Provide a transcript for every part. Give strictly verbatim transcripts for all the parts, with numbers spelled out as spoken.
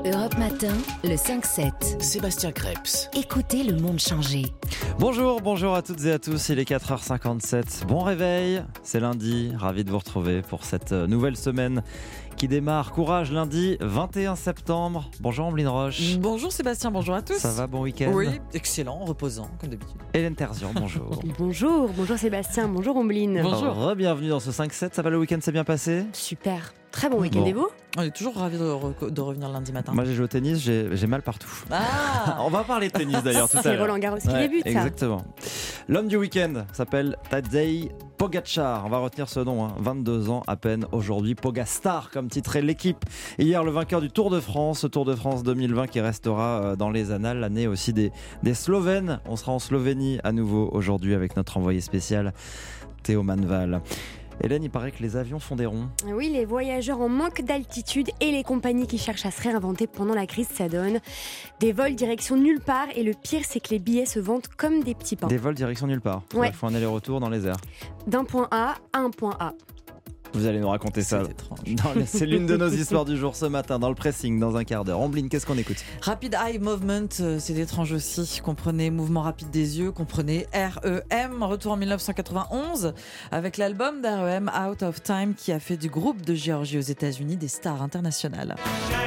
Europe Matin, le cinq sept. Sébastien Crêpes. Écoutez le monde changer. Bonjour, bonjour à toutes et à tous, il est quatre heures cinquante-sept. Bon réveil, c'est lundi, ravi de vous retrouver pour cette nouvelle semaine qui démarre. Courage, lundi vingt et un septembre. Bonjour Ambline Roche. Bonjour Sébastien, bonjour à tous. Ça va, bon week-end? Oui, excellent, reposant comme d'habitude. Hélène Terzian, bonjour. Bonjour, bonjour Sébastien, bonjour Ombline. Bonjour. Re-bienvenue dans ce cinq sept, ça va, le week-end s'est bien passé? Super, très bon week-end Bon. et vous? On est toujours ravis de, re- de revenir lundi matin. Moi j'ai joué au tennis, j'ai, j'ai mal partout. Ah On va parler de tennis d'ailleurs tout à C'est l'heure. Roland Garros qui Ouais, débute ça. Exactement. L'homme du week-end s'appelle Tadej Pogačar. On va retenir ce nom, hein. vingt-deux ans à peine aujourd'hui. Pogastar, comme titrait l'équipe. Hier, le vainqueur du Tour de France, ce Tour de France deux mille vingt qui restera dans les annales. L'année aussi des, des Slovènes. On sera en Slovénie à nouveau aujourd'hui avec notre envoyé spécial Théo Manval. Hélène, il paraît que les avions font des ronds. Oui, les voyageurs en manque d'altitude et les compagnies qui cherchent à se réinventer pendant la crise, ça donne des vols direction nulle part. Et le pire, c'est que les billets se vendent comme des petits pains. Des vols direction nulle part. Ouais. Il faut un aller-retour dans les airs. D'un point A à un point A. Vous allez nous raconter ça. C'est étrange. Dans les- C'est l'une de nos histoires du jour ce matin, dans le pressing, dans un quart d'heure. Ambline, qu'est-ce qu'on écoute? Rapid Eye Movement, euh, c'est étrange aussi. Comprenez mouvement rapide des yeux, comprenez R E M. Retour en dix-neuf cent quatre-vingt-onze avec l'album d'R E M Out of Time qui a fait du groupe de Géorgie aux États-Unis des stars internationales.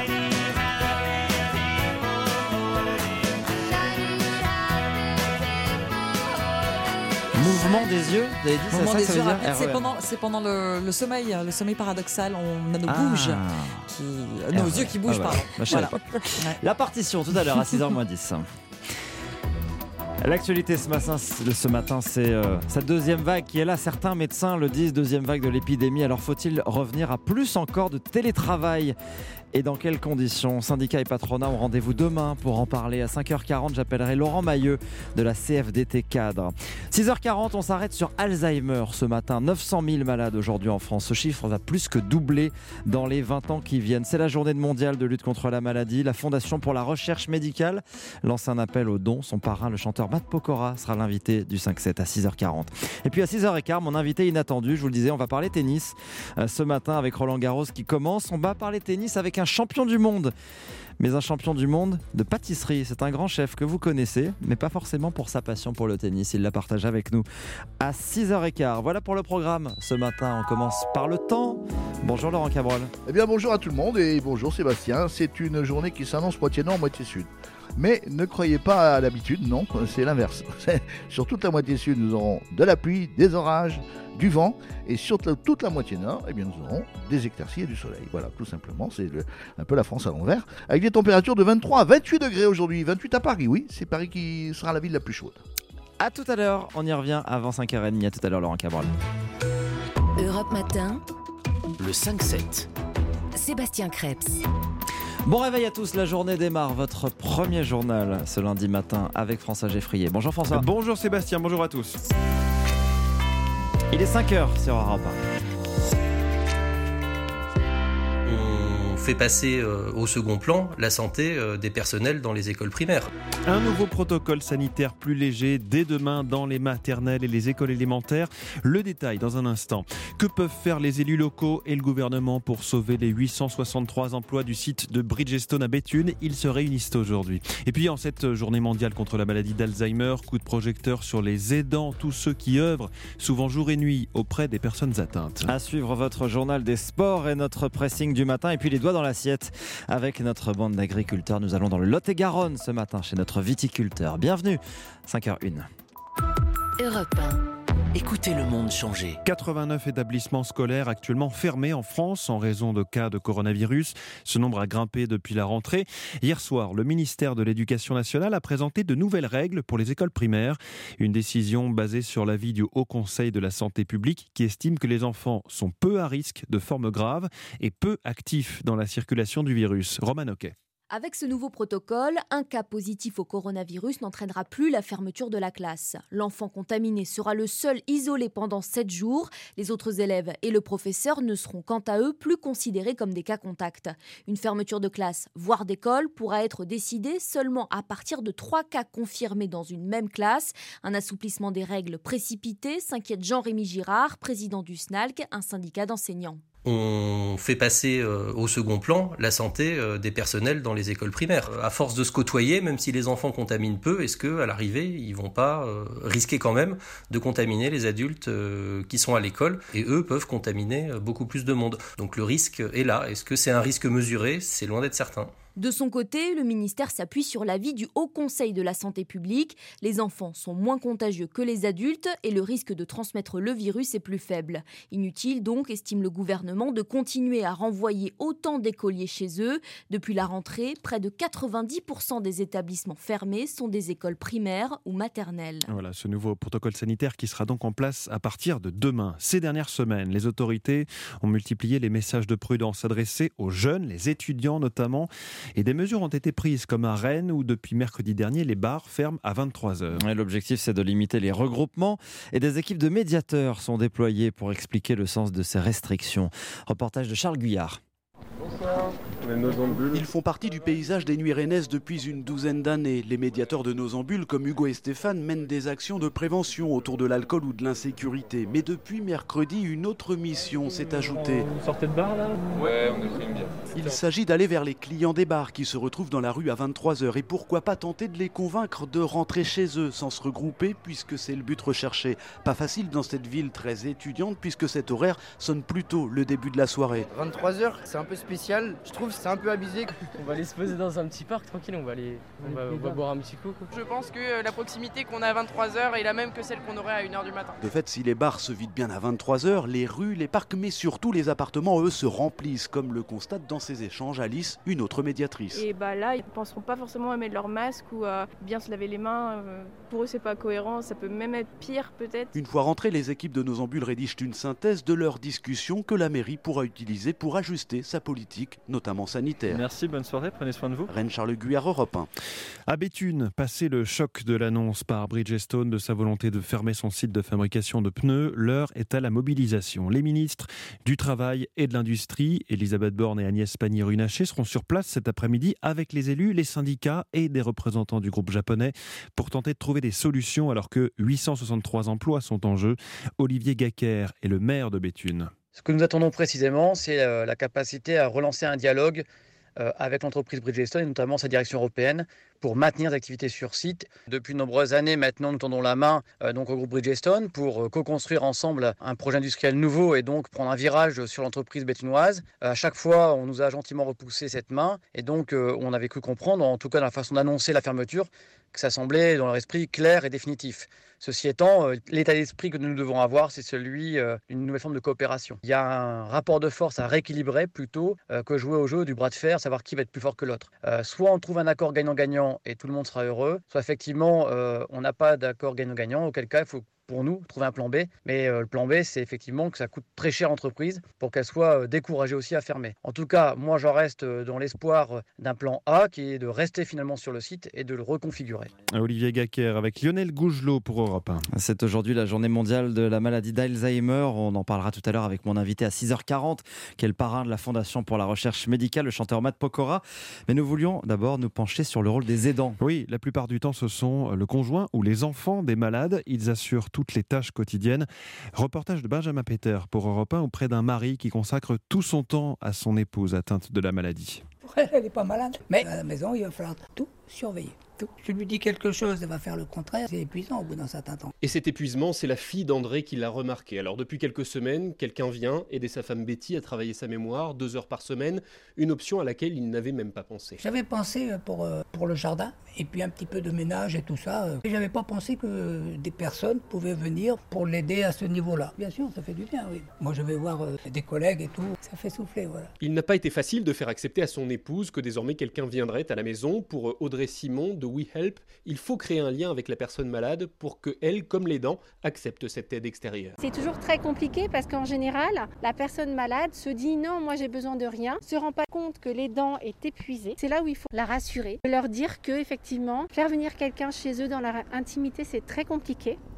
Mouvement des yeux, vous avez dit, c'est Moment ça des que ça veut yeux dire rapides, c'est R E M. pendant, c'est pendant le, le sommeil, le sommeil paradoxal. On a nos Ah. bouges, qui, nos R E M. yeux qui bougent, Ah ouais. pardon. Bah, je savais Voilà. pas. Ouais. La partition tout à l'heure à six heures moins dix. L'actualité ce matin, ce matin c'est euh, cette deuxième vague qui est là. Certains médecins le disent, deuxième vague de l'épidémie. Alors faut-il revenir à plus encore de télétravail? Et dans quelles conditions? Syndicats et patronat ont rendez-vous demain pour en parler. À cinq heures quarante, j'appellerai Laurent Mailleux de la C F D T Cadre. six heures quarante, on s'arrête sur Alzheimer ce matin. neuf cent mille malades aujourd'hui en France. Ce chiffre va plus que doubler dans les vingt ans qui viennent. C'est la journée mondiale de lutte contre la maladie. La Fondation pour la recherche médicale lance un appel aux dons. Son parrain, le chanteur Matt Pokora, sera l'invité du cinq sept à six heures quarante. Et puis à six heures quinze, mon invité inattendu, je vous le disais, on va parler tennis euh, ce matin avec Roland Garros qui commence. On va parler tennis avec un champion du monde, mais un champion du monde de pâtisserie. C'est un grand chef que vous connaissez, mais pas forcément pour sa passion pour le tennis. Il la partage avec nous à six heures quinze. Voilà pour le programme. Ce matin, on commence par le temps. Bonjour Laurent Cabrol. Eh bien bonjour à tout le monde et bonjour Sébastien. C'est une journée qui s'annonce moitié nord, moitié sud. Mais ne croyez pas à l'habitude, non, c'est l'inverse. Sur toute la moitié sud, nous aurons de la pluie, des orages, du vent. Et sur toute la moitié nord, eh bien, nous aurons des éclaircies et du soleil. Voilà, tout simplement, c'est le- un peu la France à l'envers. Avec des températures de vingt-trois à vingt-huit degrés aujourd'hui. vingt-huit à Paris, oui, c'est Paris qui sera la ville la plus chaude. À tout à l'heure. On y revient avant cinq heures trente. À tout à l'heure Laurent Cabrol. Europe Matin, Le cinq sept. Sébastien Crêpes. Bon réveil à tous, la journée démarre, votre premier journal ce lundi matin avec François Geffrier. Bonjour François. Bonjour Sébastien, bonjour à tous. Il est cinq heures sur Europe un. On fait passer euh, au second plan la santé euh, des personnels dans les écoles primaires. Un nouveau protocole sanitaire plus léger dès demain dans les maternelles et les écoles élémentaires. Le détail dans un instant. Que peuvent faire les élus locaux et le gouvernement pour sauver les huit cent soixante-trois emplois du site de Bridgestone à Béthune? Ils se réunissent aujourd'hui. Et puis en cette journée mondiale contre la maladie d'Alzheimer, coup de projecteur sur les aidants, tous ceux qui œuvrent souvent jour et nuit auprès des personnes atteintes. À suivre votre journal des sports et notre pressing du matin et puis les doigts dans l'assiette avec notre bande d'agriculteurs. Nous allons dans le Lot-et-Garonne ce matin chez notre viticulteur. Bienvenue, cinq heures une. Europe un. Écoutez le monde changer. quatre-vingt-neuf établissements scolaires actuellement fermés en France en raison de cas de coronavirus. Ce nombre a grimpé depuis la rentrée. Hier soir, le ministère de l'Éducation nationale a présenté de nouvelles règles pour les écoles primaires. Une décision basée sur l'avis du Haut Conseil de la santé publique qui estime que les enfants sont peu à risque de formes graves et peu actifs dans la circulation du virus. Roman Hockey. Avec ce nouveau protocole, un cas positif au coronavirus n'entraînera plus la fermeture de la classe. L'enfant contaminé sera le seul isolé pendant sept jours. Les autres élèves et le professeur ne seront quant à eux plus considérés comme des cas contacts. Une fermeture de classe, voire d'école, pourra être décidée seulement à partir de trois cas confirmés dans une même classe. Un assouplissement des règles précipité, s'inquiète Jean-Rémy Girard, président du S N A L C, un syndicat d'enseignants. On fait passer euh, au second plan la santé euh, des personnels dans les écoles primaires. À force de se côtoyer, même si les enfants contaminent peu, est-ce qu'à l'arrivée, ils vont pas euh, risquer quand même de contaminer les adultes euh, qui sont à l'école, et eux peuvent contaminer euh, beaucoup plus de monde. Donc le risque est là. Est-ce que c'est un risque mesuré ? C'est loin d'être certain. De son côté, le ministère s'appuie sur l'avis du Haut Conseil de la santé publique. Les enfants sont moins contagieux que les adultes et le risque de transmettre le virus est plus faible. Inutile donc, estime le gouvernement, de continuer à renvoyer autant d'écoliers chez eux. Depuis la rentrée, près de quatre-vingt-dix pour cent des établissements fermés sont des écoles primaires ou maternelles. Voilà, ce nouveau protocole sanitaire qui sera donc en place à partir de demain. Ces dernières semaines, les autorités ont multiplié les messages de prudence adressés aux jeunes, les étudiants notamment. Et des mesures ont été prises, comme à Rennes, où depuis mercredi dernier, les bars ferment à vingt-trois heures. Et l'objectif, c'est de limiter les regroupements. Et des équipes de médiateurs sont déployées pour expliquer le sens de ces restrictions. Reportage de Charles Guyard. Bonsoir. Ils font partie du paysage des nuits rennaises depuis une douzaine d'années. Les médiateurs de Nosambule, comme Hugo et Stéphane, mènent des actions de prévention autour de l'alcool ou de l'insécurité. Mais depuis mercredi, une autre mission s'est ajoutée. Vous sortez de bar là ? Ouais, on a pris une bière. Il s'agit d'aller vers les clients des bars qui se retrouvent dans la rue à vingt-trois heures. Et pourquoi pas tenter de les convaincre de rentrer chez eux sans se regrouper, puisque c'est le but recherché. Pas facile dans cette ville très étudiante, puisque cet horaire sonne plutôt le début de la soirée. vingt-trois heures, c'est un peu spécial. Je trouve que c'est un peu abusé. On va aller se poser dans un petit parc tranquille, on va aller on va, on va boire un petit coup. Quoi. Je pense que la proximité qu'on a à vingt-trois heures est la même que celle qu'on aurait à une heure du matin. De fait, si les bars se vident bien à vingt-trois heures, les rues, les parcs, mais surtout les appartements, eux, se remplissent, comme le constate dans ces échanges Alice, une autre médiatrice. Et bah là, ils ne penseront pas forcément à mettre leur masque ou à bien se laver les mains. Pour eux, c'est pas cohérent, ça peut même être pire peut-être. Une fois rentrées, les équipes de Nosambule rédigent une synthèse de leur discussion que la mairie pourra utiliser pour ajuster sa politique, notamment sanitaire. Merci, bonne soirée, prenez soin de vous. Rennes Charles Guyard, Europe un. À Béthune, passé le choc de l'annonce par Bridgestone de sa volonté de fermer son site de fabrication de pneus, l'heure est à la mobilisation. Les ministres du Travail et de l'Industrie, Elisabeth Borne et Agnès Pannier-Runacher, seront sur place cet après-midi avec les élus, les syndicats et des représentants du groupe japonais pour tenter de trouver des solutions alors que huit cent soixante-trois emplois sont en jeu. Olivier Gacker est le maire de Béthune. Ce que nous attendons précisément, c'est la capacité à relancer un dialogue avec l'entreprise Bridgestone et notamment sa direction européenne pour maintenir des activités sur site. Depuis de nombreuses années maintenant, nous tendons la main euh, donc au groupe Bridgestone pour euh, co-construire ensemble un projet industriel nouveau et donc prendre un virage sur l'entreprise béthunoise. Euh, à chaque fois, on nous a gentiment repoussé cette main et donc euh, on avait cru comprendre, en tout cas dans la façon d'annoncer la fermeture, que ça semblait dans leur esprit clair et définitif. Ceci étant, euh, l'état d'esprit que nous devons avoir, c'est celui euh, d'une nouvelle forme de coopération. Il y a un rapport de force à rééquilibrer plutôt euh, que jouer au jeu du bras de fer, savoir qui va être plus fort que l'autre. Euh, soit on trouve un accord gagnant-gagnant et tout le monde sera heureux, soit effectivement euh, on n'a pas d'accord gagnant-gagnant, auquel cas il faut pour nous, trouver un plan B. Mais euh, le plan B, c'est effectivement que ça coûte très cher à l'entreprise pour qu'elle soit euh, découragée aussi à fermer. En tout cas, moi, j'en reste euh, dans l'espoir euh, d'un plan A qui est de rester finalement sur le site et de le reconfigurer. Olivier Gacker avec Lionel Gougelot pour Europe un. C'est aujourd'hui la journée mondiale de la maladie d'Alzheimer. On en parlera tout à l'heure avec mon invité à six heures quarante, qui est le parrain de la Fondation pour la recherche médicale, le chanteur Matt Pokora. Mais nous voulions d'abord nous pencher sur le rôle des aidants. Oui, la plupart du temps, ce sont le conjoint ou les enfants des malades. Ils assurent toutes les tâches quotidiennes. Reportage de Benjamin Peter pour Europe un auprès d'un mari qui consacre tout son temps à son épouse atteinte de la maladie. Pour elle, elle n'est pas malade. Mais à la maison, il va falloir tout surveiller. Tout. Je lui dis quelque chose, elle va faire le contraire. C'est épuisant au bout d'un certain temps. Et cet épuisement, c'est la fille d'André qui l'a remarqué. Alors depuis quelques semaines, quelqu'un vient aider sa femme Betty à travailler sa mémoire, deux heures par semaine, une option à laquelle il n'avait même pas pensé. J'avais pensé pour, pour le jardin, et puis un petit peu de ménage et tout ça. Et j'avais pas pensé que des personnes pouvaient venir pour l'aider à ce niveau-là. Bien sûr, ça fait du bien, oui. Moi, je vais voir des collègues et tout, ça fait souffler, voilà. Il n'a pas été facile de faire accepter à son épouse que désormais quelqu'un viendrait à la maison. Pour Audrey Simon de WeHelp, il faut créer un lien avec la personne malade pour qu'elle, comme l'aidant, accepte cette aide extérieure. C'est toujours très compliqué parce qu'en général, la personne malade se dit non, moi j'ai besoin de rien, ne se rend pas compte que l'aidant est épuisé. C'est là où il faut la rassurer, leur dire que effectivement, faire venir quelqu'un chez eux dans leur intimité, c'est très compliqué.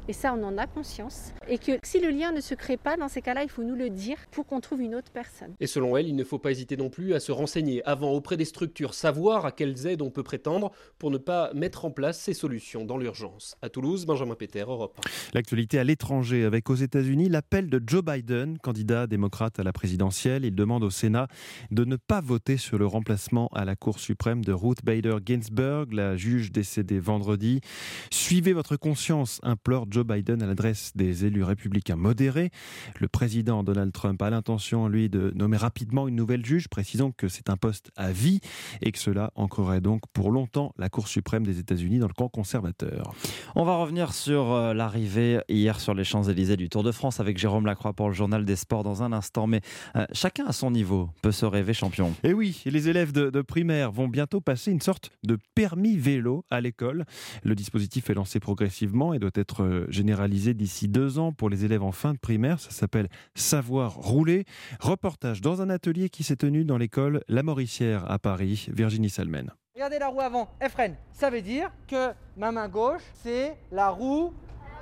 Et ça, on en a conscience. Et que si le lien ne se crée pas, dans ces cas-là, il faut nous le dire pour qu'on trouve une autre personne. Et selon elle, il ne faut pas hésiter non plus à se renseigner avant auprès des structures, savoir à quelles aides on peut prétendre pour ne pas mettre en place ces solutions dans l'urgence. À Toulouse, Benjamin Péter, Europe. L'actualité à l'étranger avec aux États-Unis l'appel de Joe Biden, candidat démocrate à la présidentielle. Il demande au Sénat de ne pas voter sur le remplacement à la Cour suprême de Ruth Bader Ginsburg, la juge décédée vendredi. Suivez votre conscience, implore Joe Biden à l'adresse des élus républicains modérés. Le président Donald Trump a l'intention, lui, de nommer rapidement une nouvelle juge. Précisons que c'est un poste à vie et que cela ancrerait donc pour longtemps la Cour suprême des États-Unis dans le camp conservateur. On va revenir sur euh, l'arrivée hier sur les Champs-Élysées du Tour de France avec Jérôme Lacroix pour le journal des sports dans un instant. Mais euh, chacun à son niveau peut se rêver champion. Et oui, les élèves de, de primaire vont bientôt passer une sorte de permis vélo à l'école. Le dispositif est lancé progressivement et doit être généralisé d'ici deux ans pour les élèves en fin de primaire. Ça s'appelle Savoir rouler. Reportage dans un atelier qui s'est tenu dans l'école La Mauricière à Paris. Virginie Salmen. Regardez la roue avant, elle freine. Ça veut dire que ma main gauche, c'est la roue.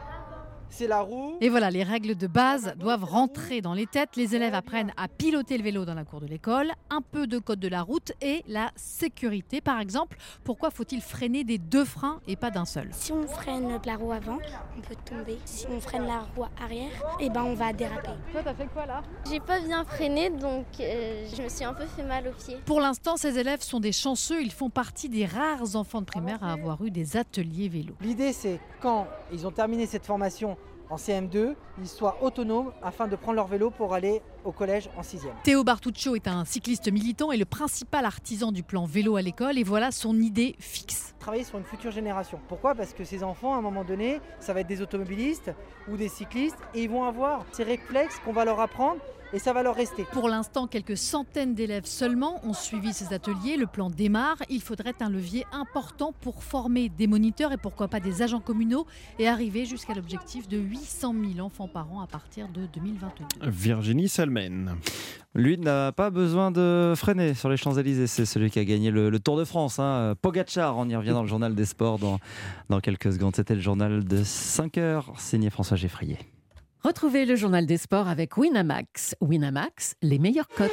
C'est la roue. Et voilà, les règles de base doivent rentrer dans les têtes. Les élèves apprennent à piloter le vélo dans la cour de l'école, un peu de code de la route et la sécurité. Par exemple, pourquoi faut-il freiner des deux freins et pas d'un seul ? Si on freine la roue avant, on peut tomber. Si on freine la roue arrière, eh ben on va déraper. Toi, t'as fait quoi là ? J'ai pas bien freiné, donc euh, je me suis un peu fait mal aux pieds. Pour l'instant, ces élèves sont des chanceux. Ils font partie des rares enfants de primaire à avoir eu des ateliers vélo. L'idée, c'est quand ils ont terminé cette formation en C M deux, ils soient autonomes afin de prendre leur vélo pour aller au collège en sixième. Théo Bartuccio est un cycliste militant et le principal artisan du plan vélo à l'école. Et voilà son idée fixe. Travailler sur une future génération. Pourquoi ? Parce que ces enfants, à un moment donné, ça va être des automobilistes ou des cyclistes et ils vont avoir ces réflexes qu'on va leur apprendre et ça va leur rester. Pour l'instant, quelques centaines d'élèves seulement ont suivi ces ateliers. Le plan démarre. Il faudrait un levier important pour former des moniteurs et pourquoi pas des agents communaux et arriver jusqu'à l'objectif de huit cent mille enfants par an à partir de deux mille vingt-deux. Virginie Salmen. Lui n'a pas besoin de freiner sur les Champs-Élysées. C'est celui qui a gagné le, le Tour de France. Hein. Pogacar, on y revient dans le journal des sports dans, dans quelques secondes. C'était le journal de cinq heures, signé François Geffrier. Retrouvez le journal des sports avec Winamax. Winamax, les meilleures cotes.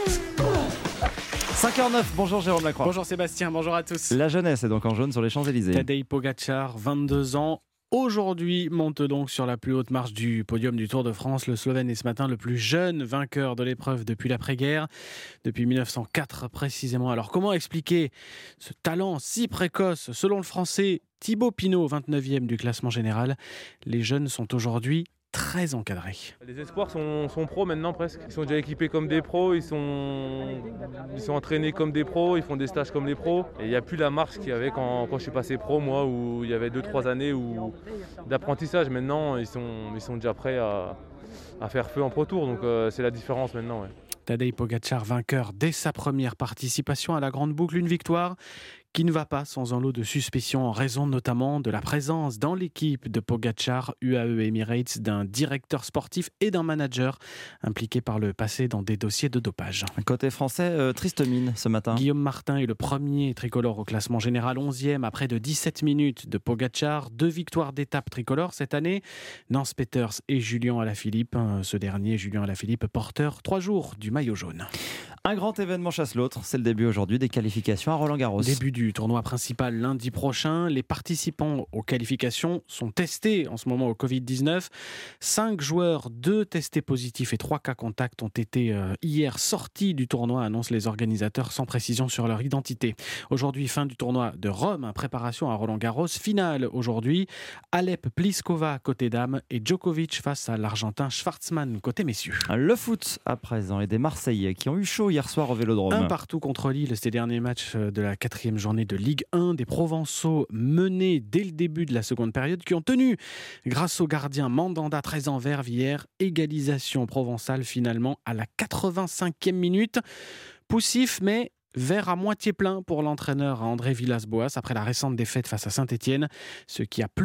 cinq heures neuf, bonjour Jérôme Lacroix. Bonjour Sébastien, bonjour à tous. La jeunesse est donc en jaune sur les Champs-Élysées. Tadej Pogacar, vingt-deux ans. Aujourd'hui, monte donc sur la plus haute marche du podium du Tour de France. Le Slovène est ce matin le plus jeune vainqueur de l'épreuve depuis l'après-guerre, depuis mille neuf cent quatre précisément. Alors comment expliquer ce talent si précoce ? Selon le Français Thibaut Pinot, vingt-neuvième du classement général, les jeunes sont aujourd'hui très encadrés. Les espoirs sont, sont pros maintenant presque. Ils sont déjà équipés comme des pros, ils sont, ils sont entraînés comme des pros, ils font des stages comme des pros. Et il n'y a plus la marche qu'il y avait quand, quand je suis passé pro, moi, où il y avait deux trois années où, d'apprentissage. Maintenant, ils sont, ils sont déjà prêts à, à faire feu en Pro Tour. Donc euh, c'est la différence maintenant. Ouais. Tadej Pogacar vainqueur dès sa première participation à la Grande Boucle, une victoire qui ne va pas sans un lot de suspicions en raison notamment de la présence dans l'équipe de Pogacar U A E Emirates d'un directeur sportif et d'un manager impliqué par le passé dans des dossiers de dopage. Côté français, euh, triste mine ce matin. Guillaume Martin est le premier tricolore au classement général, onzième à près de dix-sept minutes de Pogacar. Deux victoires d'étape tricolore cette année. Nance Peters et Julien Alaphilippe. Ce dernier, Julien Alaphilippe, porteur trois jours du maillot jaune. Un grand événement chasse l'autre, c'est le début aujourd'hui des qualifications à Roland-Garros. Début du tournoi principal lundi prochain. Les participants aux qualifications sont testés en ce moment au covid dix-neuf. Cinq joueurs, deux testés positifs et trois cas contacts ont été euh, hier sortis du tournoi, annoncent les organisateurs sans précision sur leur identité. Aujourd'hui, fin du tournoi de Rome, préparation à Roland-Garros. Finale aujourd'hui, Alep Pliskova côté dames et Djokovic face à l'Argentin Schwartzmann côté messieurs. Le foot à présent et des Marseillais qui ont eu chaud hier soir au Vélodrome. Un partout contre Lille, ces derniers matchs de la quatrième journée de Ligue un. Des Provençaux menés dès le début de la seconde période qui ont tenu grâce au gardien Mandanda très en verve hier. Égalisation provençale finalement à la quatre-vingt-cinquième minute. Poussif mais verre à moitié plein pour l'entraîneur André Villas-Boas après la récente défaite face à Saint-Etienne. Ce qui a plu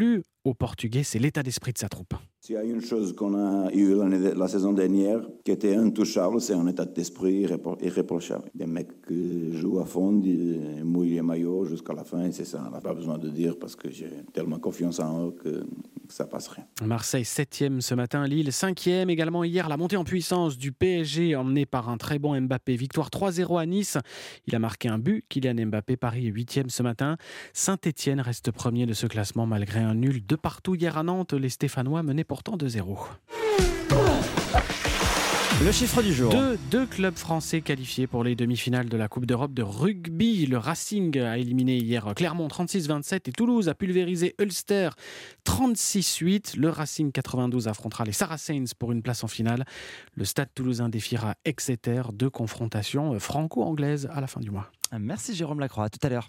aux Portugais. C'est l'état d'esprit de sa troupe. S'il y a une chose qu'on a eue la saison dernière qui était intouchable, c'est un état d'esprit irréprochable. Des mecs qui jouent à fond, mouillent les maillots jusqu'à la fin, et c'est ça. On n'a pas besoin de dire parce que j'ai tellement confiance en eux que ça passerait. Marseille septième ce matin, Lille cinquième. Également hier, la montée en puissance du P S G emmenée par un très bon Mbappé. Victoire trois zéro à Nice. Il a marqué un but. Kylian Mbappé, Paris est huitième ce matin. Saint-Etienne reste premier de ce classement malgré un nul de partout hier à Nantes. Les Stéphanois menaient pourtant deux zéro. Le chiffre du jour. Deux, deux clubs français qualifiés pour les demi-finales de la Coupe d'Europe de rugby. Le Racing a éliminé hier Clermont trente-six vingt-sept et Toulouse a pulvérisé Ulster trente-six huit. Le Racing quatre-vingt-douze affrontera les Saracens pour une place en finale. Le Stade Toulousain défiera Exeter. Deux confrontations franco-anglaises à la fin du mois. Merci Jérôme Lacroix, à tout à l'heure.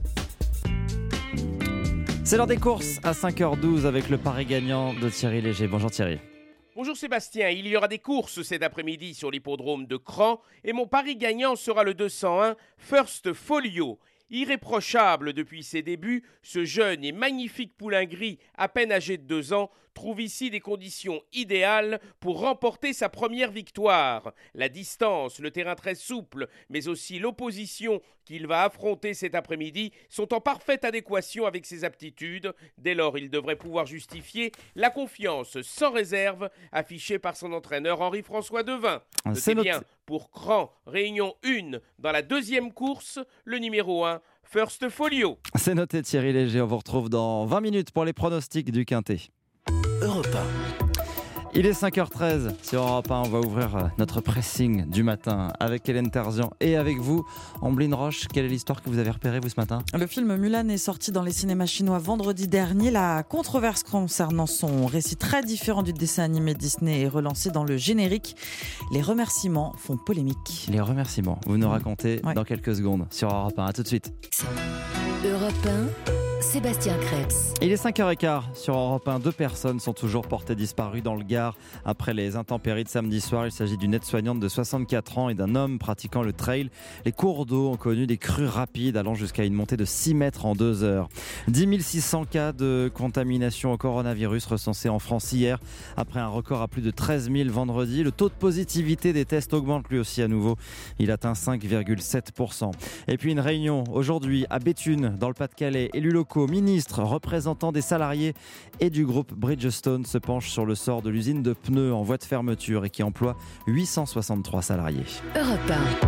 C'est l'heure des courses à cinq heures douze avec le pari gagnant de Thierry Léger. Bonjour Thierry. Bonjour Sébastien, il y aura des courses cet après-midi sur l'hippodrome de Cran et mon pari gagnant sera le deux cent un First Folio. Irréprochable depuis ses débuts, ce jeune et magnifique poulain gris, à peine âgé de deux ans, trouve ici des conditions idéales pour remporter sa première victoire. La distance, le terrain très souple, mais aussi l'opposition qu'il va affronter cet après-midi sont en parfaite adéquation avec ses aptitudes. Dès lors, il devrait pouvoir justifier la confiance sans réserve affichée par son entraîneur Henri-François Devin. C'est bien pour Cran, Réunion un, dans la deuxième course, le numéro un, First Folio. C'est noté Thierry Léger, on vous retrouve dans vingt minutes pour les pronostics du Quintet. Europe un. Il est cinq heures treize sur Europe un, on va ouvrir notre pressing du matin avec Hélène Terzian et avec vous, Amblin Roche. Quelle est l'histoire que vous avez repérée vous ce matin ? Le film Mulan est sorti dans les cinémas chinois vendredi dernier. La controverse concernant son récit très différent du dessin animé Disney est relancée dans le générique. Les remerciements font polémique. Les remerciements, vous nous racontez ouais. dans quelques secondes sur Europe un. À tout de suite. Europe un. Sébastien Krebs. Il est cinq heures quinze sur Europe un. Deux personnes sont toujours portées disparues dans le Gard après les intempéries de samedi soir. Il s'agit d'une aide-soignante de soixante-quatre ans et d'un homme pratiquant le trail. Les cours d'eau ont connu des crues rapides allant jusqu'à une montée de six mètres en deux heures. dix mille six cents cas de contamination au coronavirus recensés en France hier après un record à plus de treize mille vendredi. Le taux de positivité des tests augmente lui aussi à nouveau. Il atteint cinq virgule sept pour cent. Et puis une réunion aujourd'hui à Béthune dans le Pas-de-Calais. Élus locaux, ministres, représentants des salariés et du groupe Bridgestone se penchent sur le sort de l'usine de pneus en voie de fermeture et qui emploie huit cent soixante-trois salariés. Europe un.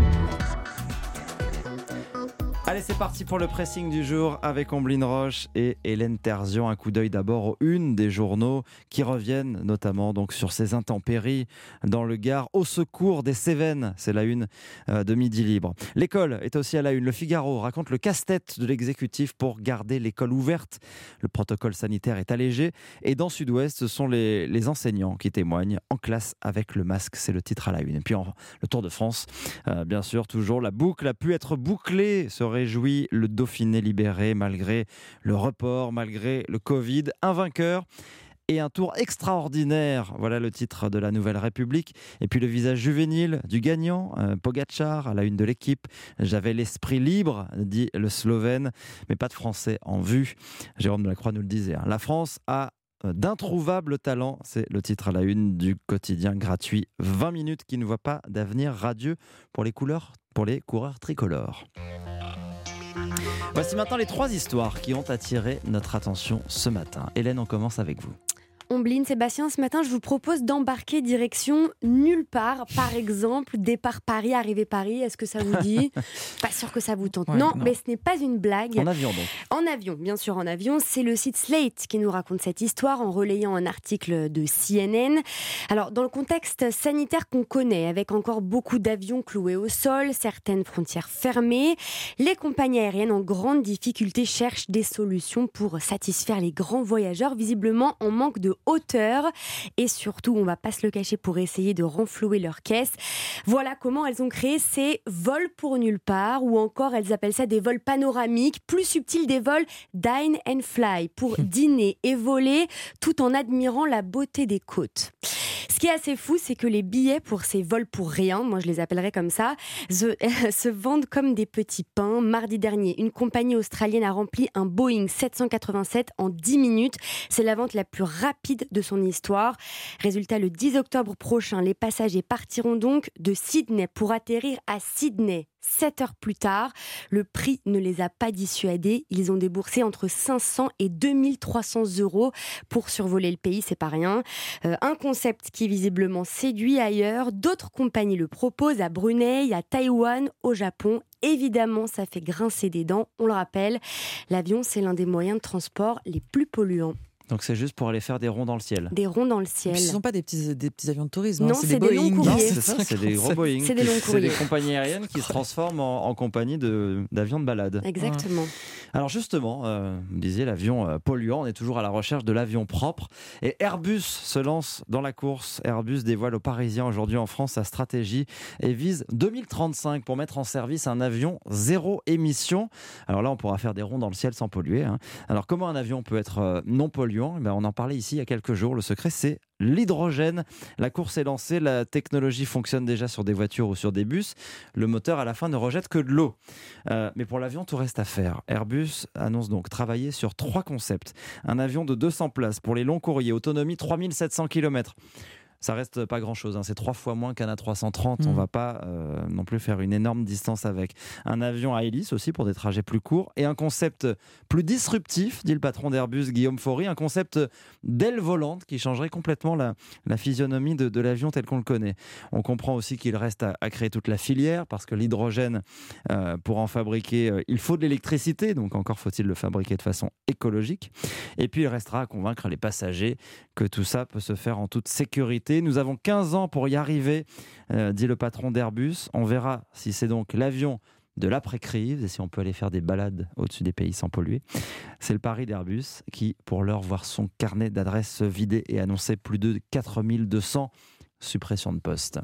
Allez, c'est parti pour le pressing du jour avec Amblin Roche et Hélène Terzian. Un coup d'œil d'abord aux unes des journaux qui reviennent notamment donc sur ces intempéries dans le Gard. Au secours des Cévennes, c'est la une de Midi Libre. L'école est aussi à la une. Le Figaro raconte le casse-tête de l'exécutif pour garder l'école ouverte. Le protocole sanitaire est allégé et dans Sud-Ouest, ce sont les, les enseignants qui témoignent en classe avec le masque. C'est le titre à la une. Et puis en, le Tour de France, euh, bien sûr, toujours la boucle a pu être bouclée. Ce réjouit le Dauphiné libéré malgré le report, malgré le Covid. Un vainqueur et un tour extraordinaire. Voilà le titre de la Nouvelle République. Et puis le visage juvénile du gagnant, euh, Pogačar, à la une de l'équipe. J'avais l'esprit libre, dit le Slovène, mais pas de Français en vue. Jérôme Delacroix nous le disait. Hein. La France a d'introuvables talents, c'est le titre à la une du quotidien gratuit vingt minutes qui ne voit pas d'avenir radieux pour les couleurs, pour les coureurs tricolores. Voici maintenant les trois histoires qui ont attiré notre attention ce matin. Hélène, on commence avec vous. Amblin, Sébastien, ce matin, je vous propose d'embarquer direction nulle part. Par exemple, départ Paris, arrivée Paris. Est-ce que ça vous dit ? Pas sûr que ça vous tente. Ouais, non, non, mais ce n'est pas une blague. En avion, donc. En avion, bien sûr, en avion. C'est le site Slate qui nous raconte cette histoire en relayant un article de C N N. Alors, dans le contexte sanitaire qu'on connaît, avec encore beaucoup d'avions cloués au sol, certaines frontières fermées, les compagnies aériennes en grande difficulté cherchent des solutions pour satisfaire les grands voyageurs, visiblement en manque de hauteur et surtout, on va pas se le cacher, pour essayer de renflouer leur caisse. Voilà comment elles ont créé ces vols pour nulle part, ou encore elles appellent ça des vols panoramiques, plus subtils, des vols dine and fly, pour dîner et voler tout en admirant la beauté des côtes. Ce qui est assez fou, c'est que les billets pour ces vols pour rien, moi je les appellerais comme ça, se, se vendent comme des petits pains. Mardi dernier, une compagnie australienne a rempli un Boeing sept cent quatre-vingt-sept en dix minutes. C'est la vente la plus rapide de son histoire. Résultat, le dix octobre prochain, les passagers partiront donc de Sydney pour atterrir à Sydney. Sept heures plus tard, le prix ne les a pas dissuadés. Ils ont déboursé entre cinq cents et deux mille trois cents euros pour survoler le pays, c'est pas rien. Euh, un concept qui visiblement séduit ailleurs. D'autres compagnies le proposent à Brunei, à Taïwan, au Japon. Évidemment, ça fait grincer des dents. On le rappelle, l'avion, c'est l'un des moyens de transport les plus polluants. Donc c'est juste pour aller faire des ronds dans le ciel. Des ronds dans le ciel. Ce ne sont pas des petits, des petits avions de tourisme. Non, hein, c'est, c'est des, des Boeing. longs courriers. Non, c'est ça, c'est des gros Boeing. C'est des longs courriers. C'est des compagnies aériennes qui se transforment en, en compagnie de, d'avions de balade. Exactement. Ouais. Alors justement, euh, vous disiez l'avion euh, polluant, on est toujours à la recherche de l'avion propre. Et Airbus se lance dans la course. Airbus dévoile aux Parisiens aujourd'hui en France sa stratégie et vise deux mille trente-cinq pour mettre en service un avion zéro émission. Alors là, on pourra faire des ronds dans le ciel sans polluer. Hein. Alors comment un avion peut être euh, non polluant ? Eh bien, on en parlait ici il y a quelques jours. Le secret, c'est l'hydrogène. La course est lancée, la technologie fonctionne déjà sur des voitures ou sur des bus. Le moteur, à la fin, ne rejette que de l'eau. Euh, mais pour l'avion, tout reste à faire. Airbus annonce donc travailler sur trois concepts. Un avion de deux cents places pour les longs courriers, autonomie trois mille sept cents kilomètres. Ça reste pas grand-chose, hein. C'est trois fois moins qu'un A trois cent trente. Mmh. On va pas euh, non plus faire une énorme distance avec. Un avion à hélice aussi pour des trajets plus courts. Et un concept plus disruptif, dit le patron d'Airbus, Guillaume Faury, un concept d'aile volante qui changerait complètement la, la physionomie de, de l'avion tel qu'on le connaît. On comprend aussi qu'il reste à, à créer toute la filière parce que l'hydrogène, euh, pour en fabriquer, euh, il faut de l'électricité. Donc encore faut-il le fabriquer de façon écologique. Et puis il restera à convaincre les passagers que tout ça peut se faire en toute sécurité. Nous avons quinze ans pour y arriver, euh, dit le patron d'Airbus. On verra si c'est donc l'avion de l'après-crise et si on peut aller faire des balades au-dessus des pays sans polluer. C'est le pari d'Airbus qui, pour l'heure, voit son carnet d'adresses se vider et annoncer plus de quatre mille deux cents suppressions de postes.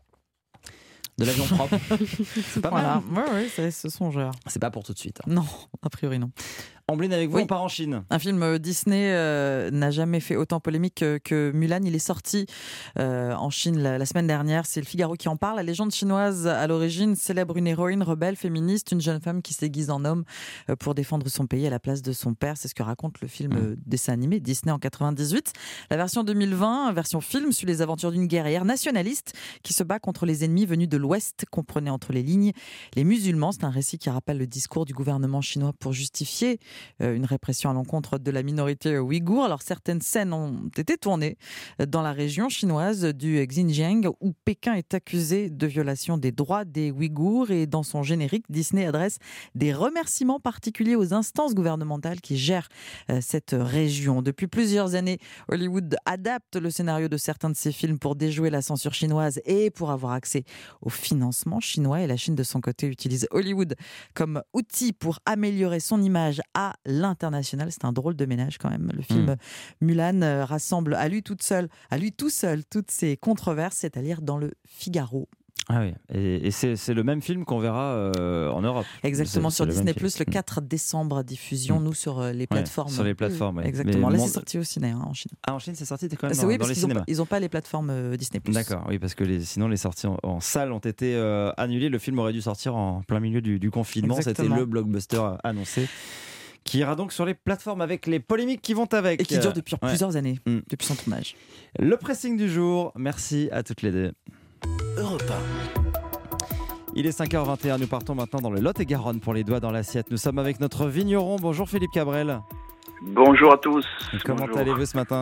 De l'avion propre. C'est pas voilà. mal. Oui, oui, c'est ce songeur. C'est pas pour tout de suite. Non, a priori non. Ambline, avec vous, oui. On part en Chine. Un film Disney euh, n'a jamais fait autant polémique que, que Mulan. Il est sorti euh, en Chine la, la semaine dernière. C'est le Figaro qui en parle. La légende chinoise, à l'origine, célèbre une héroïne rebelle, féministe, une jeune femme qui s'aiguise en homme euh, pour défendre son pays à la place de son père. C'est ce que raconte le film euh, dessin animé Disney en quatre-vingt-dix-huit. La version deux mille vingt, version film, suit les aventures d'une guerrière nationaliste qui se bat contre les ennemis venus de l'Ouest, comprenez entre les lignes les musulmans. C'est un récit qui rappelle le discours du gouvernement chinois pour justifier une répression à l'encontre de la minorité ouïghour. Alors certaines scènes ont été tournées dans la région chinoise du Xinjiang où Pékin est accusé de violation des droits des Ouïghours, et dans son générique, Disney adresse des remerciements particuliers aux instances gouvernementales qui gèrent cette région. Depuis plusieurs années, Hollywood adapte le scénario de certains de ses films pour déjouer la censure chinoise et pour avoir accès au financement chinois, et la Chine de son côté utilise Hollywood comme outil pour améliorer son image à l'international. C'est un drôle de ménage quand même. Le film mmh. Mulan euh, rassemble à lui toute seule, à lui tout seul toutes ces controverses, c'est à lire dans le Figaro. Ah oui, et, et c'est, c'est le même film qu'on verra euh, en Europe. Exactement, c'est, sur c'est Disney+, le, le quatre décembre, diffusion, mmh. nous, sur euh, les plateformes. Ouais, sur les plateformes, mmh. oui. Exactement. Mais Là, monde... c'est sorti au ciné, hein, en Chine. Ah, en Chine, c'est sorti, t'es quand même c'est dans, oui, dans les cinémas. Ils n'ont pas, pas les plateformes euh, Disney+. D'accord, oui, parce que les, sinon, les sorties en, en salle ont été euh, annulées. Le film aurait dû sortir en plein milieu du, du confinement. Exactement. C'était le blockbuster annoncé, qui ira donc sur les plateformes avec les polémiques qui vont avec. Et qui durent depuis ouais. plusieurs années, mmh. depuis son tournage. Le pressing du jour, merci à toutes les deux. Europe un. Il est cinq heures vingt et un, nous partons maintenant dans le Lot-et-Garonne pour les doigts dans l'assiette. Nous sommes avec notre vigneron. Bonjour Philippe Cabrel. Bonjour à tous. Comment Bonjour. allez-vous ce matin ?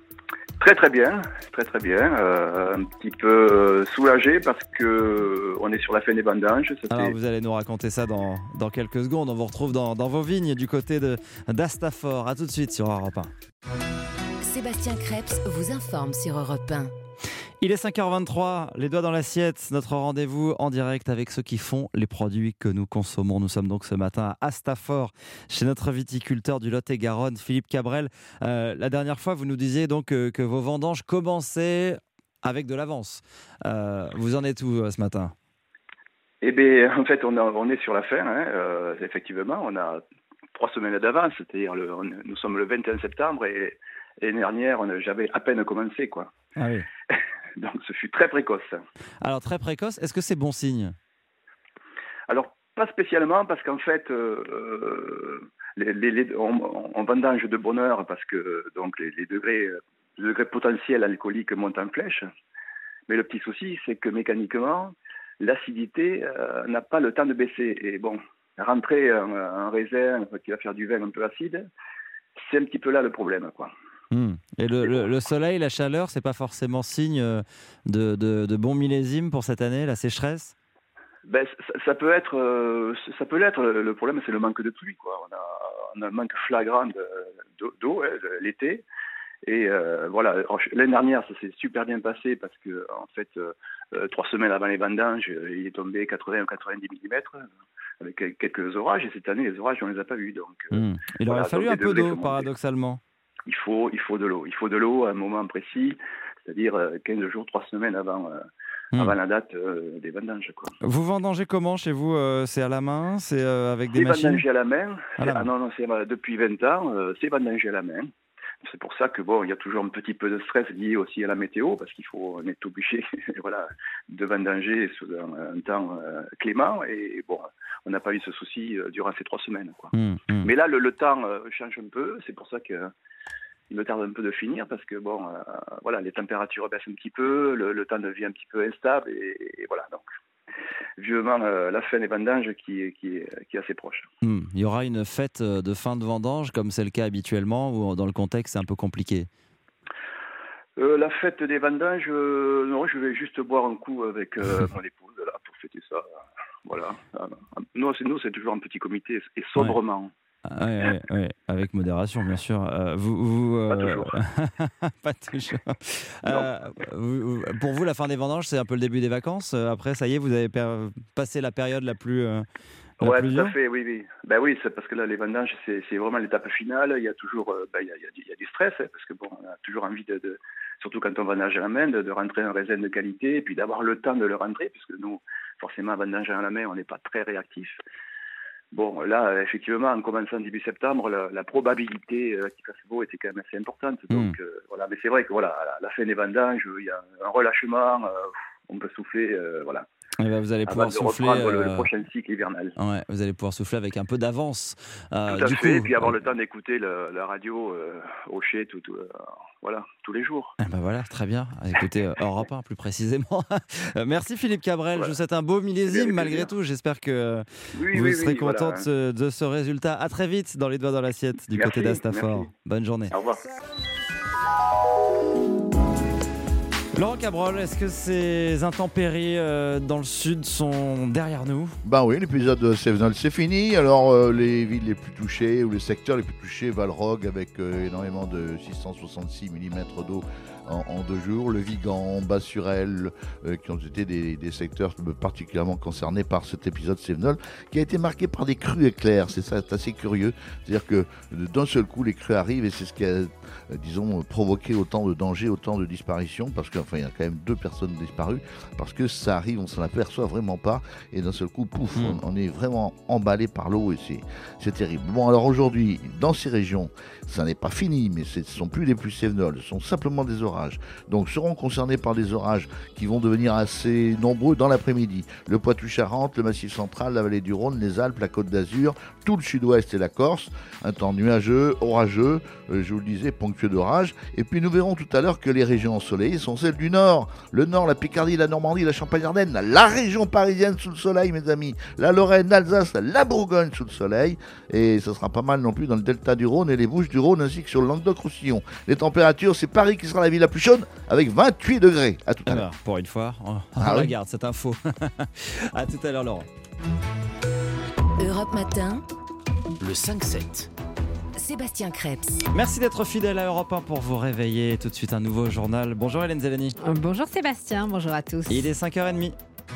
Très très bien, très très bien. Euh, un petit peu euh, soulagé parce que on est sur la fin des vendanges. Alors vous allez nous raconter ça dans, dans quelques secondes. On vous retrouve dans, dans vos vignes du côté de, d'Astafort. A tout de suite sur Europe un. Sébastien Krebs vous informe sur Europe un. Il est cinq heures vingt-trois, les doigts dans l'assiette, notre rendez-vous en direct avec ceux qui font les produits que nous consommons. Nous sommes donc ce matin à Astafort, chez notre viticulteur du Lot-et-Garonne, Philippe Cabrel. Euh, la dernière fois, vous nous disiez donc que, que vos vendanges commençaient avec de l'avance. Euh, vous en êtes où euh, ce matin ? Eh bien, en fait, on, a, on est sur la fin, hein, euh, effectivement. On a trois semaines d'avance, c'est-à-dire le, on, nous sommes le vingt et un septembre et l'année dernière, on, j'avais à peine commencé, quoi. Ah oui. Donc, ce fut très précoce. Alors, très précoce, est-ce que c'est bon signe ? Alors, pas spécialement, parce qu'en fait, euh, les, les, les, on, on vendange de bonne heure parce que donc, les, les, degrés, les degrés potentiels alcooliques montent en flèche. Mais le petit souci, c'est que mécaniquement, l'acidité euh, n'a pas le temps de baisser. Et bon, rentrer un, un raisin qui va faire du vin un peu acide, c'est un petit peu là le problème, quoi. Mmh. Et le, le, le soleil, la chaleur, c'est pas forcément signe de, de, de bon millésime pour cette année, la sécheresse ? Ben, ça, ça peut être, euh, ça peut l'être. Le problème, c'est le manque de pluie, quoi. On a, on a un manque flagrant de, d'eau hein, l'été. Et euh, voilà, l'année dernière, ça s'est super bien passé parce que, en fait, euh, trois semaines avant les vendanges, il est tombé quatre-vingts ou quatre-vingt-dix millimètres avec quelques orages. Et cette année, les orages, on les a pas vus. Donc, mmh. Il voilà, aurait fallu un peu d'eau, paradoxalement. Il faut, il faut de l'eau. Il faut de l'eau à un moment précis, c'est-à-dire quinze jours, trois semaines avant, euh, mmh. avant la date euh, des vendanges, quoi. Vous vendangez comment chez vous ? euh, C'est à la main ? C'est euh, avec des c'est machines ? C'est vendangé à la main. À la main. Ah non, non, c'est, euh, depuis vingt ans, euh, c'est vendangé à la main. C'est pour ça que bon, il y a toujours un petit peu de stress lié aussi à la météo, parce qu'il faut, on est obligé, voilà, de vendanger sous un, un temps euh, clément. Et bon, on n'a pas eu ce souci euh, durant ces trois semaines, quoi. Mmh, mmh. Mais là, le, le temps euh, change un peu. C'est pour ça que il me tarde un peu de finir parce que bon, euh, voilà, les températures baissent un petit peu, le, le temps devient un petit peu instable et, et voilà donc. Vivement euh, la fin des vendanges qui, qui, qui est assez proche. Mmh. Il y aura une fête de fin de vendange comme c'est le cas habituellement ou dans le contexte c'est un peu compliqué ? euh, La fête des vendanges, euh, non, je vais juste boire un coup avec euh, mon épouse là, pour fêter ça. Voilà. Nous c'est, nous, c'est toujours un petit comité et sobrement. Ouais. Ah, oui, oui, oui, avec modération, bien sûr. Euh, vous, vous, euh... Pas toujours. Pas toujours. Euh, vous, vous, pour vous, la fin des vendanges, c'est un peu le début des vacances. Après, ça y est, vous avez per... passé la période la plus. Euh, la ouais, plus tout à dure. fait. Oui, oui. Ben oui, c'est parce que là, les vendanges, c'est, c'est vraiment l'étape finale. Il y a toujours, euh, ben, il y a, il y a, il y a du stress hein, parce que bon, on a toujours envie de, de surtout quand on vendange à la main, de, de rentrer un raisin de qualité et puis d'avoir le temps de le rentrer, puisque nous, forcément, vendanger à la main, on n'est pas très réactif. Bon, là, effectivement, en commençant début septembre, la, la probabilité euh, qu'il fasse beau était quand même assez importante. Donc, mmh. euh, voilà. Mais c'est vrai que voilà, à la, la fin des vendanges, il y a un relâchement, euh, on peut souffler, euh, voilà. Et ben vous allez pouvoir souffler euh, le, le prochain cycle hivernal. Ouais, vous allez pouvoir souffler avec un peu d'avance. Euh, tout à du fait, coup, et puis avoir le temps d'écouter le, la radio euh, au chai, tout, tout, euh, voilà, tous les jours. Eh ben voilà, très bien. Écoutez, Europe un plus précisément. Merci Philippe Cabrel, ouais. Je vous souhaite un beau millésime malgré tout. J'espère que oui, vous oui, serez oui, content voilà. de, ce, de ce résultat. À très vite dans les doigts dans l'assiette du merci, côté d'Astafort. Merci. Bonne journée. Au revoir. Laurent Cabrol, est-ce que ces intempéries euh, dans le sud sont derrière nous ? Ben oui, l'épisode de Sevenol c'est fini. Alors euh, les villes les plus touchées ou les secteurs les plus touchés, Valrog avec euh, énormément de six cent soixante-six millimètres d'eau en, en deux jours, le Vigan, Bas-sur-Elle, euh, qui ont été des, des secteurs particulièrement concernés par cet épisode Sevenol, qui a été marqué par des crues éclairs. C'est ça, c'est assez curieux. C'est-à-dire que d'un seul coup, les crues arrivent et c'est ce qui a, euh, disons, provoqué autant de dangers, autant de disparitions, parce que enfin, il y a quand même deux personnes disparues, parce que ça arrive, on s'en aperçoit vraiment pas, et d'un seul coup, pouf, mmh. on, on est vraiment emballé par l'eau, et c'est, c'est terrible. Bon, alors aujourd'hui, dans ces régions, ça n'est pas fini, mais ce ne sont plus les pluies Sevenol, ce sont simplement des orages. Donc seront concernés par des orages qui vont devenir assez nombreux dans l'après-midi. Le Poitou-Charentes, le Massif central, la vallée du Rhône, les Alpes, la Côte d'Azur, tout le sud-ouest et la Corse. Un temps nuageux, orageux, euh, je vous le disais, ponctué d'orages. Et puis nous verrons tout à l'heure que les régions ensoleillées sont celles du nord. Le nord, la Picardie, la Normandie, la Champagne-Ardenne, la région parisienne sous le soleil, mes amis. La Lorraine, l'Alsace, la Bourgogne sous le soleil. Et ce sera pas mal non plus dans le delta du Rhône et les Bouches du Rhône ainsi que sur le Languedoc-Roussillon. Les températures, c'est Paris qui sera la ville la plus chaude avec vingt-huit degrés. À tout à l'heure. Pour une fois, on, ah on oui. la garde cette info. À tout à l'heure, Laurent. Europe Matin, le cinq sept. Sébastien Krebs. Merci d'être fidèle à Europe un pour vous réveiller. Tout de suite un nouveau journal. Bonjour Hélène Zélani. Bonjour Sébastien, bonjour à tous. Il est cinq heures trente.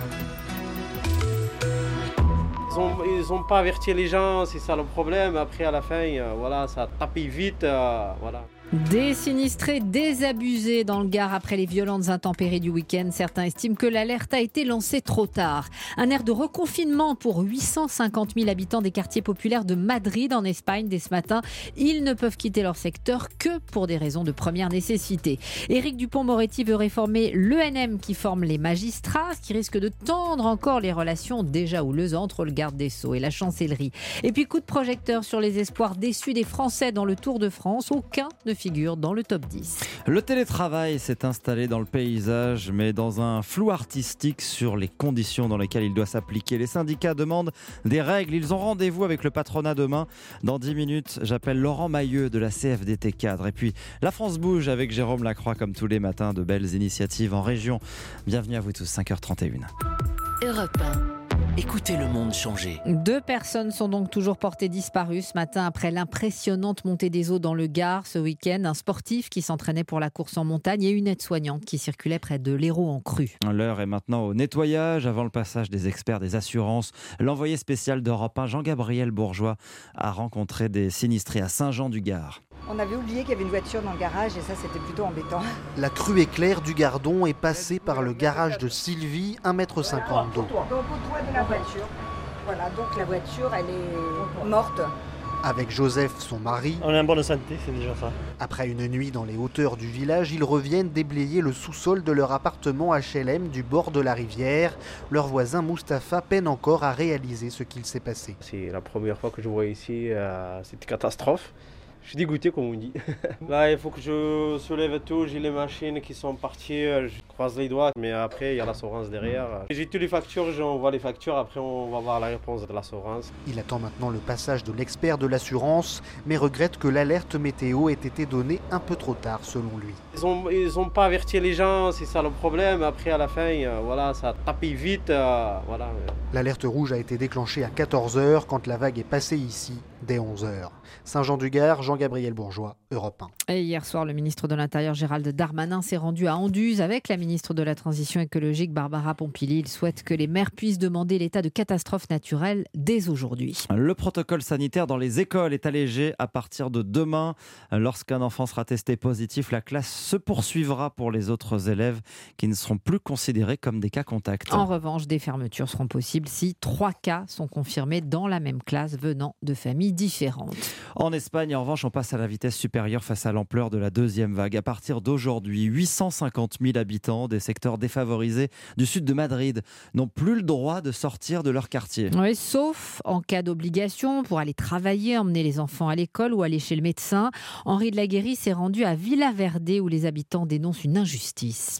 Ils n'ont pas averti les gens, c'est ça le problème. Après, à la fin, euh, voilà, ça a tapé vite. Euh, voilà. Des sinistrés désabusés dans le Gard après les violentes intempéries du week-end. Certains estiment que l'alerte a été lancée trop tard. Un air de reconfinement pour huit cent cinquante mille habitants des quartiers populaires de Madrid en Espagne dès ce matin. Ils ne peuvent quitter leur secteur que pour des raisons de première nécessité. Éric Dupond-Moretti veut réformer l'E N M qui forme les magistrats, ce qui risque de tendre encore les relations déjà houleuses entre le garde des Sceaux et la chancellerie. Et puis coup de projecteur sur les espoirs déçus des Français dans le Tour de France. Aucun ne figure dans le top dix. Le télétravail s'est installé dans le paysage, mais dans un flou artistique sur les conditions dans lesquelles il doit s'appliquer. Les syndicats demandent des règles. Ils ont rendez-vous avec le patronat demain. Dans dix minutes, j'appelle Laurent Mailleux de la C F D T Cadre. Et puis, la France bouge avec Jérôme Lacroix, comme tous les matins, de belles initiatives en région. Bienvenue à vous tous, cinq heures trente et une. Europe un. Écoutez le monde changer. Deux personnes sont donc toujours portées disparues ce matin après l'impressionnante montée des eaux dans le Gard ce week-end. Un sportif qui s'entraînait pour la course en montagne et une aide-soignante qui circulait près de l'Hérault en crue. L'heure est maintenant au nettoyage avant le passage des experts des assurances. L'envoyé spécial d'Europe un, Jean-Gabriel Bourgeois, a rencontré des sinistrés à Saint-Jean-du-Gard. On avait oublié qu'il y avait une voiture dans le garage et ça c'était plutôt embêtant. La crue éclair du Gardon est passée par le garage de Sylvie, un mètre cinquante d'eau. Donc au toit de la voiture. Voilà, donc la voiture elle est morte. Avec Joseph, son mari. On est en bonne santé, c'est déjà ça. Après une nuit dans les hauteurs du village, ils reviennent déblayer le sous-sol de leur appartement H L M du bord de la rivière. Leur voisin Mustapha peine encore à réaliser ce qu'il s'est passé. C'est la première fois que je vois ici, euh, c'était catastrophe. Je suis dégoûté, comme on dit. Là, il faut que je soulève tout. J'ai les machines qui sont parties. Je croise les doigts. Mais après, il y a l'assurance derrière. J'ai toutes les factures. J'envoie les factures. Après, on va voir la réponse de l'assurance. Il attend maintenant le passage de l'expert de l'assurance, mais regrette que l'alerte météo ait été donnée un peu trop tard, selon lui. Ils n'ont ils ont pas averti les gens. C'est ça le problème. Après, à la fin, euh, voilà, ça a tapé vite. Euh, voilà. L'alerte rouge a été déclenchée à quatorze heures quand la vague est passée ici, dès onze heures. Saint-Jean-du-Gard, Jean-Gabriel Bourgeois, Europe un. Et hier soir, le ministre de l'Intérieur Gérald Darmanin s'est rendu à Anduze avec la ministre de la Transition écologique Barbara Pompili. Il souhaite que les maires puissent demander l'état de catastrophe naturelle dès aujourd'hui. Le protocole sanitaire dans les écoles est allégé à partir de demain. Lorsqu'un enfant sera testé positif, la classe se poursuivra pour les autres élèves qui ne seront plus considérés comme des cas contacts. En revanche, des fermetures seront possibles si trois cas sont confirmés dans la même classe venant de familles différentes. En Espagne, en revanche, on passe à la vitesse supérieure face à l'ampleur de la deuxième vague. À partir d'aujourd'hui, huit cent cinquante mille habitants des secteurs défavorisés du sud de Madrid n'ont plus le droit de sortir de leur quartier. Oui, sauf en cas d'obligation pour aller travailler, emmener les enfants à l'école ou aller chez le médecin. Henri de la Guérie s'est rendu à Villaverde où les habitants dénoncent une injustice.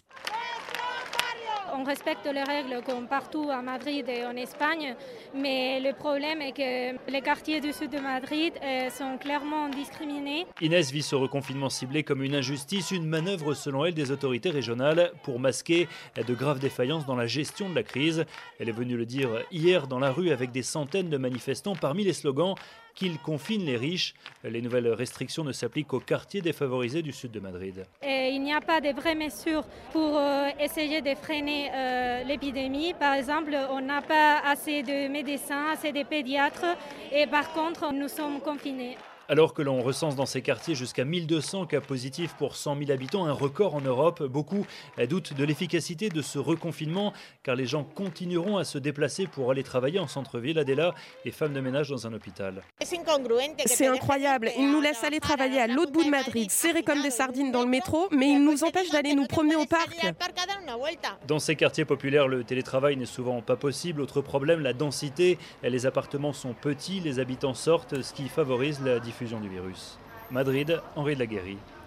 On respecte les règles comme partout à Madrid et en Espagne, mais le problème est que les quartiers du sud de Madrid sont clairement discriminés. Inès vit ce reconfinement ciblé comme une injustice, une manœuvre selon elle des autorités régionales pour masquer de graves défaillances dans la gestion de la crise. Elle est venue le dire hier dans la rue avec des centaines de manifestants parmi les slogans qu'ils confinent les riches. Les nouvelles restrictions ne s'appliquent qu'aux quartiers défavorisés du sud de Madrid. Et il n'y a pas de vraies mesures pour euh, essayer de freiner euh, l'épidémie. Par exemple, on n'a pas assez de médecins, assez de pédiatres et par contre, nous sommes confinés. Alors que l'on recense dans ces quartiers jusqu'à mille deux cents cas positifs pour cent mille habitants, un record en Europe, beaucoup doutent de l'efficacité de ce reconfinement car les gens continueront à se déplacer pour aller travailler en centre-ville. Adela est femme de ménage dans un hôpital. C'est incroyable, ils nous laissent aller travailler à l'autre bout de Madrid, serrés comme des sardines dans le métro, mais ils nous empêchent d'aller nous promener au parc. Dans ces quartiers populaires, le télétravail n'est souvent pas possible. Autre problème, la densité. Les appartements sont petits, les habitants sortent, ce qui favorise la diffusion du virus. Madrid, Henri de la Guérie,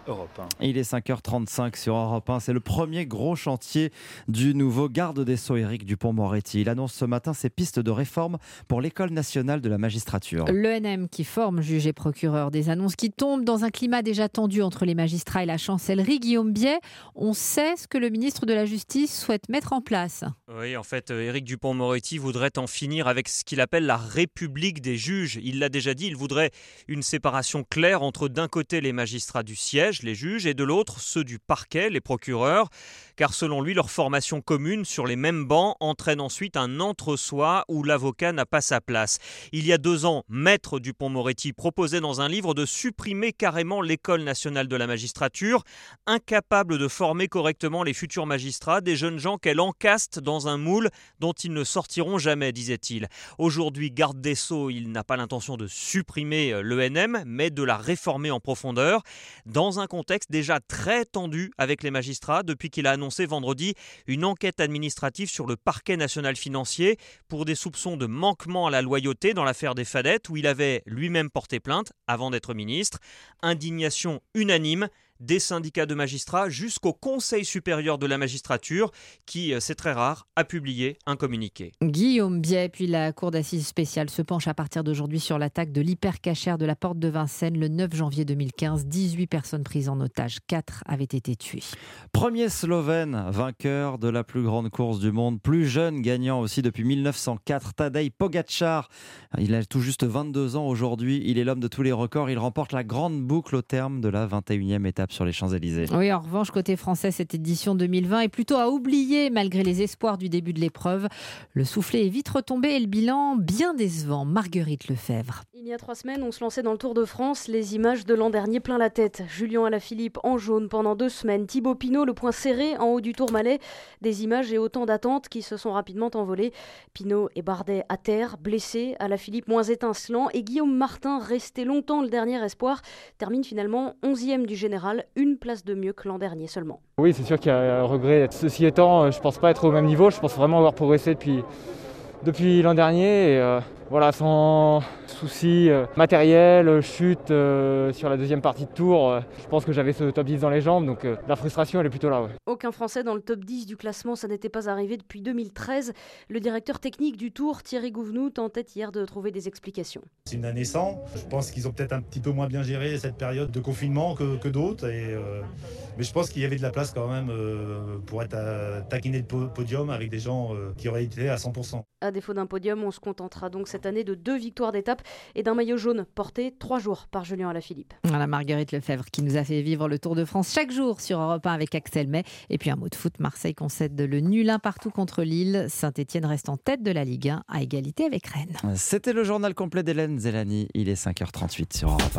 Europe un. Il est cinq heures trente-cinq sur Europe un. C'est le premier gros chantier du nouveau garde des Sceaux, Éric Dupond-Moretti. Il annonce ce matin ses pistes de réforme pour l'École nationale de la magistrature. L'E N M qui forme juges et procureurs, des annonces qui tombent dans un climat déjà tendu entre les magistrats et la chancellerie. Guillaume Biet, on sait ce que le ministre de la Justice souhaite mettre en place. Oui, en fait, Éric Dupond-Moretti voudrait en finir avec ce qu'il appelle la République des juges. Il l'a déjà dit, il voudrait une séparation claire entre d'un côté les magistrats du siège, les juges, et de l'autre ceux du parquet, les procureurs, car selon lui, leur formation commune sur les mêmes bancs entraîne ensuite un entre-soi où l'avocat n'a pas sa place. Il y a deux ans, Maître Dupond-Moretti proposait dans un livre de supprimer carrément l'École nationale de la magistrature, incapable de former correctement les futurs magistrats, des jeunes gens qu'elle encaste dans un moule dont ils ne sortiront jamais, disait-il. Aujourd'hui, garde des Sceaux, il n'a pas l'intention de supprimer l'E N M, mais de la réformer en profondeur, dans un contexte déjà très tendu avec les magistrats depuis qu'il a annoncé vendredi une enquête administrative sur le parquet national financier pour des soupçons de manquement à la loyauté dans l'affaire des Fadettes où il avait lui-même porté plainte avant d'être ministre. Indignation unanime des syndicats de magistrats jusqu'au Conseil supérieur de la magistrature qui, c'est très rare, a publié un communiqué. Guillaume Biet, puis la Cour d'assises spéciale se penche à partir d'aujourd'hui sur l'attaque de l'hypercachère de la Porte de Vincennes le neuf janvier deux mille quinze. dix-huit personnes prises en otage, quatre avaient été tuées. Premier Slovène, vainqueur de la plus grande course du monde, plus jeune gagnant aussi depuis mille neuf cent quatre, Tadej Pogačar. Il a tout juste vingt-deux ans aujourd'hui, il est l'homme de tous les records, il remporte la grande boucle au terme de la vingt et unième étape sur les Champs-Élysées. Oui, en revanche, côté français, cette édition deux mille vingt est plutôt à oublier malgré les espoirs du début de l'épreuve. Le soufflet est vite retombé et le bilan bien décevant. Marguerite Lefebvre. Il y a trois semaines, on se lançait dans le Tour de France. Les images de l'an dernier plein la tête. Julien Alaphilippe en jaune pendant deux semaines. Thibaut Pinot, le poing serré en haut du Tourmalet. Des images et autant d'attentes qui se sont rapidement envolées. Pinot et Bardet à terre, blessés. Alaphilippe moins étincelant. Et Guillaume Martin, resté longtemps le dernier espoir, termine finalement onzième du général. Une place de mieux que l'an dernier seulement. Oui, c'est sûr qu'il y a un regret. Ceci étant, je ne pense pas être au même niveau. Je pense vraiment avoir progressé depuis, depuis l'an dernier. Et euh, voilà, sans soucis euh, matériels, chute euh, sur la deuxième partie de tour. Euh, je pense que j'avais ce top dix dans les jambes. Donc euh, la frustration, elle est plutôt là. Ouais. Aucun Français dans le top dix du classement, ça n'était pas arrivé depuis deux mille treize. Le directeur technique du Tour, Thierry Gouvenou, tentait hier de trouver des explications. C'est une année sans. Je pense qu'ils ont peut-être un petit peu moins bien géré cette période de confinement que, que d'autres. Et, euh, mais je pense qu'il y avait de la place quand même euh, pour être à, taquiner le podium avec des gens euh, qui auraient été à cent pour cent. À défaut d'un podium, on se contentera donc cette année de deux victoires d'étape et d'un maillot jaune porté trois jours par Julien Alaphilippe. Voilà Marguerite Lefebvre qui nous a fait vivre le Tour de France chaque jour sur Europe un avec Axel May. Et puis un mot de foot, Marseille concède le nul un partout contre Lille. Saint-Etienne reste en tête de la Ligue un à égalité avec Rennes. C'était le journal complet d'Hélène Zélani. Il est cinq heures trente-huit sur Europe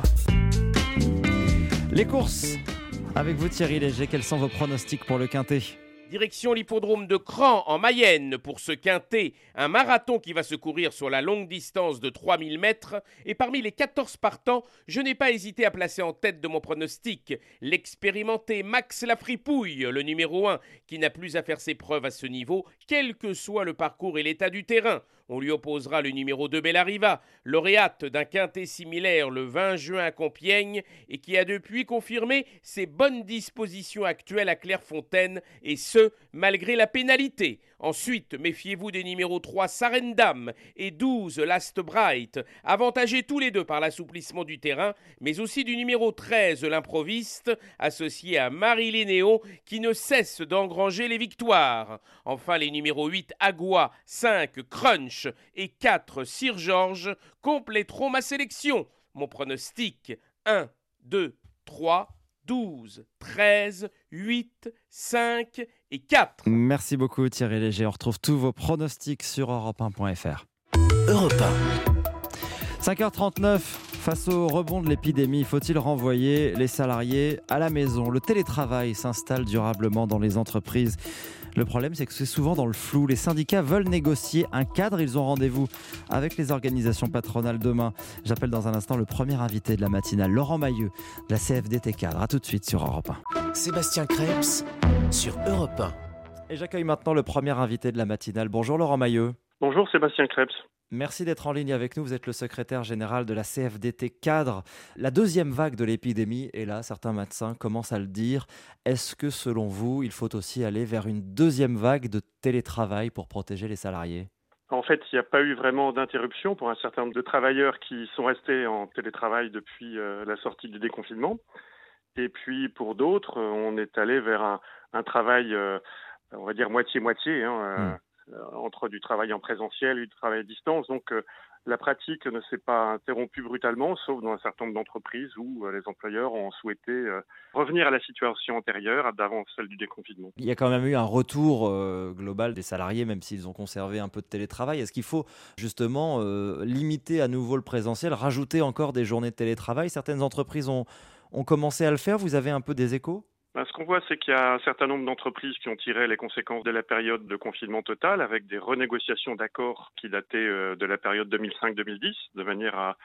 un. Les courses avec vous Thierry Léger, quels sont vos pronostics pour le Quintet ? Direction l'hippodrome de Cran en Mayenne pour ce quintet, un marathon qui va se courir sur la longue distance de trois mille mètres. Et parmi les quatorze partants, je n'ai pas hésité à placer en tête de mon pronostic l'expérimenté Max Lafripouille, le numéro un, qui n'a plus à faire ses preuves à ce niveau, quel que soit le parcours et l'état du terrain. On lui opposera le numéro deux Bellariva, lauréate d'un quintet similaire le vingt juin à Compiègne et qui a depuis confirmé ses bonnes dispositions actuelles à Clairefontaine et ce, malgré la pénalité. Ensuite, méfiez-vous des numéros trois Sarendam et douze Last Bright, avantagés tous les deux par l'assouplissement du terrain, mais aussi du numéro treize l'improviste, associé à Marie-Lénéo, qui ne cesse d'engranger les victoires. Enfin, les numéros huit Agua, cinq Crunch et quatre Sir George compléteront ma sélection. Mon pronostic un, deux, trois, douze, treize, huit, cinq et quatre. Merci beaucoup Thierry Léger. On retrouve tous vos pronostics sur europe un point f r. Europe un. cinq heures trente-neuf, face au rebond de l'épidémie, faut-il renvoyer les salariés à la maison ? Le télétravail s'installe durablement dans les entreprises. Le problème, c'est que c'est souvent dans le flou. Les syndicats veulent négocier un cadre. Ils ont rendez-vous avec les organisations patronales demain. J'appelle dans un instant le premier invité de la matinale, Laurent Mailleux, de la C F D T Cadre. A tout de suite sur Europe un. Sébastien Krebs sur Europe un. Et j'accueille maintenant le premier invité de la matinale. Bonjour Laurent Mailleux. Bonjour Sébastien Krebs. Merci d'être en ligne avec nous. Vous êtes le secrétaire général de la C F D T Cadre. La deuxième vague de l'épidémie est là, certains médecins commencent à le dire. Est-ce que selon vous, il faut aussi aller vers une deuxième vague de télétravail pour protéger les salariés ? En fait, il n'y a pas eu vraiment d'interruption pour un certain nombre de travailleurs qui sont restés en télétravail depuis euh, la sortie du déconfinement. Et puis pour d'autres, on est allé vers un, un travail, euh, on va dire moitié-moitié, hein, euh, mmh. euh, entre du travail en présentiel et du travail à distance. Donc euh, la pratique ne s'est pas interrompue brutalement, sauf dans un certain nombre d'entreprises où euh, les employeurs ont souhaité euh, revenir à la situation antérieure, d'avant celle du déconfinement. Il y a quand même eu un retour euh, global des salariés, même s'ils ont conservé un peu de télétravail. Est-ce qu'il faut justement euh, limiter à nouveau le présentiel, rajouter encore des journées de télétravail ? Certaines entreprises ont, ont commencé à le faire. Vous avez un peu des échos ? Ce qu'on voit, c'est qu'il y a un certain nombre d'entreprises qui ont tiré les conséquences de la période de confinement total avec des renégociations d'accords qui dataient de la période deux mille cinq deux mille dix, de manière à,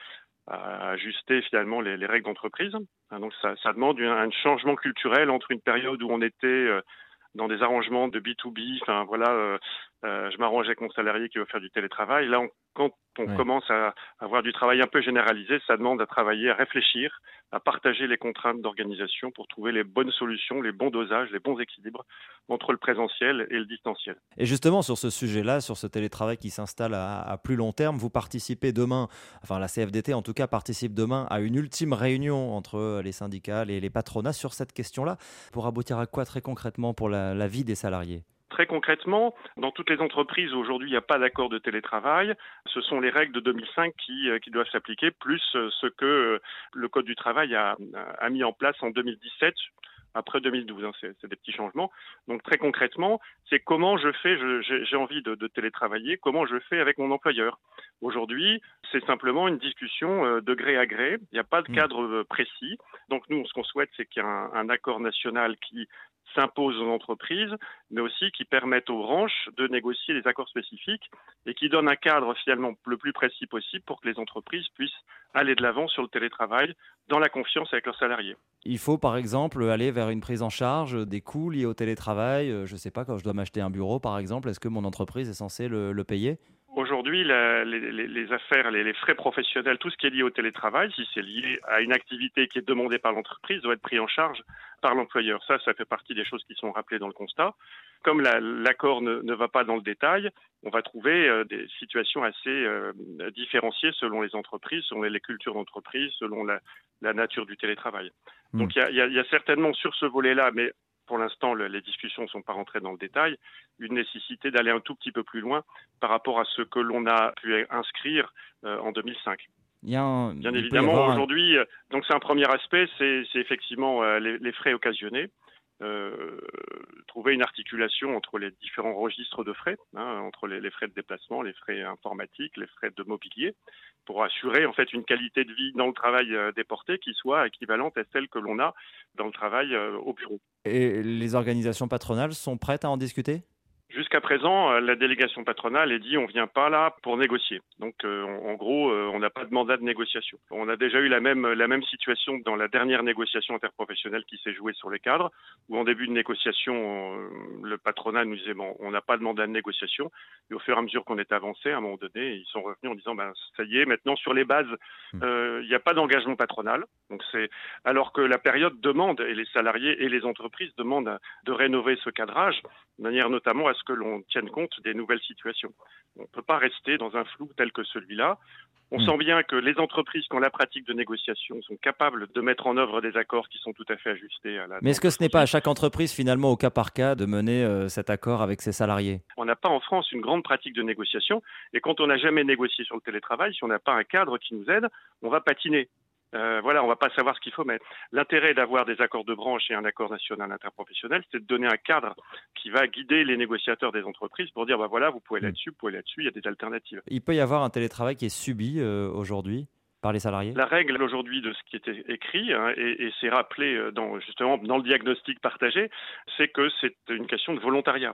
à ajuster finalement les, les règles d'entreprise. Donc ça, ça demande un, un changement culturel entre une période où on était dans des arrangements de B deux B, enfin voilà, euh, euh, je m'arrange avec mon salarié qui veut faire du télétravail. Là, on, quand on ouais. commence à avoir du travail un peu généralisé, ça demande à travailler, à réfléchir, à partager les contraintes d'organisation pour trouver les bonnes solutions, les bons dosages, les bons équilibres entre le présentiel et le distanciel. Et justement, sur ce sujet-là, sur ce télétravail qui s'installe à, à plus long terme, vous participez demain, enfin la C F D T en tout cas participe demain à une ultime réunion entre les syndicats et les patronats sur cette question-là, pour aboutir à quoi très concrètement pour la, la vie des salariés ? Très concrètement, dans toutes les entreprises, aujourd'hui, il n'y a pas d'accord de télétravail. Ce sont les règles de deux mille cinq qui, qui doivent s'appliquer, plus ce que le Code du travail a, a mis en place en deux mille dix-sept, après deux mille douze. Hein, c'est, c'est des petits changements. Donc très concrètement, c'est comment je fais, je, j'ai, j'ai envie de, de télétravailler, comment je fais avec mon employeur. Aujourd'hui, c'est simplement une discussion de gré à gré. Il n'y a pas de cadre précis. Donc nous, ce qu'on souhaite, c'est qu'il y ait un, un accord national qui s'impose aux entreprises, mais aussi qui permettent aux branches de négocier des accords spécifiques et qui donnent un cadre finalement le plus précis possible pour que les entreprises puissent aller de l'avant sur le télétravail dans la confiance avec leurs salariés. Il faut par exemple aller vers une prise en charge des coûts liés au télétravail. Je ne sais pas, quand je dois m'acheter un bureau par exemple, est-ce que mon entreprise est censée le, le payer ? Aujourd'hui, la, les, les, les affaires, les, les frais professionnels, tout ce qui est lié au télétravail, si c'est lié à une activité qui est demandée par l'entreprise, doit être pris en charge par l'employeur. Ça, ça fait partie des choses qui sont rappelées dans le constat. Comme la, l'accord ne, ne va pas dans le détail, on va trouver euh, des situations assez euh, différenciées selon les entreprises, selon les cultures d'entreprise, selon la, la nature du télétravail. Mmh. Donc, il y a, y a, y a certainement sur ce volet-là, mais pour l'instant, le, les discussions ne sont pas rentrées dans le détail, une nécessité d'aller un tout petit peu plus loin par rapport à ce que l'on a pu inscrire euh, en deux mille cinq. Il y a un, Bien évidemment, aujourd'hui, un... donc c'est un premier aspect, c'est, c'est effectivement euh, les, les frais occasionnés. Euh, trouver une articulation entre les différents registres de frais, hein, entre les, les frais de déplacement, les frais informatiques, les frais de mobilier, pour assurer en fait une qualité de vie dans le travail euh, déporté qui soit équivalente à celle que l'on a dans le travail euh, au bureau. Et les organisations patronales sont prêtes à en discuter ? Jusqu'à présent, la délégation patronale est dit on ne vient pas là pour négocier. Donc, euh, en, en gros, euh, on n'a pas de mandat de négociation. On a déjà eu la même, la même situation dans la dernière négociation interprofessionnelle qui s'est jouée sur les cadres, où en début de négociation, euh, le patronat nous disait bon, on n'a pas de mandat de négociation. Et au fur et à mesure qu'on est avancé, à un moment donné, ils sont revenus en disant ben, ça y est, maintenant sur les bases, il euh, n'y a pas d'engagement patronal. Donc, c'est alors que la période demande, et les salariés et les entreprises demandent de rénover ce cadrage, de manière notamment à ce que l'on tienne compte des nouvelles situations. On ne peut pas rester dans un flou tel que celui-là. On mmh. sent bien que les entreprises, quand la pratique de négociation, sont capables de mettre en œuvre des accords qui sont tout à fait ajustés à la... Mais est-ce que ce n'est pas à chaque entreprise, finalement, au cas par cas, de mener euh, cet accord avec ses salariés ? On n'a pas en France une grande pratique de négociation. Et quand on n'a jamais négocié sur le télétravail, si on n'a pas un cadre qui nous aide, on va patiner. Euh, voilà, on va pas savoir ce qu'il faut, mais l'intérêt d'avoir des accords de branche et un accord national interprofessionnel, c'est de donner un cadre qui va guider les négociateurs des entreprises pour dire, bah voilà, vous pouvez là-dessus, vous pouvez là-dessus, il y a des alternatives. Il peut y avoir un télétravail qui est subi euh, aujourd'hui par les salariés ? La règle aujourd'hui de ce qui était écrit, hein, et, et c'est rappelé dans, justement dans le diagnostic partagé, c'est que c'est une question de volontariat.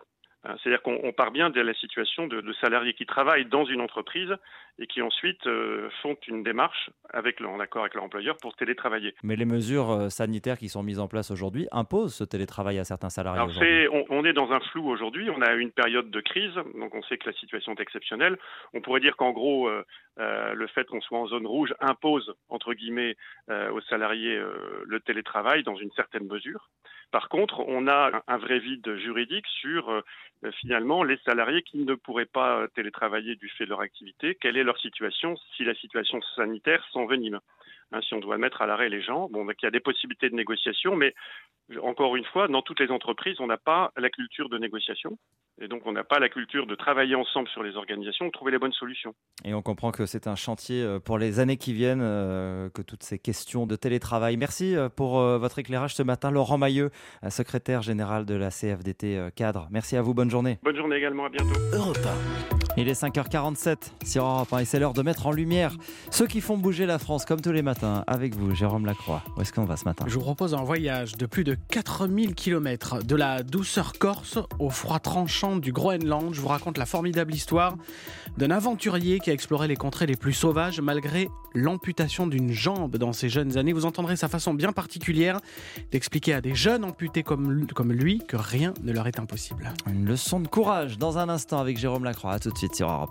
C'est-à-dire qu'on on part bien de la situation de, de salariés qui travaillent dans une entreprise et qui ensuite euh, font une démarche avec le, en accord avec leur employeur pour télétravailler. Mais les mesures sanitaires qui sont mises en place aujourd'hui imposent ce télétravail à certains salariés. Alors c'est, on, on est dans un flou aujourd'hui, on a une période de crise, donc on sait que la situation est exceptionnelle. On pourrait dire qu'en gros, euh, euh, le fait qu'on soit en zone rouge impose, entre guillemets, euh, aux salariés euh, le télétravail dans une certaine mesure. Par contre, on a un, un vrai vide juridique sur euh, finalement les salariés qui ne pourraient pas télétravailler du fait de leur activité. Quelle est leur situation si la situation sanitaire s'envenime ? Hein, si on doit mettre à l'arrêt les gens, bon, donc il y a des possibilités de négociation, mais encore une fois, dans toutes les entreprises, on n'a pas la culture de négociation. Et donc, on n'a pas la culture de travailler ensemble sur les organisations, de trouver les bonnes solutions. Et on comprend que c'est un chantier pour les années qui viennent, euh, que toutes ces questions de télétravail. Merci pour euh, votre éclairage ce matin. Laurent Mailleux, secrétaire général de la C F D T euh, Cadre. Merci à vous, bonne journée. Bonne journée également, à bientôt. Europe un. Il est cinq heures quarante-sept sur Europe un et c'est l'heure de mettre en lumière ceux qui font bouger la France, comme tous les matins. Avec vous, Jérôme Lacroix. Où est-ce qu'on va ce matin ? Je vous propose un voyage de plus de quatre mille kilomètres, de la douceur corse au froid tranchant du Groenland. Je vous raconte la formidable histoire d'un aventurier qui a exploré les contrées les plus sauvages malgré l'amputation d'une jambe dans ses jeunes années. Vous entendrez sa façon bien particulière d'expliquer à des jeunes amputés comme, comme lui que rien ne leur est impossible. Une leçon de courage dans un instant avec Jérôme Lacroix. À tout de suite sur Europe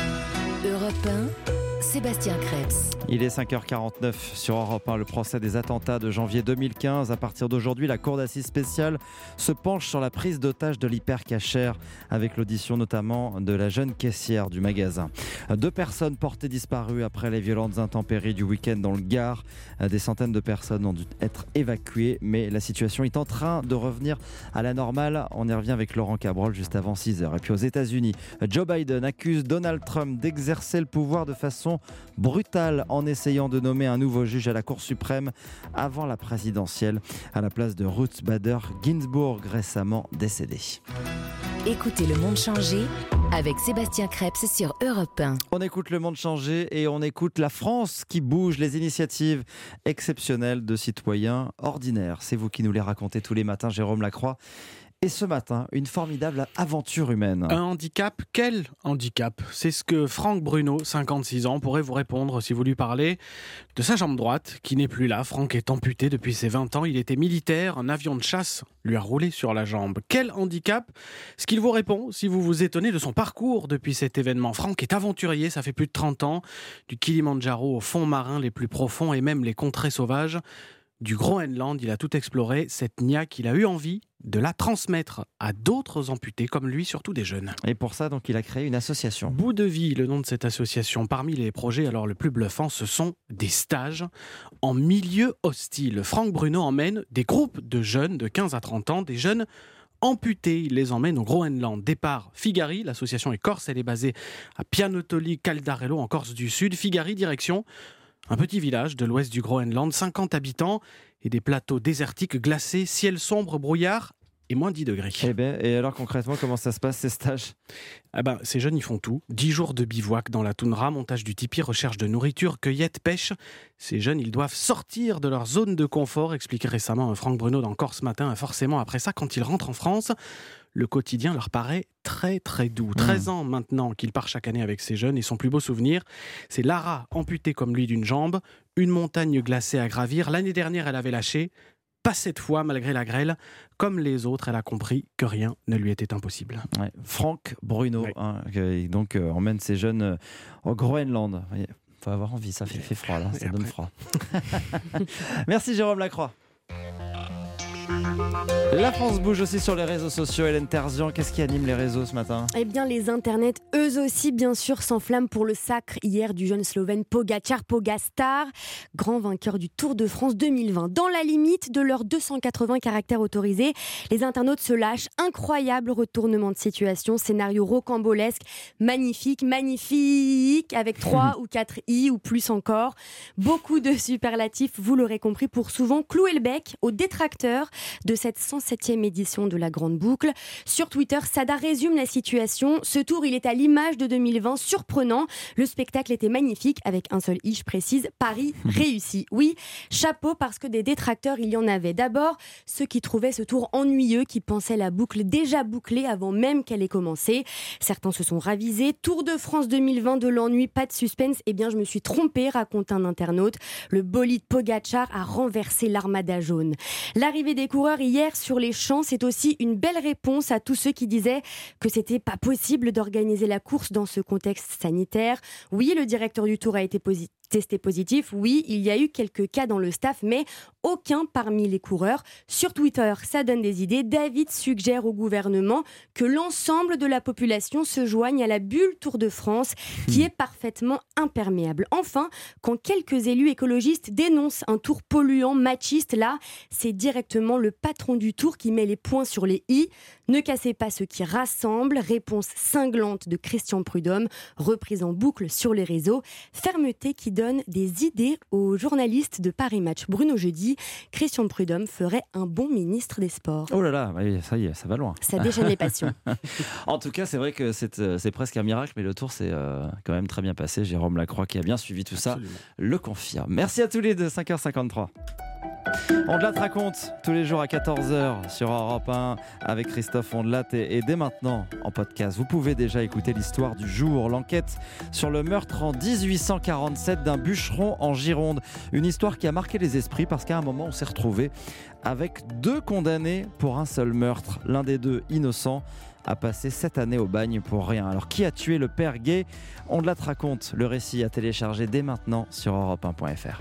un. Europe un, Sébastien Krebs. Il est cinq heures quarante-neuf sur Europe un. Le procès des attentats de janvier deux mille quinze. À partir d'aujourd'hui, la Cour d'assises spéciale se penche sur la prise d'otage de l'Hypercacher, avec l'audition notamment de la jeune caissière du magasin. Deux personnes portées disparues après les violentes intempéries du week-end dans le Gard. Des centaines de personnes ont dû être évacuées, mais la situation est en train de revenir à la normale. On y revient avec Laurent Cabrol juste avant six heures. Et puis aux États-Unis, Joe Biden accuse Donald Trump d'exercer le pouvoir de façon brutale en essayant de nommer un nouveau juge à la Cour suprême avant la présidentielle, à la place de Ruth Bader Ginsburg, récemment décédée. Écoutez Le Monde changer avec Sébastien Krebs sur Europe un. On écoute Le Monde changer et on écoute la France qui bouge, les initiatives exceptionnelles de citoyens ordinaires. C'est vous qui nous les racontez tous les matins, Jérôme Lacroix. Et ce matin, une formidable aventure humaine. Un handicap ? Quel handicap ? C'est ce que Franck Bruno, cinquante-six ans, pourrait vous répondre si vous lui parlez de sa jambe droite, qui n'est plus là. Franck est amputé depuis ses vingt ans. Il était militaire, un avion de chasse lui a roulé sur la jambe. Quel handicap ? Ce qu'il vous répond si vous vous étonnez de son parcours depuis cet événement. Franck est aventurier, ça fait plus de trente ans, du Kilimandjaro aux fonds marins les plus profonds et même les contrées sauvages. Du Groenland, il a tout exploré. Cette niaque, il a eu envie de la transmettre à d'autres amputés comme lui, surtout des jeunes. Et pour ça, donc, il a créé une association. Bout de vie, le nom de cette association. Parmi les projets alors le plus bluffant, ce sont des stages en milieu hostile. Franck Bruno emmène des groupes de jeunes de quinze à trente ans, des jeunes amputés. Il les emmène au Groenland. Départ Figari, l'association est corse, elle est basée à Pianotoli Caldarello en Corse du Sud. Figari, direction un petit village de l'ouest du Groenland, cinquante habitants et des plateaux désertiques glacés, ciel sombre, brouillard et moins dix degrés. Eh ben, et alors concrètement, comment ça se passe ces stages ? Ah ben, ces jeunes, ils font tout. dix jours de bivouac dans la toundra, montage du tipi, recherche de nourriture, cueillette, pêche. Ces jeunes, ils doivent sortir de leur zone de confort, expliquait récemment Franck Bruno dans Corse Matin. Et forcément, après ça, quand ils rentrent en France, le quotidien leur paraît très très doux. treize ans maintenant qu'il part chaque année avec ces jeunes et son plus beau souvenir, c'est Lara, amputée comme lui d'une jambe, une montagne glacée à gravir. L'année dernière, elle avait lâché. Pas cette fois, malgré la grêle. Comme les autres, elle a compris que rien ne lui était impossible. Ouais. Franck Bruno, ouais. hein, qui donc euh, emmène ces jeunes euh, au Groenland. Il faut avoir envie, ça fait, fait froid là, ça donne froid. Merci Jérôme Lacroix. La France bouge aussi sur les réseaux sociaux. Hélène Terzian, qu'est-ce qui anime les réseaux ce matin ? Eh bien, les internets, eux aussi, bien sûr, s'enflamment pour le sacre hier du jeune Slovène Pogačar Pogastar, grand vainqueur du Tour de France deux mille vingt. Dans la limite de leurs deux cent quatre-vingts caractères autorisés, les internautes se lâchent. Incroyable retournement de situation, scénario rocambolesque, magnifique, magnifique, avec trois ou quatre i ou plus encore. Beaucoup de superlatifs, vous l'aurez compris, pour souvent clouer le bec aux détracteurs de cette cent septième édition de la Grande Boucle. Sur Twitter, Sada résume la situation. Ce tour, il est à l'image de deux mille vingt, surprenant. Le spectacle était magnifique, avec un seul i, je précise, Paris réussi. Oui, chapeau, parce que des détracteurs, il y en avait. D'abord, ceux qui trouvaient ce tour ennuyeux, qui pensaient la boucle déjà bouclée avant même qu'elle ait commencé. Certains se sont ravisés. Tour de France deux mille vingt, de l'ennui, pas de suspense. Eh bien, je me suis trompée, raconte un internaute. Le bolide Pogacar a renversé l'armada jaune. L'arrivée des coureurs hier sur les champs, c'est aussi une belle réponse à tous ceux qui disaient que c'était pas possible d'organiser la course dans ce contexte sanitaire. Oui, le directeur du Tour a été positif. Testé positif, oui, il y a eu quelques cas dans le staff, mais aucun parmi les coureurs. Sur Twitter, ça donne des idées. David suggère au gouvernement que l'ensemble de la population se joigne à la bulle Tour de France, qui est parfaitement imperméable. Enfin, quand quelques élus écologistes dénoncent un tour polluant, machiste, là, c'est directement le patron du Tour qui met les points sur les i. Ne cassez pas ce qui rassemble. Réponse cinglante de Christian Prudhomme, reprise en boucle sur les réseaux. Fermeté qui donne des idées aux journalistes de Paris Match. Bruno Jeudi, Christian Prudhomme ferait un bon ministre des Sports. Oh là là, ça y est, ça va loin. Ça déchaîne les passions. En tout cas, c'est vrai que c'est, c'est presque un miracle, mais le tour s'est euh, quand même très bien passé. Jérôme Lacroix, qui a bien suivi tout Absolument. ça, le confirme. Merci à tous les deux, cinq heures cinquante-trois. Ondelat raconte tous les jours à quatorze heures sur Europe un avec Christophe Ondelat et, et dès maintenant en podcast. Vous pouvez déjà écouter l'histoire du jour, l'enquête sur le meurtre en dix-huit cent quarante-sept d'un bûcheron en Gironde. Une histoire qui a marqué les esprits parce qu'à un moment on s'est retrouvé avec deux condamnés pour un seul meurtre. L'un des deux, innocent, a passé sept années au bagne pour rien. Alors qui a tué le père gay ? Ondelat raconte, le récit à télécharger dès maintenant sur europe un point f r.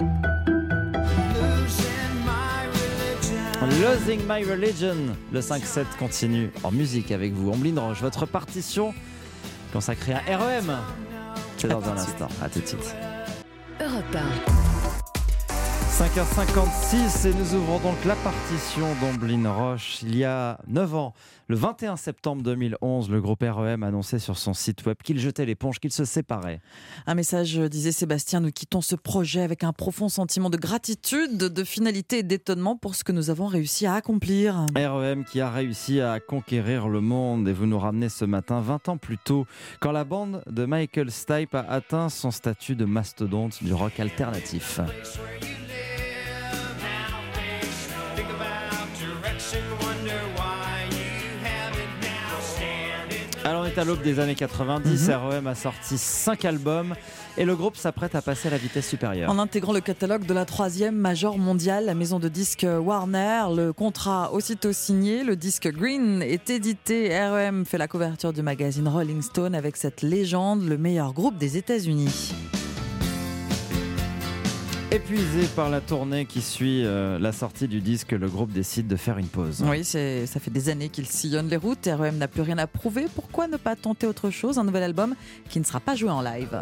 Losing My Religion, le cinq sept continue en musique avec vous. Omblin Roche, votre partition consacrée à R E M. C'est dans un instant, à tout de suite. Europe un. cinq heures cinquante-six et nous ouvrons donc la partition d'Omblin Roche. Il y a neuf ans, le vingt et un septembre deux mille onze, le groupe R E M annonçait sur son site web qu'il jetait l'éponge, qu'il se séparait. Un message disait Sébastien, nous quittons ce projet avec un profond sentiment de gratitude, de finalité et d'étonnement pour ce que nous avons réussi à accomplir. R E M qui a réussi à conquérir le monde et vous nous ramenez ce matin vingt ans plus tôt, quand la bande de Michael Stipe a atteint son statut de mastodonte du rock alternatif. Alors on est à l'aube des années quatre-vingt-dix, mmh. R E M a sorti cinq albums et le groupe s'apprête à passer à la vitesse supérieure. En intégrant le catalogue de la troisième major mondiale, la maison de disques Warner, le contrat aussitôt signé, le disque Green est édité. R E M fait la couverture du magazine Rolling Stone avec cette légende, le meilleur groupe des États-Unis. Épuisé par la tournée qui suit euh, la sortie du disque, le groupe décide de faire une pause. Oui, c'est, ça fait des années qu'il sillonne les routes. R E M n'a plus rien à prouver. Pourquoi ne pas tenter autre chose ? Un nouvel album qui ne sera pas joué en live.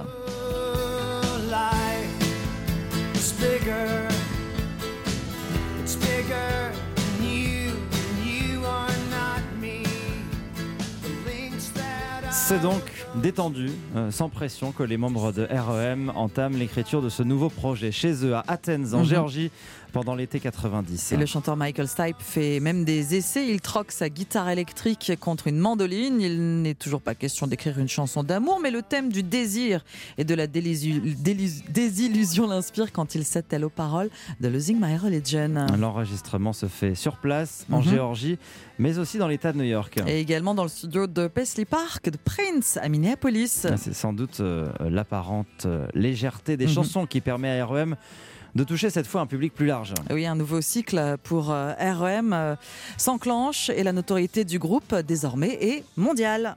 C'est donc détendu, euh, sans pression, que les membres de R E M entament l'écriture de ce nouveau projet chez eux à Athens, en mmh. Géorgie, pendant l'été quatre-vingt-dix. Et le chanteur Michael Stipe fait même des essais. Il troque sa guitare électrique contre une mandoline. Il n'est toujours pas question d'écrire une chanson d'amour, mais le thème du désir et de la délisu- délisu- désillusion l'inspire quand il s'attelle aux paroles de Losing My Religion. L'enregistrement se fait sur place, en mmh. Géorgie, mais aussi dans l'État de New York. Et également dans le studio de Paisley Park de Prince à Minneapolis. C'est sans doute euh, l'apparente euh, légèreté des mmh. chansons qui permet à R E M de toucher cette fois un public plus large. Oui, un nouveau cycle pour euh, R E M euh, s'enclenche et la notoriété du groupe désormais est mondiale.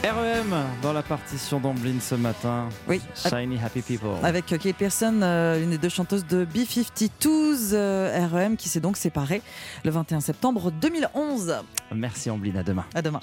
R E M dans la partition d'Amblin ce matin. Oui. Shiny Happy People. Avec Kate Pearson, euh, une des deux chanteuses de B cinquante-deux, euh, R E M qui s'est donc séparée le vingt et un septembre deux mille onze. Merci Amblin, à demain. À demain.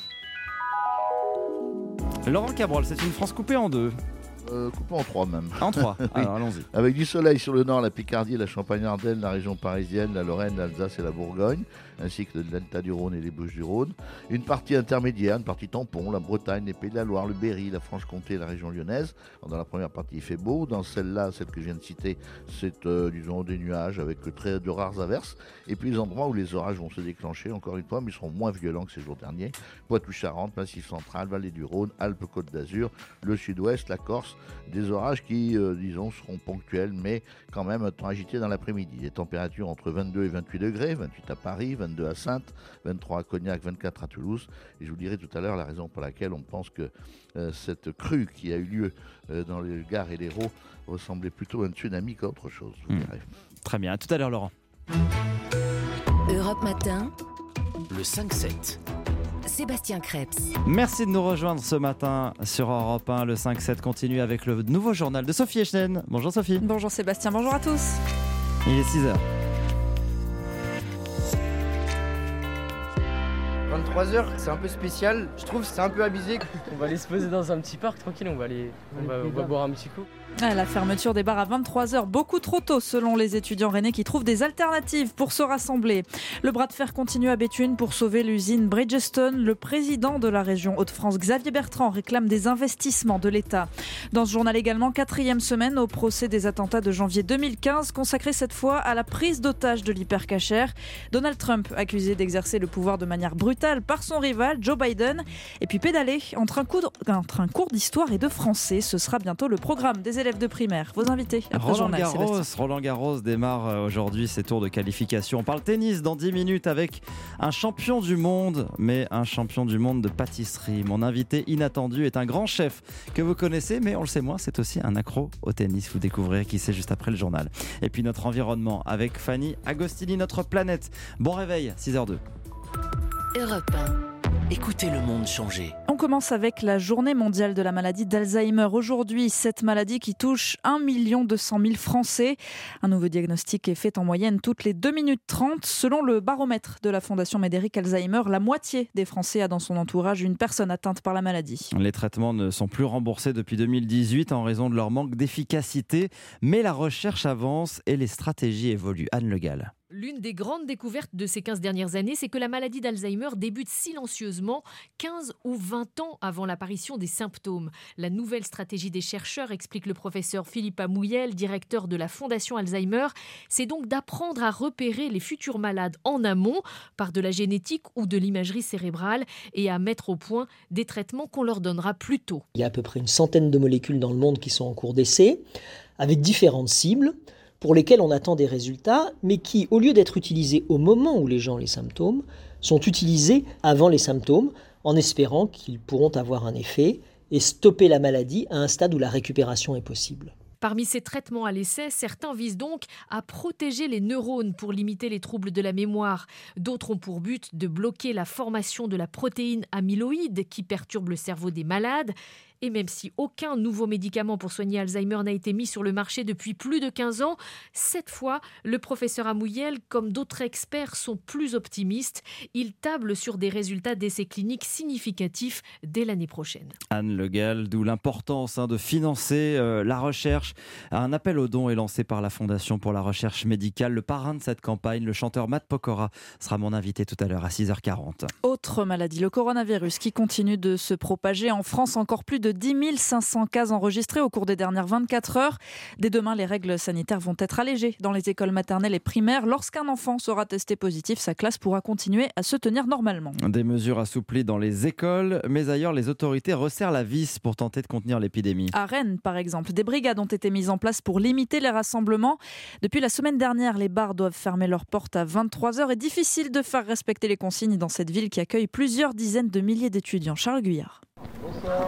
Laurent Cabrol, c'est une France coupée en deux. Euh, coupé en trois même. En trois, oui. Alors allons-y. Avec du soleil sur le nord, la Picardie, la Champagne-Ardenne, la région parisienne, la Lorraine, l'Alsace et la Bourgogne, ainsi que le delta du Rhône et les Bouches-du-Rhône. Une partie intermédiaire, une partie tampon, la Bretagne, les Pays de la Loire, le Berry, la Franche-Comté et la région lyonnaise. Dans la première partie, il fait beau. Dans celle-là, celle que je viens de citer, c'est euh, disons des nuages avec très de rares averses. Et puis les endroits où les orages vont se déclencher, encore une fois, mais ils seront moins violents que ces jours derniers. Poitou-Charentes, Massif central, Vallée du Rhône, Alpes-Côte d'Azur, le Sud-Ouest, la Corse. Des orages qui, euh, disons, seront ponctuels, mais quand même un temps agité dans l'après-midi. Les températures entre vingt-deux et vingt-huit degrés, vingt-huit à Paris, vingt-deux à Saintes, vingt-trois à Cognac, vingt-quatre à Toulouse. Et je vous dirai tout à l'heure la raison pour laquelle on pense que euh, cette crue qui a eu lieu euh, dans les Gard et l'Hérault ressemblait plutôt à un tsunami qu'à autre chose. Vous mmh. verrez. Très bien, à tout à l'heure Laurent. Europe Matin, le cinq sept. Sébastien Krebs. Merci de nous rejoindre ce matin sur Europe un. Le cinq sept continue avec le nouveau journal de Sophie Echnen. Bonjour Sophie. Bonjour Sébastien, bonjour à tous. Il est six heures. vingt-trois heures, c'est un peu spécial. Je trouve que c'est un peu abusé. On va aller se poser dans un petit parc tranquille, on va aller on va, on va boire un petit coup. La fermeture des bars à vingt-trois heures, beaucoup trop tôt selon les étudiants rennais qui trouvent des alternatives pour se rassembler. Le bras de fer continue à Béthune pour sauver l'usine Bridgestone. Le président de la région Hauts-de-France, Xavier Bertrand, réclame des investissements de l'État. Dans ce journal également, quatrième semaine au procès des attentats de janvier deux mille quinze, consacré cette fois à la prise d'otage de l'hypercachère. Donald Trump, accusé d'exercer le pouvoir de manière brutale par son rival Joe Biden. Et puis pédaler entre un cours, entre un cours d'histoire et de français. Ce sera bientôt le programme des élèves de primaire. Vos invités après Roland journal, Garros, Sébastien. Roland Garros démarre aujourd'hui ses tours de qualification. On parle tennis dans dix minutes avec un champion du monde, mais un champion du monde de pâtisserie. Mon invité inattendu est un grand chef que vous connaissez, mais on le sait moins, c'est aussi un accro au tennis. Vous découvrirez qui c'est juste après le journal. Et puis notre environnement avec Fanny Agostini, notre planète. Bon réveil, six heures zéro deux. Europe un. Écoutez le monde changer. On commence avec la journée mondiale de la maladie d'Alzheimer. Aujourd'hui, cette maladie qui touche un million deux cent mille Français. Un nouveau diagnostic est fait en moyenne toutes les deux minutes trente. Selon le baromètre de la Fondation Médéric Alzheimer, la moitié des Français a dans son entourage une personne atteinte par la maladie. Les traitements ne sont plus remboursés depuis deux mille dix-huit en raison de leur manque d'efficacité. Mais la recherche avance et les stratégies évoluent. Anne Le Gall. L'une des grandes découvertes de ces quinze dernières années, c'est que la maladie d'Alzheimer débute silencieusement quinze ou vingt ans avant l'apparition des symptômes. La nouvelle stratégie des chercheurs, explique le professeur Philippe Amouyel, directeur de la Fondation Alzheimer, c'est donc d'apprendre à repérer les futurs malades en amont par de la génétique ou de l'imagerie cérébrale et à mettre au point des traitements qu'on leur donnera plus tôt. Il y a à peu près une centaine de molécules dans le monde qui sont en cours d'essai, avec différentes cibles, pour lesquels on attend des résultats, mais qui, au lieu d'être utilisés au moment où les gens ont les symptômes, sont utilisés avant les symptômes, en espérant qu'ils pourront avoir un effet et stopper la maladie à un stade où la récupération est possible. Parmi ces traitements à l'essai, certains visent donc à protéger les neurones pour limiter les troubles de la mémoire. D'autres ont pour but de bloquer la formation de la protéine amyloïde qui perturbe le cerveau des malades. Et même si aucun nouveau médicament pour soigner Alzheimer n'a été mis sur le marché depuis plus de quinze ans, cette fois, le professeur Amouyel, comme d'autres experts, sont plus optimistes. Il table sur des résultats d'essais cliniques significatifs dès l'année prochaine. Anne Le Gall, d'où l'importance hein, de financer euh, la recherche. Un appel aux dons est lancé par la Fondation pour la recherche médicale. Le parrain de cette campagne, le chanteur Matt Pokora, sera mon invité tout à l'heure à six heures quarante. Autre maladie, le coronavirus qui continue de se propager en France. Encore plus de dix mille cinq cents cas enregistrés au cours des dernières vingt-quatre heures. Dès demain, les règles sanitaires vont être allégées dans les écoles maternelles et primaires. Lorsqu'un enfant sera testé positif, sa classe pourra continuer à se tenir normalement. Des mesures assouplies dans les écoles, mais ailleurs, les autorités resserrent la vis pour tenter de contenir l'épidémie. À Rennes, par exemple, des brigades ont été mises en place pour limiter les rassemblements. Depuis la semaine dernière, les bars doivent fermer leurs portes à vingt-trois heures. Et difficile de faire respecter les consignes dans cette ville qui accueille plusieurs dizaines de milliers d'étudiants. Charles Guyard. Bonsoir.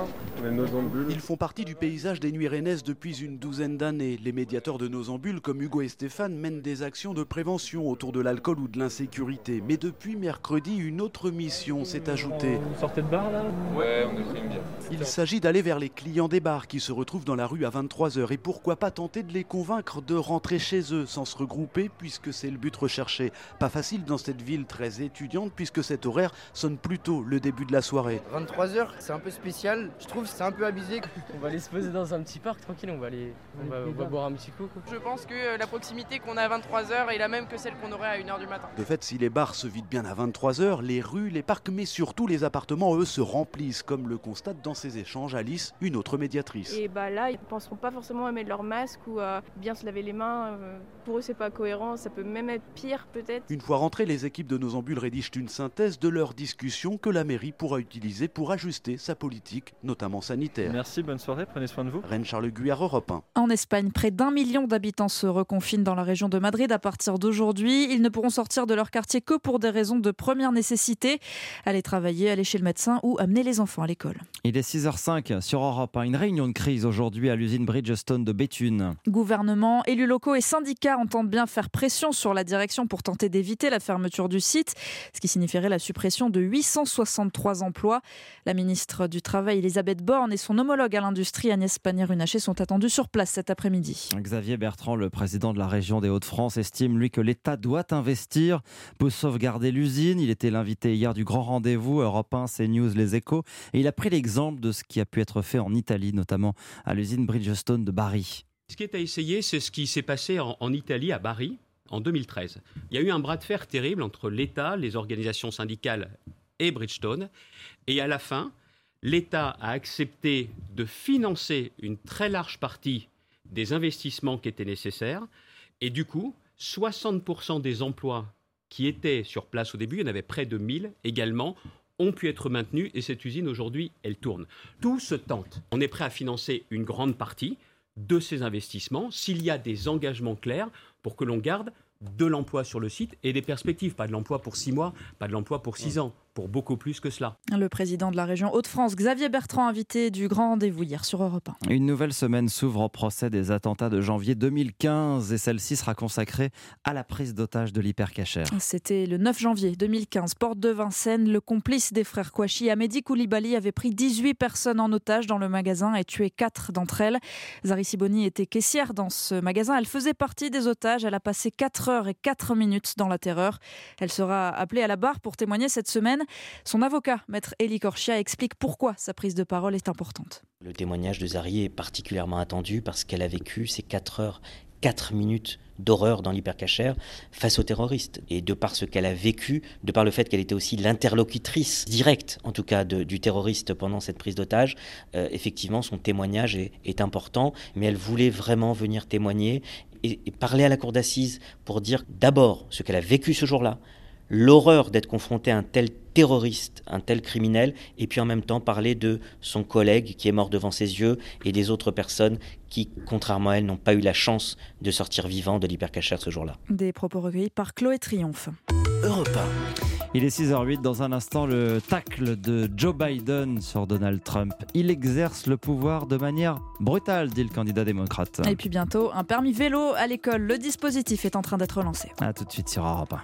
Ils font partie du paysage des nuits rennaises depuis une douzaine d'années. Les médiateurs de Nosambule, comme Hugo et Stéphane, mènent des actions de prévention autour de l'alcool ou de l'insécurité. Mais depuis mercredi, une autre mission s'est ajoutée. Vous sortez de bar là ? Ouais, on a pris une bière. Il s'agit d'aller vers les clients des bars qui se retrouvent dans la rue à vingt-trois heures. Et pourquoi pas tenter de les convaincre de rentrer chez eux sans se regrouper, puisque c'est le but recherché. Pas facile dans cette ville très étudiante, puisque cet horaire sonne plutôt le début de la soirée. vingt-trois heures, c'est un peu spécial. Je trouve que c'est un peu abusé. On va aller se poser dans un petit parc tranquille, on va aller on va, on va boire un petit coup. Quoi. Je pense que la proximité qu'on a à vingt-trois heures est la même que celle qu'on aurait à une heure du matin. De fait, si les bars se vident bien à vingt-trois heures, les rues, les parcs, mais surtout les appartements, eux, se remplissent, comme le constate dans ces échanges Alice, une autre médiatrice. Et bah là, ils ne penseront pas forcément à mettre leur masque ou à bien se laver les mains. Pour eux, c'est pas cohérent, ça peut même être pire peut-être. Une fois rentrées, les équipes de Nosambule rédigent une synthèse de leur discussion que la mairie pourra utiliser pour ajuster sa politique, notamment sanitaire. Merci, bonne soirée, prenez soin de vous. Rennes Charles Guyard, Europe un. En Espagne, près d'un million d'habitants se reconfinent dans la région de Madrid à partir d'aujourd'hui. Ils ne pourront sortir de leur quartier que pour des raisons de première nécessité. Aller travailler, aller chez le médecin ou amener les enfants à l'école. Il est six heures cinq sur Europe un. Une réunion de crise aujourd'hui à l'usine Bridgestone de Béthune. Gouvernement, élus locaux et syndicats entendent bien faire pression sur la direction pour tenter d'éviter la fermeture du site, ce qui signifierait la suppression de huit cent soixante-trois emplois. La ministre du Travail, Elisabeth Borne, et son homologue à l'industrie, Agnès Pannier-Runacher, sont attendus sur place cet après-midi. Xavier Bertrand, le président de la région des Hauts-de-France, estime lui que l'État doit investir pour sauvegarder l'usine. Il était l'invité hier du grand rendez-vous Europe un, CNews, Les Échos, et il a pris l'exemple de ce qui a pu être fait en Italie, notamment à l'usine Bridgestone de Bari. Ce qui est à essayer, c'est ce qui s'est passé en, en Italie, à Bari, en deux mille treize. Il y a eu un bras de fer terrible entre l'État, les organisations syndicales et Bridgestone. Et à la fin, l'État a accepté de financer une très large partie des investissements qui étaient nécessaires. Et du coup, soixante pour cent des emplois qui étaient sur place au début, il y en avait près de mille également, ont pu être maintenus. Et cette usine, aujourd'hui, elle tourne. Tout se tente. On est prêt à financer une grande partie de ces investissements s'il y a des engagements clairs pour que l'on garde de l'emploi sur le site et des perspectives, pas de l'emploi pour six mois, pas de l'emploi pour six ans, pour beaucoup plus que cela. Le président de la région Hauts-de-France, Xavier Bertrand, invité du grand rendez-vous hier sur Europe un. Une nouvelle semaine s'ouvre au procès des attentats de janvier deux mille quinze et celle-ci sera consacrée à la prise d'otage de l'Hypercacher. C'était le neuf janvier deux mille quinze, porte de Vincennes. Le complice des frères Kouachi, Amédi Koulibaly, avait pris dix-huit personnes en otage dans le magasin et tué quatre d'entre elles. Zari Siboni était caissière dans ce magasin. Elle faisait partie des otages. Elle a passé quatre heures et quatre minutes dans la terreur. Elle sera appelée à la barre pour témoigner cette semaine. Son avocat, maître Eli Korchia, explique pourquoi sa prise de parole est importante. Le témoignage de Zari est particulièrement attendu parce qu'elle a vécu ces quatre heures, quatre minutes d'horreur dans l'Hypercacher face aux terroristes. Et de par ce qu'elle a vécu, de par le fait qu'elle était aussi l'interlocutrice directe, en tout cas, de, du terroriste pendant cette prise d'otage, euh, effectivement, son témoignage est, est important, mais elle voulait vraiment venir témoigner et, et parler à la cour d'assises pour dire d'abord ce qu'elle a vécu ce jour-là, l'horreur d'être confrontée à un tel terroriste, un tel criminel, et puis en même temps parler de son collègue qui est mort devant ses yeux et des autres personnes qui, contrairement à elle, n'ont pas eu la chance de sortir vivants de l'Hypercacher ce jour-là. Des propos recueillis par Chloé Triomphe. Europe un. Il est six heures huit, dans un instant, le tacle de Joe Biden sur Donald Trump. Il exerce le pouvoir de manière brutale, dit le candidat démocrate. Et puis bientôt, un permis vélo à l'école. Le dispositif est en train d'être lancé. A tout de suite sur Europe un.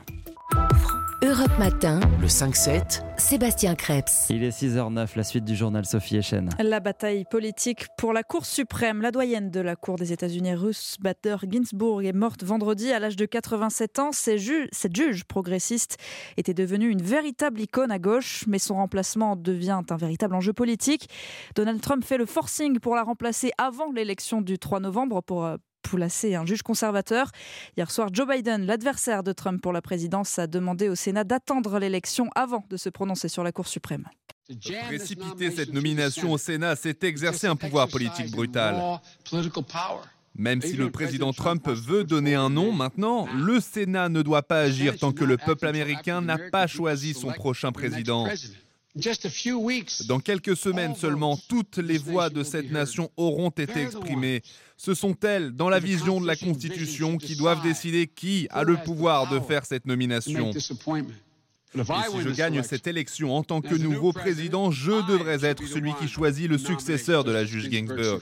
Europe Matin, le cinq sept, Sébastien Krebs. Il est six heures neuf, la suite du journal Sophie Echen. La bataille politique pour la Cour suprême. La doyenne de la Cour des États-Unis, Ruth Bader Ginsburg, est morte vendredi à l'âge de quatre-vingt-sept ans. Cette juge, cette juge progressiste était devenue une véritable icône à gauche, mais son remplacement devient un véritable enjeu politique. Donald Trump fait le forcing pour la remplacer avant l'élection du trois novembre pour placer un juge conservateur. Hier soir, Joe Biden, l'adversaire de Trump pour la présidence, a demandé au Sénat d'attendre l'élection avant de se prononcer sur la Cour suprême. Précipiter cette nomination au Sénat, c'est exercer un pouvoir politique brutal. Même si le président Trump veut donner un nom maintenant, le Sénat ne doit pas agir tant que le peuple américain n'a pas choisi son prochain président. Dans quelques semaines seulement, toutes les voix de cette nation auront été exprimées. Ce sont elles, dans la vision de la Constitution, qui doivent décider qui a le pouvoir de faire cette nomination. Et si je gagne cette élection en tant que nouveau président, je devrais être celui qui choisit le successeur de la juge Ginsburg.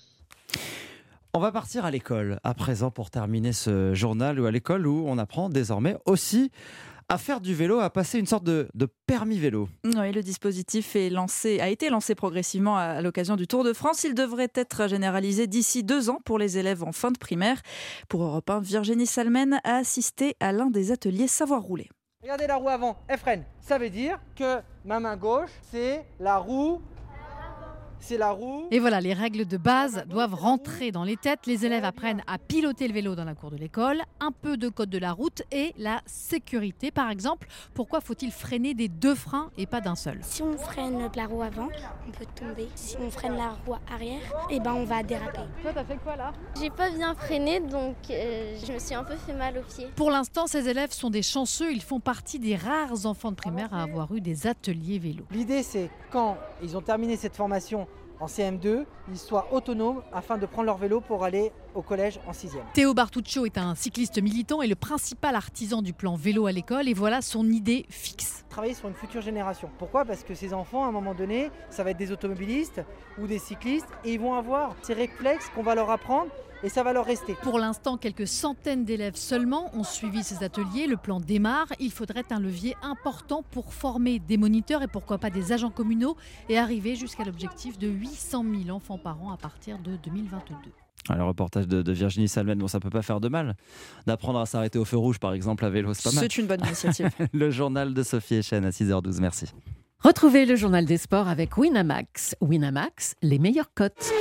On va partir à l'école à présent pour terminer ce journal, ou à l'école où on apprend désormais aussi à faire du vélo, à passer une sorte de, de permis vélo. Oui, le dispositif est lancé, a été lancé progressivement à l'occasion du Tour de France. Il devrait être généralisé d'ici deux ans pour les élèves en fin de primaire. Pour Europe un, Virginie Salmen a assisté à l'un des ateliers Savoir rouler. Regardez la roue avant, elle freine. Ça veut dire que ma main gauche, c'est la roue. C'est la roue. Et voilà, les règles de base doivent rentrer dans les têtes. Les élèves apprennent à piloter le vélo dans la cour de l'école, un peu de code de la route et la sécurité. Par exemple, pourquoi faut-il freiner des deux freins et pas d'un seul ? Si on freine la roue avant, on peut tomber. Si on freine la roue arrière, eh ben on va déraper. Toi, t'as fait quoi là ? J'ai pas bien freiné, donc euh, je me suis un peu fait mal aux pieds. Pour l'instant, ces élèves sont des chanceux. Ils font partie des rares enfants de primaire à avoir eu des ateliers vélo. L'idée, c'est quand ils ont terminé cette formation en C M deux, ils soient autonomes afin de prendre leur vélo pour aller au collège en sixième. Théo Bartuccio est un cycliste militant et le principal artisan du plan vélo à l'école. Et voilà son idée fixe. Travailler sur une future génération. Pourquoi ? Parce que ces enfants, à un moment donné, ça va être des automobilistes ou des cyclistes et ils vont avoir ces réflexes qu'on va leur apprendre. Et ça va leur rester. Pour l'instant, quelques centaines d'élèves seulement ont suivi ces ateliers. Le plan démarre. Il faudrait un levier important pour former des moniteurs et pourquoi pas des agents communaux et arriver jusqu'à l'objectif de huit cent mille enfants par an à partir de deux mille vingt-deux. Alors, le reportage de, de Virginie Salmen, bon, ça peut pas faire de mal d'apprendre à s'arrêter au feu rouge, par exemple, à vélo, c'est pas mal. C'est une bonne initiative. Le journal de Sophie Echen à six heures douze, merci. Retrouvez le journal des sports avec Winamax. Winamax, les meilleures cotes.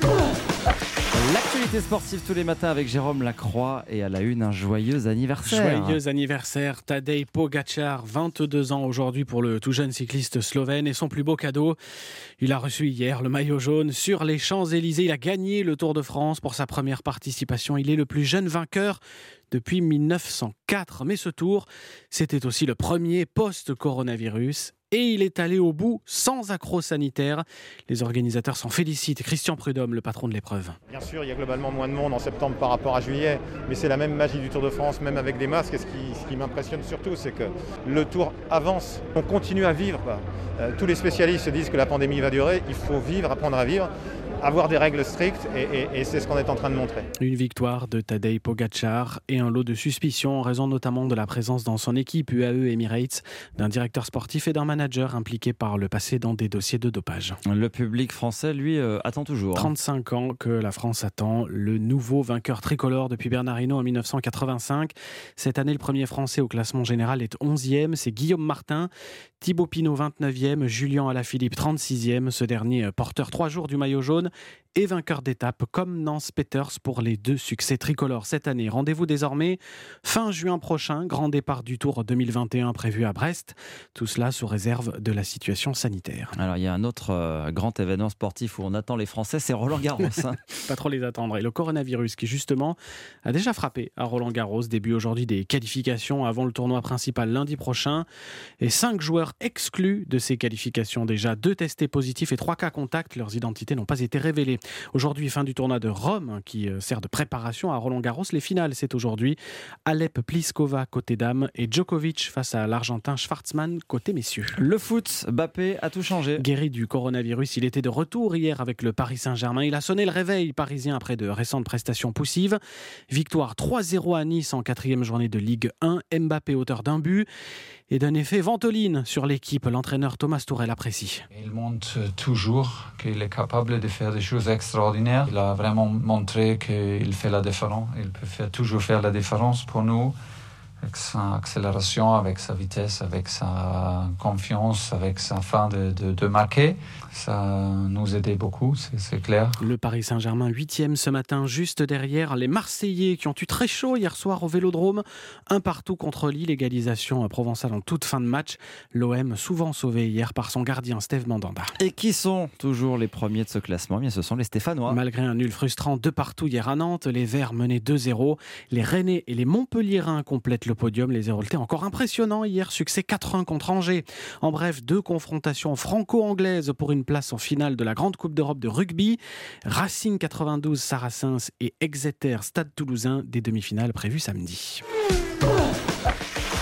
L'actualité sportive tous les matins avec Jérôme Lacroix et à la une un joyeux anniversaire. Joyeux anniversaire, Tadej Pogačar, vingt-deux ans aujourd'hui pour le tout jeune cycliste slovène et son plus beau cadeau, il a reçu hier le maillot jaune sur les Champs-Élysées. Il a gagné le Tour de France pour sa première participation. Il est le plus jeune vainqueur depuis mille neuf cent quatre. Mais ce tour, c'était aussi le premier post-coronavirus. Et il est allé au bout sans accroc sanitaire. Les organisateurs s'en félicitent. Christian Prudhomme, le patron de l'épreuve. Bien sûr, il y a globalement moins de monde en septembre par rapport à juillet, mais c'est la même magie du Tour de France, même avec des masques. Et ce qui, ce qui m'impressionne surtout, c'est que le Tour avance. On continue à vivre. Quoi. Euh, tous les spécialistes disent que la pandémie va durer. Il faut vivre, apprendre à vivre, avoir des règles strictes, et, et, et c'est ce qu'on est en train de montrer. Une victoire de Tadej Pogačar et un lot de suspicions en raison notamment de la présence dans son équipe U A E Emirates d'un directeur sportif et d'un manager impliqué par le passé dans des dossiers de dopage. Le public français, lui, euh, attend toujours. trente-cinq ans que la France attend le nouveau vainqueur tricolore depuis Bernard Hinault en mille neuf cent quatre-vingt-cinq. Cette année, le premier français au classement général est onzième, c'est Guillaume Martin. Thibaut Pinot, vingt-neuvième, Julien Alaphilippe, trente-sixième. Ce dernier porteur trois jours du maillot jaune et vainqueur d'étape comme Nance Peters pour les deux succès tricolores cette année. Rendez-vous désormais fin juin prochain, grand départ du Tour deux mille vingt et un prévu à Brest. Tout cela sous réserve de la situation sanitaire. Alors il y a un autre euh, grand événement sportif où on attend les Français, c'est Roland Garros. Hein. Pas trop les attendre. Et le coronavirus qui justement a déjà frappé à Roland Garros. Début aujourd'hui des qualifications avant le tournoi principal lundi prochain. Et cinq joueurs exclus de ces qualifications déjà. Deux testés positifs et trois cas contacts. Leurs identités n'ont pas été révélées. Aujourd'hui, fin du tournoi de Rome qui sert de préparation à Roland Garros. Les finales, c'est aujourd'hui. Alep Pliskova côté dames et Djokovic face à l'Argentin Schwartzmann côté messieurs. Le foot, Mbappé a tout changé. Guéri du coronavirus, il était de retour hier avec le Paris Saint-Germain. Il a sonné le réveil parisien après de récentes prestations poussives. Victoire trois zéro à Nice en quatrième journée de Ligue un. Mbappé auteur d'un but et d'un effet ventoline sur l'équipe. L'entraîneur Thomas Tourel apprécie. Il montre toujours qu'il est capable de faire des choses extraordinaires. Il a vraiment montré qu'il fait la différence. Il peut faire, toujours faire la différence pour nous, avec sa accélération, avec sa vitesse, avec sa confiance, avec sa fin de, de, de marquer. Ça nous aidait beaucoup, c'est, c'est clair. Le Paris Saint-Germain, huitième ce matin, juste derrière les Marseillais qui ont eu très chaud hier soir au Vélodrome. Un partout contre Lille, égalisation provençale en toute fin de match. L'O M souvent sauvé hier par son gardien Steve Mandanda. Et qui sont toujours les premiers de ce classement ? Bien, ce sont les Stéphanois. Malgré un nul frustrant de partout hier à Nantes, les Verts menaient deux zéro. Les Rennais et les Montpelliérains complètent le podium. Les Héroltais encore impressionnants hier, succès quatre un contre Angers. En bref, deux confrontations franco-anglaises pour une place en finale de la Grande Coupe d'Europe de rugby. Racing quatre-vingt-douze Saracens et Exeter Stade Toulousain, des demi-finales prévues samedi.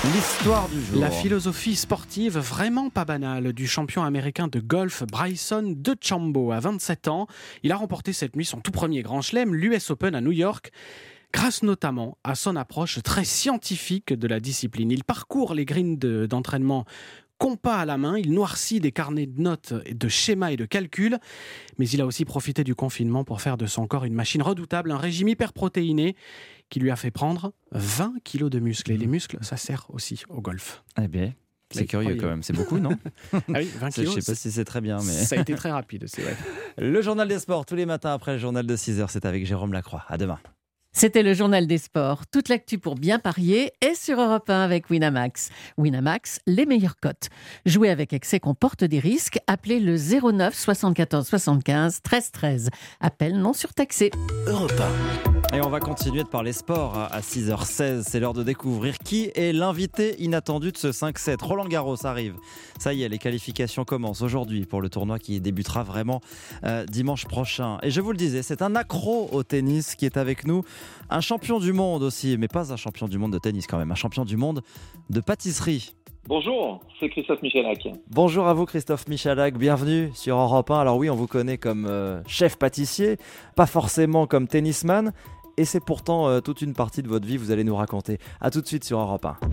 L'histoire du jour. La philosophie sportive vraiment pas banale du champion américain de golf Bryson DeChambeau à vingt-sept ans. Il a remporté cette nuit son tout premier grand chelem, l'U S Open à New York, grâce notamment à son approche très scientifique de la discipline. Il parcourt les greens de, d'entraînement compas à la main, il noircit des carnets de notes, de schémas et de calculs, mais il a aussi profité du confinement pour faire de son corps une machine redoutable, un régime hyperprotéiné qui lui a fait prendre vingt kilos de muscles. Et les muscles, ça sert aussi au golf. Eh bien, c'est mais curieux quand même, c'est beaucoup, non? Ah oui, vingt kilos. Je ne sais pas si c'est très bien, mais... Ça a été très rapide, c'est vrai. Le journal des sports, tous les matins après le journal de six heures, c'est avec Jérôme Lacroix. À demain. C'était le journal des sports. Toute l'actu pour bien parier est sur Europe un avec Winamax. Winamax, les meilleures cotes. Jouer avec excès comporte des risques. Appelez le zéro neuf soixante-quatorze soixante-quinze treize treize. Appel non surtaxé. Europe un. Et on va continuer de parler sport à six heures seize. C'est l'heure de découvrir qui est l'invité inattendu de ce cinq sept. Roland Garros arrive. Ça y est, les qualifications commencent aujourd'hui pour le tournoi qui débutera vraiment euh, dimanche prochain. Et je vous le disais, c'est un accro au tennis qui est avec nous. Un champion du monde aussi, mais pas un champion du monde de tennis quand même, un champion du monde de pâtisserie. Bonjour, c'est Christophe Michalak. Bonjour à vous Christophe Michalak, bienvenue sur Europe un. Alors oui, on vous connaît comme euh, chef pâtissier, pas forcément comme tennisman, et c'est pourtant euh, toute une partie de votre vie, vous allez nous raconter. A tout de suite sur Europe un.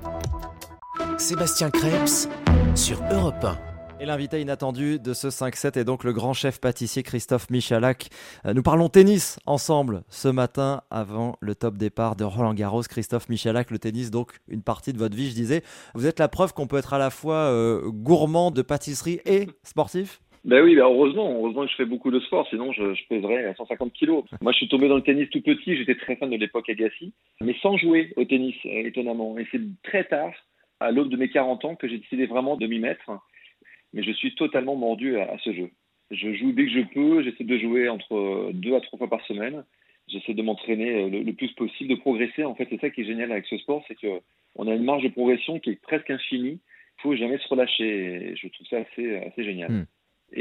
Sébastien Krebs sur Europe un. Et l'invité inattendu de ce cinq sept est donc le grand chef pâtissier Christophe Michalak. Nous parlons tennis ensemble ce matin avant le top départ de Roland Garros. Christophe Michalak, le tennis, donc une partie de votre vie, je disais. Vous êtes la preuve qu'on peut être à la fois euh, gourmand de pâtisserie et sportif ? Ben oui, ben heureusement, heureusement que je fais beaucoup de sport, sinon je, je pèserais à cent cinquante kilos. Moi je suis tombé dans le tennis tout petit, j'étais très fan de l'époque Agassi, mais sans jouer au tennis, étonnamment. Et c'est très tard, à l'aube de mes quarante ans, que j'ai décidé vraiment de m'y mettre. Mais je suis totalement mordu à, à ce jeu. Je joue dès que je peux, j'essaie de jouer entre deux à trois fois par semaine. J'essaie de m'entraîner le, le plus possible, de progresser. En fait, c'est ça qui est génial avec ce sport, c'est qu'on a une marge de progression qui est presque infinie. Il ne faut jamais se relâcher. Et je trouve ça assez, assez génial. Mmh.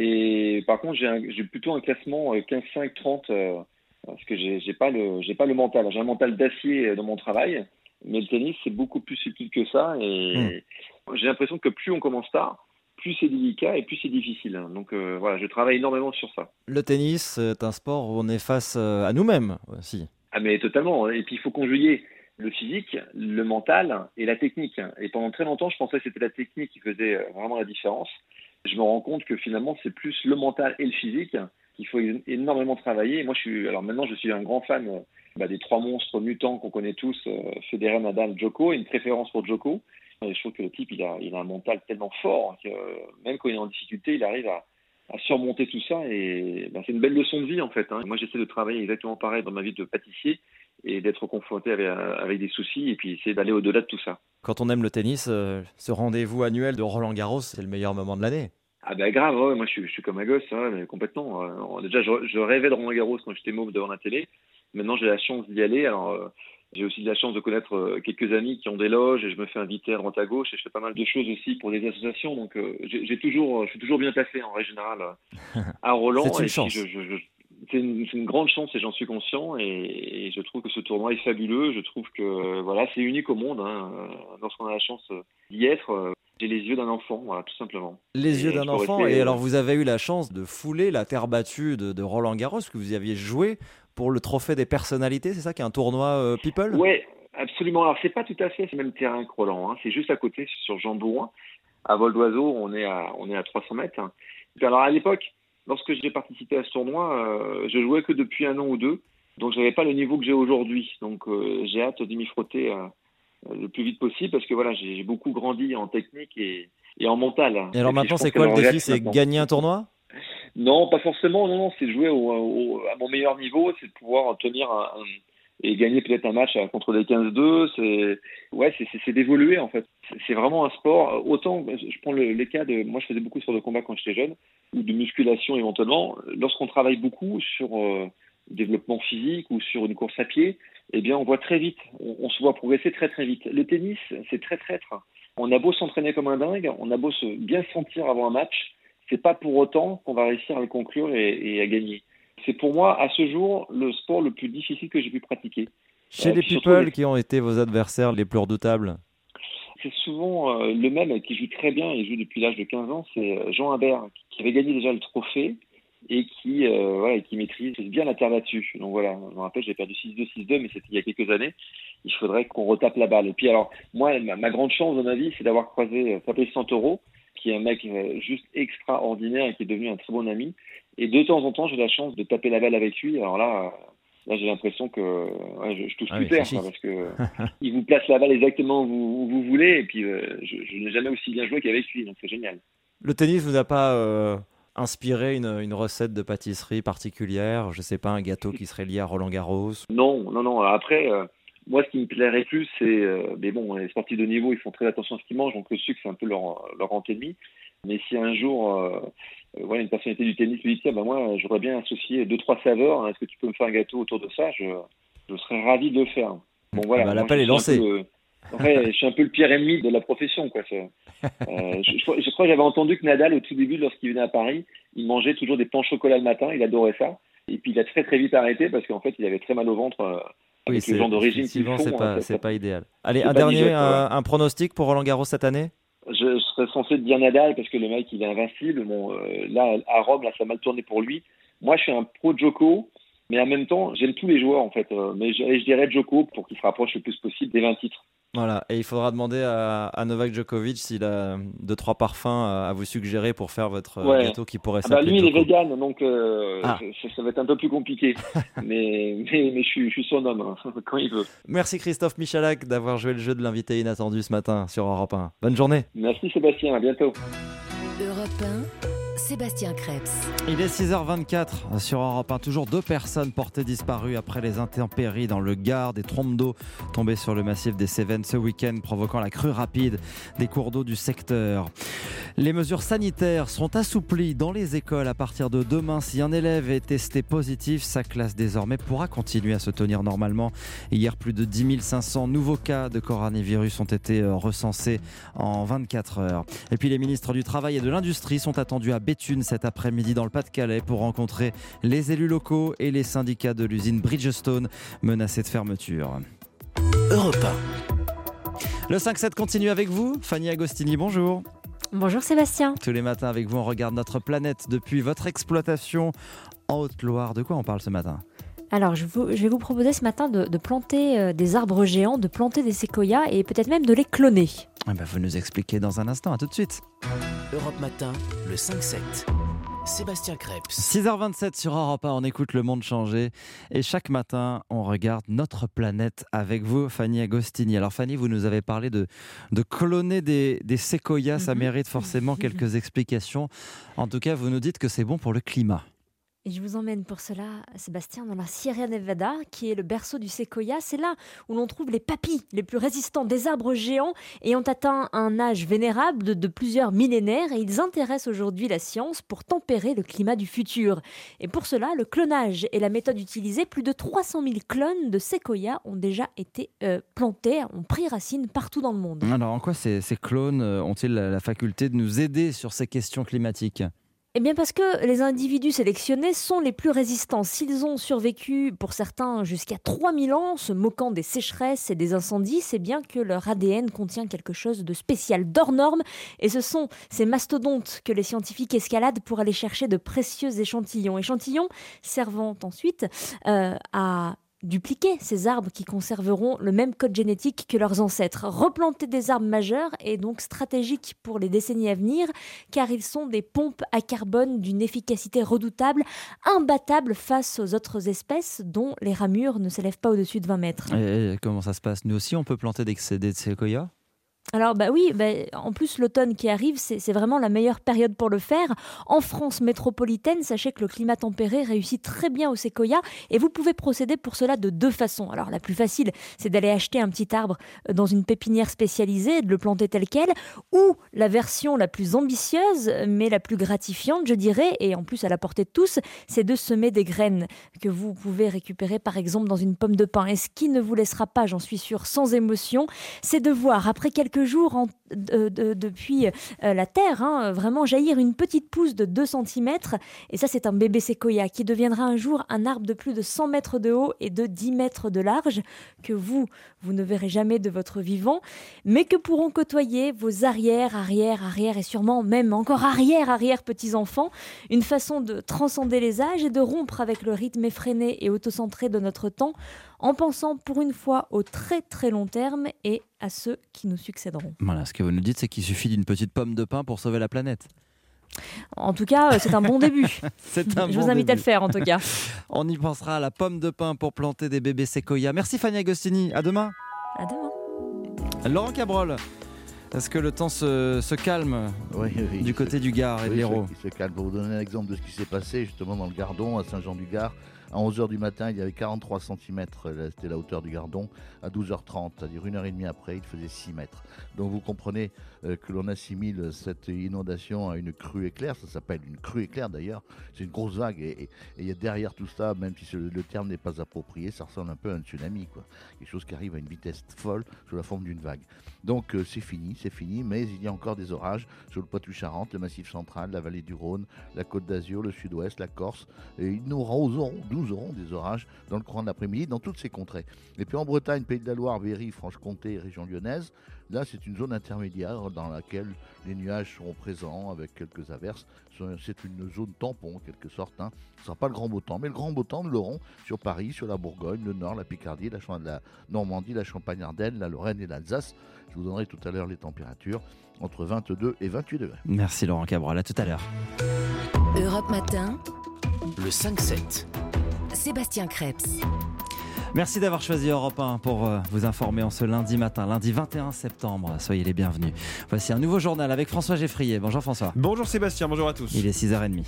Et par contre, j'ai, un, j'ai plutôt un classement quinze cinq trente euh, parce que j'ai, j'ai pas le, j'ai pas le mental. J'ai un mental d'acier dans mon travail, mais le tennis, c'est beaucoup plus subtil que ça. Et mmh. j'ai l'impression que plus on commence tard, plus c'est délicat et plus c'est difficile. Donc euh, voilà, je travaille énormément sur ça. Le tennis, c'est un sport où on est face à nous-mêmes aussi. Ah mais totalement. Et puis il faut conjuguer le physique, le mental et la technique. Et pendant très longtemps, je pensais que c'était la technique qui faisait vraiment la différence. Je me rends compte que finalement, c'est plus le mental et le physique qu'il faut énormément travailler. Et moi, je suis, alors maintenant, je suis un grand fan bah, des trois monstres mutants qu'on connaît tous, euh, Federer, Nadal, Djoko, et une préférence pour Djoko. Et je trouve que le type, il a, il a un mental tellement fort que euh, même quand il est en difficulté, il arrive à, à surmonter tout ça. Et ben, c'est une belle leçon de vie, en fait. Hein. Moi, j'essaie de travailler exactement pareil dans ma vie de pâtissier et d'être confronté avec, avec des soucis et puis essayer d'aller au-delà de tout ça. Quand on aime le tennis, euh, ce rendez-vous annuel de Roland Garros, c'est le meilleur moment de l'année. Ah ben grave, ouais, moi je suis, je suis comme un gosse, hein, complètement. Euh, déjà, je, je rêvais de Roland Garros quand j'étais môme devant la télé. Maintenant, j'ai la chance d'y aller. Alors, euh, j'ai aussi de la chance de connaître euh, quelques amis qui ont des loges et je me fais inviter à droite à gauche et je fais pas mal de choses aussi pour des associations. Donc, euh, j'ai, j'ai toujours, je suis toujours bien placé en règle générale à Roland. C'est une et chance. Je, je, je, c'est, une, c'est une grande chance et j'en suis conscient. Et, et je trouve que ce tournoi est fabuleux. Je trouve que voilà, c'est unique au monde. Hein. Lorsqu'on a la chance d'y être, j'ai les yeux d'un enfant, voilà, tout simplement. Les et yeux d'un enfant. Rester... Et alors, vous avez eu la chance de fouler la terre battue de, de Roland Garros, que vous y aviez joué pour le trophée des personnalités, c'est ça, qui est un tournoi euh, People ? Ouais, absolument. Alors, c'est pas tout à fait ce même terrain que Roland. Hein. C'est juste à côté, sur Jean Bouin. À vol d'oiseau, on est à, on est à trois cents mètres. Hein. Et puis, alors, à l'époque, lorsque j'ai participé à ce tournoi, euh, je jouais que depuis un an ou deux. Donc, j'avais pas le niveau que j'ai aujourd'hui. Donc, euh, j'ai hâte de m'y frotter euh, le plus vite possible parce que voilà, j'ai, j'ai beaucoup grandi en technique et, et en mental. Et alors, et maintenant, c'est quoi le défi ? C'est maintenant. Gagner un tournoi ? Non, pas forcément. Non, non, c'est de jouer au, au, à mon meilleur niveau, c'est de pouvoir tenir un, un, et gagner peut-être un match contre des quinze deux. C'est ouais, c'est, c'est, c'est d'évoluer en fait. C'est, c'est vraiment un sport. Autant, je prends le, les cas de, moi, je faisais beaucoup de sports de combat quand j'étais jeune ou de musculation éventuellement. Lorsqu'on travaille beaucoup sur euh, développement physique ou sur une course à pied, eh bien, on voit très vite. On, on se voit progresser très très vite. Le tennis, c'est très traître. On a beau s'entraîner comme un dingue, on a beau se bien sentir avant un match. C'est pas pour autant qu'on va réussir à le conclure et, et à gagner. C'est pour moi, à ce jour, le sport le plus difficile que j'ai pu pratiquer. Chez euh, les people les... qui ont été vos adversaires les plus redoutables ? c'est souvent euh, le même qui joue très bien, il joue depuis l'âge de quinze ans, c'est Jean Humbert, qui avait gagné déjà le trophée et qui, euh, voilà, qui maîtrise bien la terre battue. Donc voilà, je me rappelle, j'ai perdu six deux, six deux, mais c'était il y a quelques années. Il faudrait qu'on retape la balle. Et puis alors, moi, ma, ma grande chance dans ma vie, c'est d'avoir croisé Fabrice Santoro, qui est un mec euh, juste extraordinaire et qui est devenu un très bon ami. Et de temps en temps, j'ai la chance de taper la balle avec lui. Alors là... Là, j'ai l'impression que ouais, je, je touche ah plus oui, terre, parce que il vous place la balle exactement où vous, où vous voulez, et puis euh, je, je n'ai jamais aussi bien joué qu'avec lui, donc c'est génial. Le tennis vous a pas euh, inspiré une, une recette de pâtisserie particulière? Je sais pas, un gâteau qui serait lié à Roland Garros? Non, non, non. Après, euh, moi, ce qui me plairait plus, c'est, euh, mais bon, les sportifs de niveau, ils font très attention à ce qu'ils mangent, donc le sucre, c'est un peu leur, leur grand ennemi. Mais si un jour, euh, euh, voilà, une personnalité du tennis me dit, tiens, ben moi, j'aurais bien associé deux, trois saveurs, hein, est-ce que tu peux me faire un gâteau autour de ça? Je, je serais ravi de le faire. Bon, voilà. Bah, moi, l'appel est lancé. Le, ouais, je suis un peu le pire ennemi de la profession, quoi. Euh, je, je, je crois que j'avais entendu que Nadal, au tout début, lorsqu'il venait à Paris, il mangeait toujours des pains au chocolat le matin, il adorait ça. Et puis, il a très, très vite arrêté parce qu'en fait, il avait très mal au ventre. Euh, Oui, c'est le genre de régime qu'ils font. C'est pas, hein, c'est pas idéal. Allez, c'est un pas dernier, idéal, un, ouais. un pronostic pour Roland Garros cette année? Je, je serais censé te dire Nadal parce que le mec il est invincible. Bon, euh, là à Rome, là ça a mal tourné pour lui. Moi, je suis un pro Djoko, mais en même temps, j'aime tous les joueurs en fait. Euh, mais je, je dirais Djoko pour qu'il se rapproche le plus possible des vingt titres. Voilà, et il faudra demander à, à Novak Djokovic s'il a deux trois parfums à vous suggérer pour faire votre Ouais. gâteau qui pourrait Ah bah, s'appeler lui, il est Djoko. vegan, donc euh, Ah. ça, ça va être un peu plus compliqué. mais, mais, mais je suis, je suis son homme, hein, quand il veut. Merci Christophe Michalak d'avoir joué le jeu de l'invité inattendu ce matin sur Europe un. Bonne journée. Merci Sébastien, à bientôt. Europe un, Sébastien Krebs. Il est six heures vingt-quatre sur Europe un. Toujours deux personnes portées disparues après les intempéries dans le Gard. Des trompes d'eau tombées sur le massif des Cévennes ce week-end, provoquant la crue rapide des cours d'eau du secteur. Les mesures sanitaires sont assouplies dans les écoles à partir de demain. Si un élève est testé positif, sa classe désormais pourra continuer à se tenir normalement. Hier, plus de dix mille cinq cents nouveaux cas de coronavirus ont été recensés en vingt-quatre heures. Et puis les ministres du Travail et de l'Industrie sont attendus à Béthune cet après-midi dans le Pas-de-Calais pour rencontrer les élus locaux et les syndicats de l'usine Bridgestone menacés de fermeture. Europe un. Le cinq sept continue avec vous. Fanny Agostini, bonjour. Bonjour Sébastien. Tous les matins avec vous, on regarde notre planète depuis votre exploitation en Haute-Loire. De quoi on parle ce matin ? Alors, je, vous, je vais vous proposer ce matin de, de planter euh, des arbres géants, de planter des séquoias et peut-être même de les cloner. Ah bah, vous nous expliquez dans un instant, à tout de suite. Europe Matin, le cinq sept. Sébastien Krebs. six heures vingt-sept sur Europe un, on écoute Le Monde changer. Et chaque matin, on regarde notre planète avec vous, Fanny Agostini. Alors Fanny, vous nous avez parlé de, de cloner des, des séquoias. Mm-hmm. Ça mérite forcément quelques explications. En tout cas, vous nous dites que c'est bon pour le climat. Et je vous emmène pour cela, Sébastien, dans la Sierra Nevada, qui est le berceau du séquoia. C'est là où l'on trouve les papis les plus résistants des arbres géants et ont atteint un âge vénérable de, de plusieurs millénaires. Et ils intéressent aujourd'hui la science pour tempérer le climat du futur. Et pour cela, le clonage est la méthode utilisée. Plus de trois cent mille clones de séquoia ont déjà été euh, plantés, ont pris racine partout dans le monde. Alors en quoi ces, ces clones ont-ils la, la faculté de nous aider sur ces questions climatiques ? Eh bien parce que les individus sélectionnés sont les plus résistants. S'ils ont survécu, pour certains, jusqu'à trois mille ans, se moquant des sécheresses et des incendies, c'est bien que leur A D N contient quelque chose de spécial, d'hors norme. Et ce sont ces mastodontes que les scientifiques escaladent pour aller chercher de précieux échantillons. Échantillons servant ensuite euh, à dupliquer ces arbres qui conserveront le même code génétique que leurs ancêtres. Replanter des arbres majeurs est donc stratégique pour les décennies à venir, car ils sont des pompes à carbone d'une efficacité redoutable, imbattable face aux autres espèces dont les ramures ne s'élèvent pas au-dessus de vingt mètres. Et comment ça se passe ? Nous aussi, on peut planter des, des séquoias ? Alors bah oui, bah, en plus l'automne qui arrive, c'est, c'est vraiment la meilleure période pour le faire. En France métropolitaine, sachez que le climat tempéré réussit très bien aux séquoias et vous pouvez procéder pour cela de deux façons. Alors la plus facile, c'est d'aller acheter un petit arbre dans une pépinière spécialisée et de le planter tel quel, ou la version la plus ambitieuse mais la plus gratifiante, je dirais, et en plus à la portée de tous, c'est de semer des graines que vous pouvez récupérer par exemple dans une pomme de pin. Et ce qui ne vous laissera pas, j'en suis sûre, sans émotion, c'est de voir après quelques quelques jours en, de, de, depuis euh, la terre, hein, vraiment jaillir une petite pousse de deux centimètres. Et ça, c'est un bébé séquoia qui deviendra un jour un arbre de plus de cent mètres de haut et de dix mètres de large, que vous, vous ne verrez jamais de votre vivant, mais que pourront côtoyer vos arrière, arrière, arrière et sûrement même encore arrière, arrière petits-enfants. Une façon de transcender les âges et de rompre avec le rythme effréné et autocentré de notre temps, en pensant pour une fois au très très long terme et à ceux qui nous succéderont. Voilà, ce que vous nous dites, c'est qu'il suffit d'une petite pomme de pin pour sauver la planète. En tout cas, c'est un bon début. C'est un Je bon vous invite début. à le faire, en tout cas. On y pensera à la pomme de pin pour planter des bébés séquoia. Merci Fanny Agostini, à demain. À demain. Laurent Cabrol, est-ce que le temps se, se calme oui, oui, du côté du Gard et oui, de l'Hérault? Il se calme. Pour vous donner un exemple de ce qui s'est passé justement dans le Gardon, à Saint-Jean-du-Gard. À onze heures du matin, il y avait quarante-trois centimètres, c'était la hauteur du Gardon. À douze heures trente, c'est-à-dire une heure et demie après, il faisait six mètres. Donc vous comprenez euh, que l'on assimile cette inondation à une crue éclair. Ça s'appelle une crue éclair d'ailleurs. C'est une grosse vague. Et il y a derrière tout ça, même si le, le terme n'est pas approprié, ça ressemble un peu à un tsunami, quoi. Quelque chose qui arrive à une vitesse folle sous la forme d'une vague. Donc euh, c'est fini, c'est fini. Mais il y a encore des orages sur le Poitou-Charentes, le Massif central, la vallée du Rhône, la Côte d'Azur, le Sud-Ouest, la Corse. Et nous aurons, nous aurons des orages dans le courant de l'après-midi dans toutes ces contrées. Et puis en Bretagne, Pays de la Loire, Berry, Franche-Comté, région lyonnaise, là c'est une zone intermédiaire dans laquelle les nuages seront présents avec quelques averses. C'est une zone tampon en quelque sorte, hein. Ce ne sera pas le grand beau temps, mais le grand beau temps nous l'aurons sur Paris, sur la Bourgogne, le Nord, la Picardie, la, Ch- la Normandie, la Champagne-Ardenne, la Lorraine et l'Alsace. Je vous donnerai tout à l'heure les températures entre vingt-deux et vingt-huit degrés. Merci Laurent Cabrol, à tout à l'heure. Europe Matin, Le cinq sept. Sébastien Crêpes. Merci d'avoir choisi Europe un pour euh, vous informer en ce lundi matin, lundi vingt et un septembre. Soyez les bienvenus. Voici un nouveau journal avec François Geffrier. Bonjour François. Bonjour Sébastien, bonjour à tous. Il est six heures trente.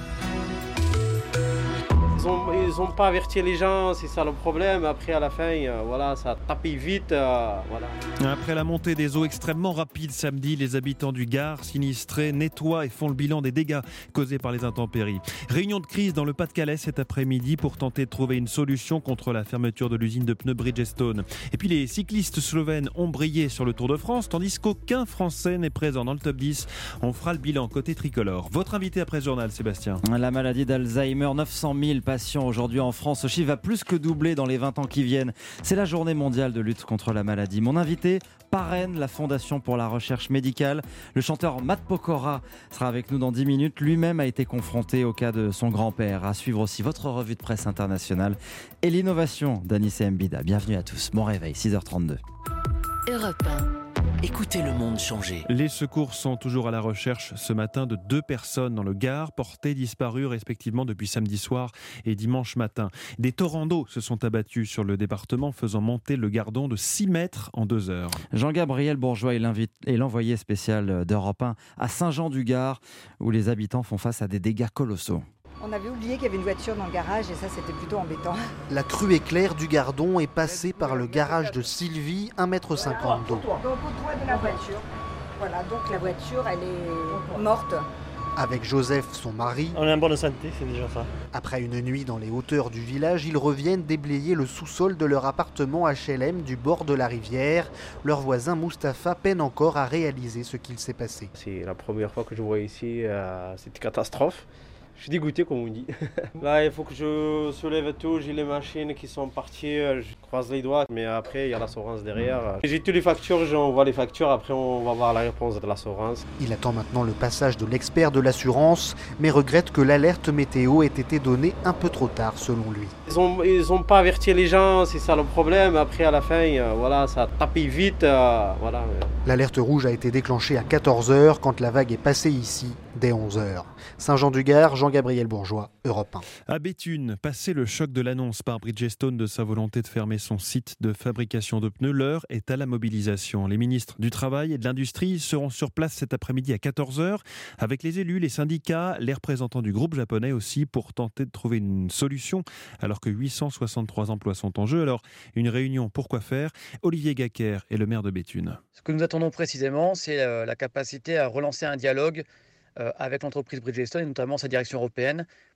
Ils n'ont pas averti les gens, c'est ça le problème. Après, à la fin, euh, voilà, ça a tapé vite. Euh, voilà. Après la montée des eaux extrêmement rapides samedi, les habitants du Gard, sinistrés, nettoient et font le bilan des dégâts causés par les intempéries. Réunion de crise dans le Pas-de-Calais cet après-midi pour tenter de trouver une solution contre la fermeture de l'usine de pneus Bridgestone. Et puis les cyclistes slovènes ont brillé sur le Tour de France, tandis qu'aucun Français n'est présent dans le top dix. On fera le bilan côté tricolore. Votre invité après ce journal, Sébastien. La maladie d'Alzheimer, neuf cent mille patients aujourd'hui en France. Ce chiffre va plus que doubler dans les vingt ans qui viennent. C'est la journée mondiale de lutte contre la maladie. Mon invité parraine la Fondation pour la recherche médicale. Le chanteur Matt Pokora sera avec nous dans dix minutes. Lui-même a été confronté au cas de son grand-père. À suivre aussi votre revue de presse internationale et l'innovation d'Anissé Mbida. Bienvenue à tous. Bon réveil, six heures trente-deux. Europe un. Écoutez le monde changer. Les secours sont toujours à la recherche ce matin de deux personnes dans le Gard, portées disparues respectivement depuis samedi soir et dimanche matin. Des torrents d'eau se sont abattus sur le département, faisant monter le Gardon de six mètres en deux heures. Jean-Gabriel Bourgeois est l'envoyé spécial d'Europe un à Saint-Jean-du-Gard, où les habitants font face à des dégâts colossaux. On avait oublié qu'il y avait une voiture dans le garage et ça c'était plutôt embêtant. La crue éclair du Gardon est passée par le garage de Sylvie, un mètre cinquante d'eau. Donc au toit de la voiture. Voilà, donc la voiture elle est morte. Avec Joseph, son mari. On est en bonne santé, c'est déjà ça. Après une nuit dans les hauteurs du village, ils reviennent déblayer le sous-sol de leur appartement H L M du bord de la rivière. Leur voisin Mustapha peine encore à réaliser ce qu'il s'est passé. C'est la première fois que je vois ici euh, cette catastrophe. Je suis dégoûté, comme on dit. Là, il faut que je soulève tout. J'ai les machines qui sont parties. Je croise les doigts. Mais après, il y a l'assurance derrière. J'ai toutes les factures. J'envoie les factures. Après, on va voir la réponse de l'assurance. Il attend maintenant le passage de l'expert de l'assurance, mais regrette que l'alerte météo ait été donnée un peu trop tard, selon lui. Ils n'ont ils ont pas averti les gens. C'est ça le problème. Après, à la fin, euh, voilà, ça a tapé vite. Euh, voilà. L'alerte rouge a été déclenchée à quatorze heures quand la vague est passée ici, dès onze heures. Saint-Jean-du-Gard, Jean-Gabriel Bourgeois, Europe un. À Béthune, passé le choc de l'annonce par Bridgestone de sa volonté de fermer son site de fabrication de pneus, l'heure est à la mobilisation. Les ministres du Travail et de l'Industrie seront sur place cet après-midi à quatorze heures avec les élus, les syndicats, les représentants du groupe japonais aussi pour tenter de trouver une solution alors que huit cent soixante-trois emplois sont en jeu. Alors, une réunion pour quoi faire? Olivier Gacker est le maire de Béthune. Ce que nous attendons précisément, c'est la capacité à relancer un dialogue avec l'entreprise Bridgestone et notamment sa direction européenne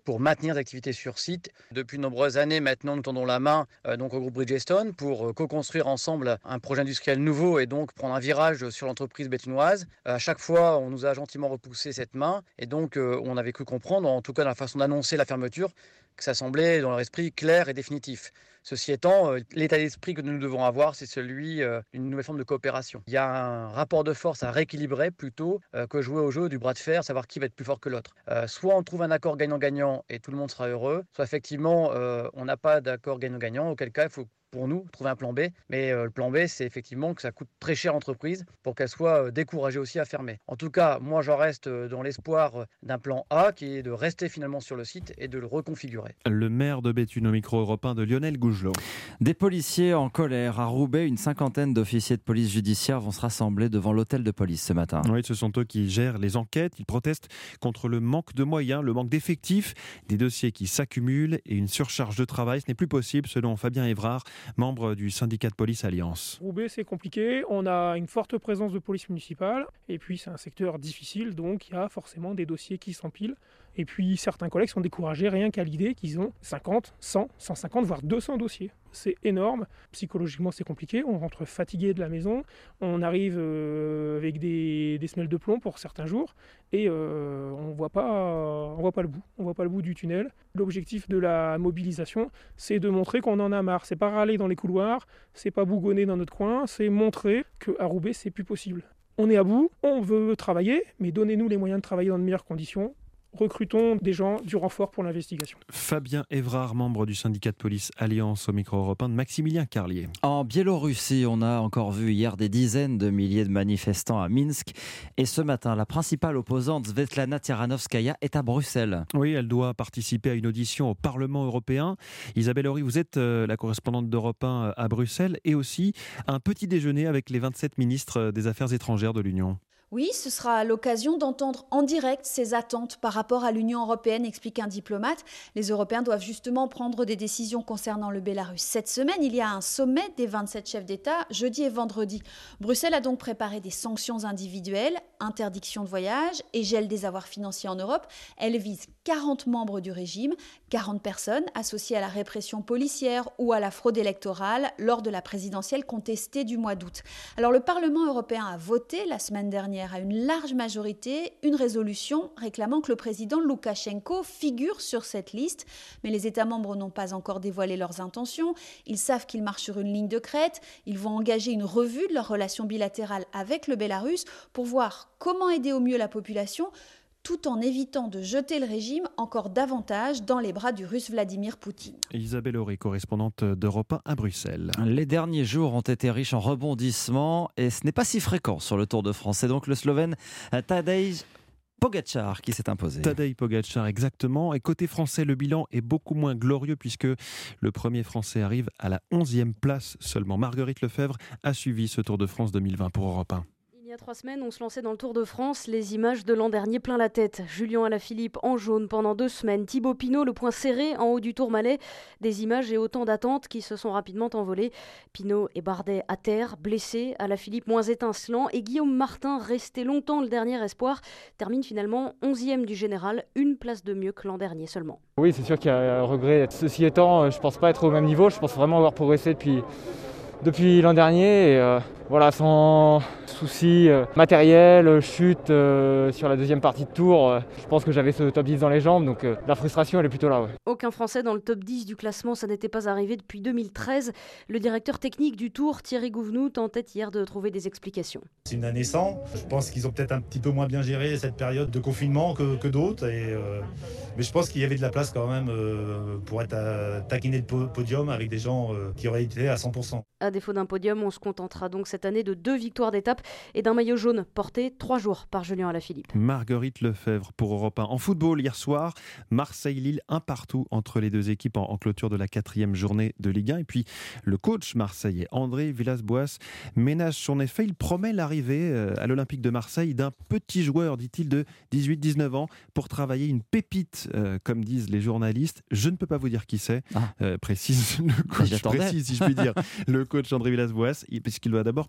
pour maintenir des activités sur site. Depuis de nombreuses années maintenant, nous tendons la main euh, donc au groupe Bridgestone pour euh, co-construire ensemble un projet industriel nouveau et donc prendre un virage sur l'entreprise bétinoise. Euh, à chaque fois, on nous a gentiment repoussé cette main et donc euh, on avait cru comprendre, en tout cas dans la façon d'annoncer la fermeture, que ça semblait dans leur esprit clair et définitif. Ceci étant, euh, l'état d'esprit que nous devons avoir, c'est celui euh, d'une nouvelle forme de coopération. Il y a un rapport de force à rééquilibrer plutôt euh, que jouer au jeu du bras de fer, savoir qui va être plus fort que l'autre. Euh, soit on trouve un accord gagnant-gagnant et tout le monde sera heureux, soit effectivement euh, on n'a pas d'accord gagnant-gagnant, auquel cas il faut pour nous trouver un plan B. Mais euh, le plan B, c'est effectivement que ça coûte très cher à l'entreprise pour qu'elle soit euh, découragée aussi à fermer. En tout cas, moi j'en reste euh, dans l'espoir d'un plan A qui est de rester finalement sur le site et de le reconfigurer. Le maire de Béthune au micro européen de Lionel Gougelot. Des policiers en colère. À Roubaix, une cinquantaine d'officiers de police judiciaire vont se rassembler devant l'hôtel de police ce matin. Oui, ce sont eux qui gèrent les enquêtes. Ils protestent contre le manque de moyens, le manque d'effectifs, des dossiers qui s'accumulent et une surcharge de travail. Ce n'est plus possible selon Fabien Évrard, membre du syndicat de police Alliance. Roubaix, c'est compliqué. On a une forte présence de police municipale. Et puis, c'est un secteur difficile, donc il y a forcément des dossiers qui s'empilent. Et puis, certains collègues sont découragés rien qu'à l'idée qu'ils ont cinquante, cent, cent cinquante, voire deux cents dossiers. C'est énorme. Psychologiquement, c'est compliqué. On rentre fatigué de la maison. On arrive euh, avec des, des semelles de plomb pour certains jours. Et euh, on voit pas, on voit pas le bout. On voit pas le bout du tunnel. L'objectif de la mobilisation, c'est de montrer qu'on en a marre. C'est pas râler dans les couloirs. C'est pas bougonner dans notre coin. C'est montrer qu'à Roubaix, c'est plus possible. On est à bout. On veut travailler. Mais donnez-nous les moyens de travailler dans de meilleures conditions. Recrutons des gens, du renfort pour l'investigation. Fabien Évrard, membre du syndicat de police Alliance au micro européen de Maximilien Carlier. En Biélorussie, on a encore vu hier des dizaines de milliers de manifestants à Minsk. Et ce matin, la principale opposante, Svetlana Tiranovskaya, est à Bruxelles. Oui, elle doit participer à une audition au Parlement européen. Isabelle Horry, vous êtes euh, la correspondante d'Europe un à Bruxelles et aussi un petit déjeuner avec les vingt-sept ministres des Affaires étrangères de l'Union. Oui, ce sera l'occasion d'entendre en direct ses attentes par rapport à l'Union européenne, explique un diplomate. Les Européens doivent justement prendre des décisions concernant le Bélarus. Cette semaine, il y a un sommet des vingt-sept chefs d'État, jeudi et vendredi. Bruxelles a donc préparé des sanctions individuelles, interdiction de voyage et gel des avoirs financiers en Europe. Elle vise quarante membres du régime, quarante personnes associées à la répression policière ou à la fraude électorale lors de la présidentielle contestée du mois d'août. Alors le Parlement européen a voté la semaine dernière à une large majorité une résolution réclamant que le président Loukachenko figure sur cette liste. Mais les États membres n'ont pas encore dévoilé leurs intentions. Ils savent qu'ils marchent sur une ligne de crête. Ils vont engager une revue de leurs relations bilatérales avec le Bélarus pour voir comment aider au mieux la population, tout en évitant de jeter le régime encore davantage dans les bras du Russe Vladimir Poutine. Isabelle Horry, correspondante d'Europe un à Bruxelles. Les derniers jours ont été riches en rebondissements et ce n'est pas si fréquent sur le Tour de France. C'est donc le Slovène Tadej Pogačar qui s'est imposé. Tadej Pogačar, exactement. Et côté français, le bilan est beaucoup moins glorieux puisque le premier français arrive à la onzième place seulement. Marguerite Lefebvre a suivi ce Tour de France deux mille vingt pour Europe un. Il y a trois semaines, on se lançait dans le Tour de France. Les images de l'an dernier plein la tête. Julien Alaphilippe en jaune pendant deux semaines. Thibaut Pinot, le poing serré en haut du Tourmalet. Des images et autant d'attentes qui se sont rapidement envolées. Pinot et Bardet à terre, blessés. Alaphilippe moins étincelant. Et Guillaume Martin, resté longtemps le dernier espoir, termine finalement onzième du général. Une place de mieux que l'an dernier seulement. Oui, c'est sûr qu'il y a un regret. Ceci étant, je ne pense pas être au même niveau. Je pense vraiment avoir progressé depuis... depuis l'an dernier, et euh, voilà, sans soucis euh, matériels, chute euh, sur la deuxième partie de tour, euh, je pense que j'avais ce top dix dans les jambes, donc euh, la frustration elle est plutôt là. Ouais. Aucun Français dans le top dix du classement, ça n'était pas arrivé depuis deux mille treize. Le directeur technique du Tour, Thierry Gouvenou, tentait hier de trouver des explications. C'est une année sans, je pense qu'ils ont peut-être un petit peu moins bien géré cette période de confinement que, que d'autres, et, euh, mais je pense qu'il y avait de la place quand même euh, pour être à, taquiner le podium avec des gens euh, qui auraient été à cent pour cent. À défaut d'un podium, on se contentera donc cette année de deux victoires d'étape et d'un maillot jaune porté trois jours par Julien Alaphilippe. Marguerite Lefebvre pour Europe un. En football, hier soir, Marseille-Lille, un partout entre les deux équipes en, en clôture de la quatrième journée de Ligue un. Et puis, le coach marseillais, André Villas-Boas, ménage son effet. Il promet l'arrivée euh, à l'Olympique de Marseille d'un petit joueur, dit-il, de dix-huit dix-neuf ans, pour travailler une pépite, euh, comme disent les journalistes. Je ne peux pas vous dire qui c'est, ah. euh, précise le coach, précise si je puis dire, le coach André Villas-Boas, puisqu'il doit d'abord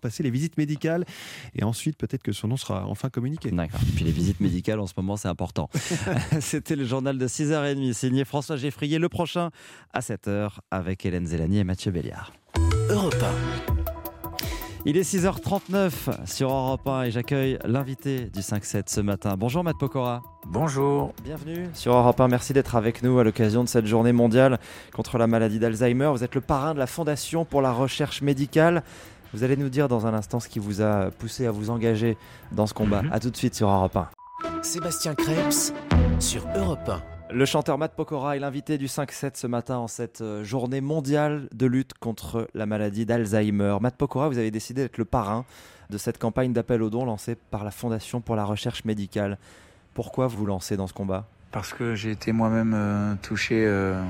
passer les visites médicales et ensuite peut-être que son nom sera enfin communiqué. D'accord. Et puis les visites médicales en ce moment c'est important. C'était le journal de six heures trente signé François Geffrier. Le prochain à sept heures avec Hélène Zélani et Mathieu Béliard. Europe un. Il est six heures trente-neuf sur Europe un et j'accueille l'invité du cinq sept ce matin. Bonjour Matt Pokora. Bonjour. Bienvenue sur Europe un. Merci d'être avec nous à l'occasion de cette journée mondiale contre la maladie d'Alzheimer. Vous êtes le parrain de la Fondation pour la recherche médicale. Vous allez nous dire dans un instant ce qui vous a poussé à vous engager dans ce combat. Mm-hmm. A tout de suite sur Europe un. Sébastien Krebs sur Europe un. Le chanteur Matt Pokora est l'invité du cinq sept ce matin en cette journée mondiale de lutte contre la maladie d'Alzheimer. Matt Pokora, vous avez décidé d'être le parrain de cette campagne d'appel aux dons lancée par la Fondation pour la recherche médicale. Pourquoi vous vous lancez dans ce combat ? Parce que j'ai été moi-même euh, touché euh,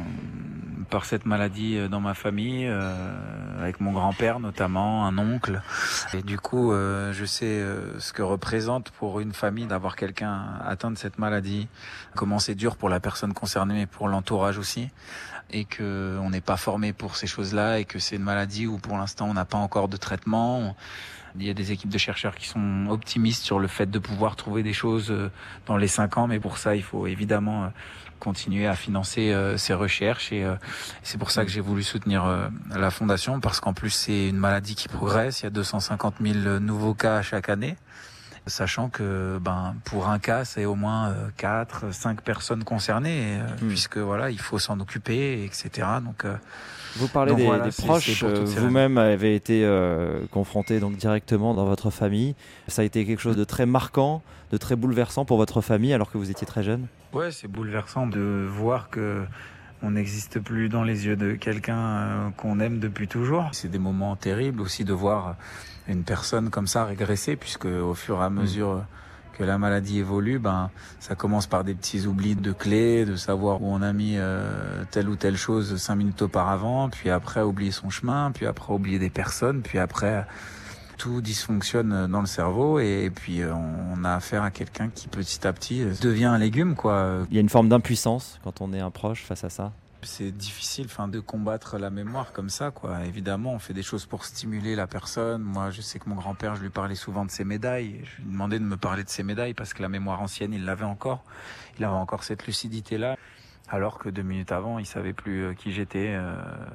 par cette maladie euh, dans ma famille, euh, avec mon grand-père notamment, un oncle. Et du coup, euh, je sais euh, ce que représente pour une famille d'avoir quelqu'un atteint de cette maladie, comment c'est dur pour la personne concernée, mais pour l'entourage aussi. Et qu'on n'est pas formé pour ces choses-là et que c'est une maladie où pour l'instant on n'a pas encore de traitement. Il y a des équipes de chercheurs qui sont optimistes sur le fait de pouvoir trouver des choses dans les cinq ans, mais pour ça, il faut évidemment continuer à financer ces recherches. Et c'est pour ça que j'ai voulu soutenir la Fondation, parce qu'en plus, c'est une maladie qui progresse. Il y a deux cent cinquante mille nouveaux cas chaque année, sachant que ben, pour un cas, c'est au moins quatre, cinq personnes concernées, mmh. puisque voilà, il faut s'en occuper, et cetera. Donc, Vous parlez donc des, voilà, des c'est, proches, c'est vous-même avez été euh, confronté donc directement dans votre famille. Ça a été quelque chose de très marquant, de très bouleversant pour votre famille alors que vous étiez très jeune. Ouais, c'est bouleversant de voir que on n'existe plus dans les yeux de quelqu'un euh, qu'on aime depuis toujours. C'est des moments terribles aussi de voir une personne comme ça régresser, puisque au fur et à mesure mmh. que la maladie évolue, ben ça commence par des petits oublis de clés, de savoir où on a mis euh, telle ou telle chose cinq minutes auparavant, puis après oublier son chemin, puis après oublier des personnes, puis après tout dysfonctionne dans le cerveau et, et puis euh, on a affaire à quelqu'un qui petit à petit devient un légume, quoi. Il y a une forme d'impuissance quand on est un proche face à ça. C'est difficile, enfin, de combattre la mémoire comme ça, quoi. Évidemment, on fait des choses pour stimuler la personne. Moi, je sais que mon grand-père, je lui parlais souvent de ses médailles. Je lui demandais de me parler de ses médailles parce que la mémoire ancienne, il l'avait encore. Il avait encore cette lucidité-là. Alors que deux minutes avant, il savait plus qui j'étais. Euh,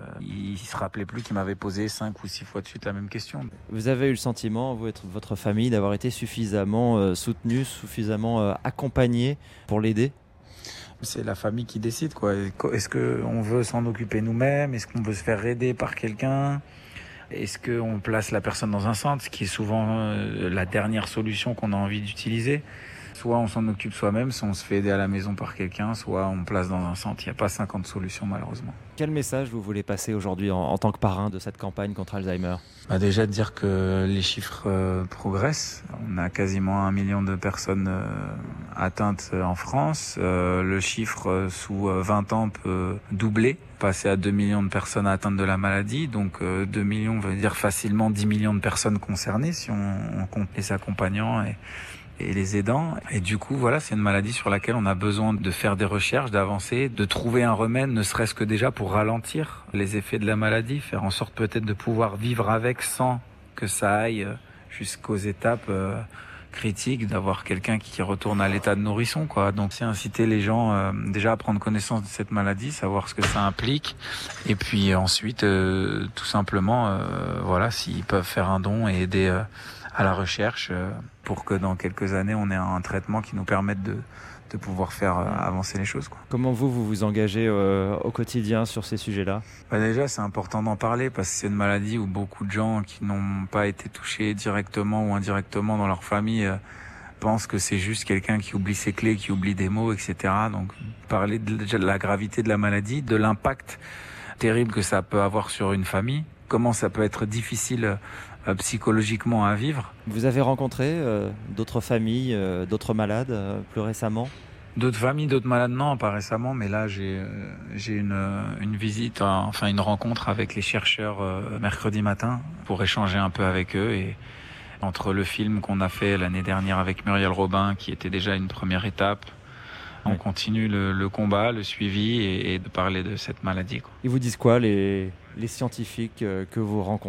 il se rappelait plus qu'il m'avait posé cinq ou six fois de suite la même question. Vous avez eu le sentiment, vous et votre famille, d'avoir été suffisamment euh, soutenu, suffisamment euh, accompagné pour l'aider ? C'est la famille qui décide, quoi. Est-ce qu'on veut s'en occuper nous-mêmes ? Est-ce qu'on veut se faire aider par quelqu'un ? Est-ce qu'on place la personne dans un centre, ce qui est souvent euh, la dernière solution qu'on a envie d'utiliser ? Soit on s'en occupe soi-même, soit on se fait aider à la maison par quelqu'un, soit on place dans un centre. Il n'y a pas cinquante solutions, malheureusement. Quel message vous voulez passer aujourd'hui en, en tant que parrain de cette campagne contre Alzheimer ? Bah déjà de dire que les chiffres euh, progressent. On a quasiment un million de personnes euh, atteintes en France. Euh, le chiffre euh, sous vingt ans peut doubler, passer à deux millions de personnes atteintes de la maladie. Donc euh, deux millions veut dire facilement dix millions de personnes concernées si on, on compte les accompagnants et et les aidants. Et du coup, voilà, c'est une maladie sur laquelle on a besoin de faire des recherches, d'avancer, de trouver un remède, ne serait-ce que déjà pour ralentir les effets de la maladie, faire en sorte peut-être de pouvoir vivre avec sans que ça aille jusqu'aux étapes euh, critiques, d'avoir quelqu'un qui retourne à l'état de nourrisson, quoi. Donc c'est inciter les gens euh, déjà à prendre connaissance de cette maladie, savoir ce que ça implique, et puis ensuite, euh, tout simplement, euh, voilà, s'ils peuvent faire un don et aider euh, à la recherche euh, pour que dans quelques années on ait un traitement qui nous permette de, de pouvoir faire euh, avancer les choses, quoi. Comment vous, vous vous engagez euh, au quotidien sur ces sujets-là ? Bah déjà, c'est important d'en parler parce que c'est une maladie où beaucoup de gens qui n'ont pas été touchés directement ou indirectement dans leur famille euh, pensent que c'est juste quelqu'un qui oublie ses clés, qui oublie des mots, et cetera. Donc parler de, de la gravité de la maladie, de l'impact terrible que ça peut avoir sur une famille, comment ça peut être difficile euh, psychologiquement à vivre. Vous avez rencontré euh, d'autres familles, euh, d'autres malades euh, plus récemment ? D'autres familles, d'autres malades, non, pas récemment, mais là j'ai euh, j'ai une euh, une visite, euh, enfin une rencontre avec les chercheurs euh, mercredi matin pour échanger un peu avec eux. Et entre le film qu'on a fait l'année dernière avec Muriel Robin, qui était déjà une première étape, on oui. continue le, le combat, le suivi et, et de parler de cette maladie, quoi. Ils vous disent quoi, les les scientifiques euh, que vous rencontrez ?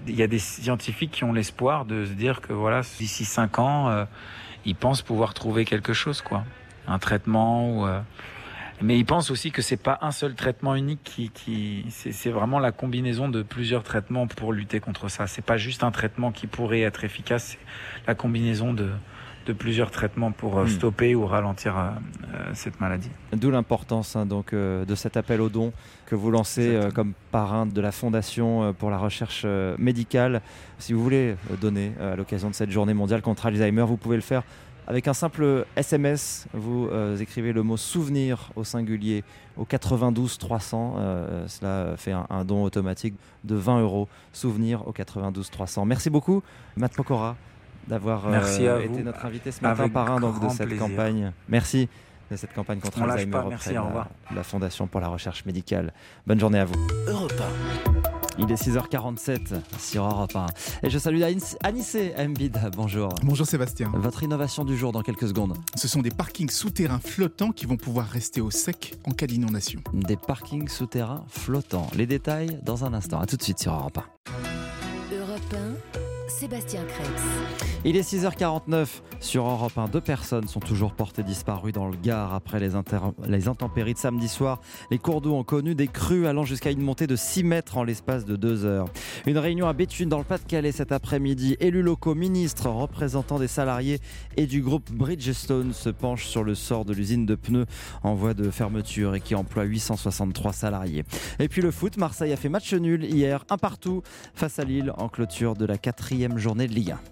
Il y a des scientifiques qui ont l'espoir de se dire que voilà, d'ici cinq ans, euh, ils pensent pouvoir trouver quelque chose, quoi. Un traitement ou... Euh... Mais ils pensent aussi que c'est pas un seul traitement unique qui, qui c'est, c'est vraiment la combinaison de plusieurs traitements pour lutter contre ça. C'est pas juste un traitement qui pourrait être efficace, c'est la combinaison de, de plusieurs traitements pour mmh. stopper ou ralentir euh, cette maladie. D'où l'importance hein, donc euh, de cet appel aux dons que vous lancez euh, comme parrain de la Fondation euh, pour la recherche euh, médicale. Si vous voulez euh, donner euh, à l'occasion de cette journée mondiale contre Alzheimer, vous pouvez le faire avec un simple S M S. Vous euh, écrivez le mot souvenir au singulier au quatre-vingt-douze trois cents. Euh, cela fait un, un don automatique de vingt euros. Souvenir au quatre-vingt-douze trois cents. Merci beaucoup, Matt Pokora, d'avoir euh, été vous. notre invité ce matin, parrain donc, de cette plaisir. campagne. Merci de cette campagne contre On Alzheimer auprès Merci, de la, la Fondation pour la recherche médicale. Bonne journée à vous. Europe un. Il est six heures quarante-sept sur Europe un. Et je salue Anissé Mbida. Bonjour. Bonjour Sébastien. Votre innovation du jour dans quelques secondes. Ce sont des parkings souterrains flottants qui vont pouvoir rester au sec en cas d'inondation. Des parkings souterrains flottants. Les détails dans un instant. A tout de suite sur Europe un. Europe un, Sébastien Krebs. Il est six heures quarante-neuf sur Europe un. Deux personnes sont toujours portées disparues dans le Gard après les, inter... les intempéries de samedi soir. Les cours d'eau ont connu des crues allant jusqu'à une montée de six mètres en l'espace de deux heures. Une réunion à Béthune dans le Pas-de-Calais cet après-midi. Élus locaux, ministres, représentants des salariés et du groupe Bridgestone se penchent sur le sort de l'usine de pneus en voie de fermeture et qui emploie huit cent soixante-trois salariés. Et puis le foot, Marseille a fait match nul hier, un partout face à Lille en clôture de la quatrième journée de Ligue un.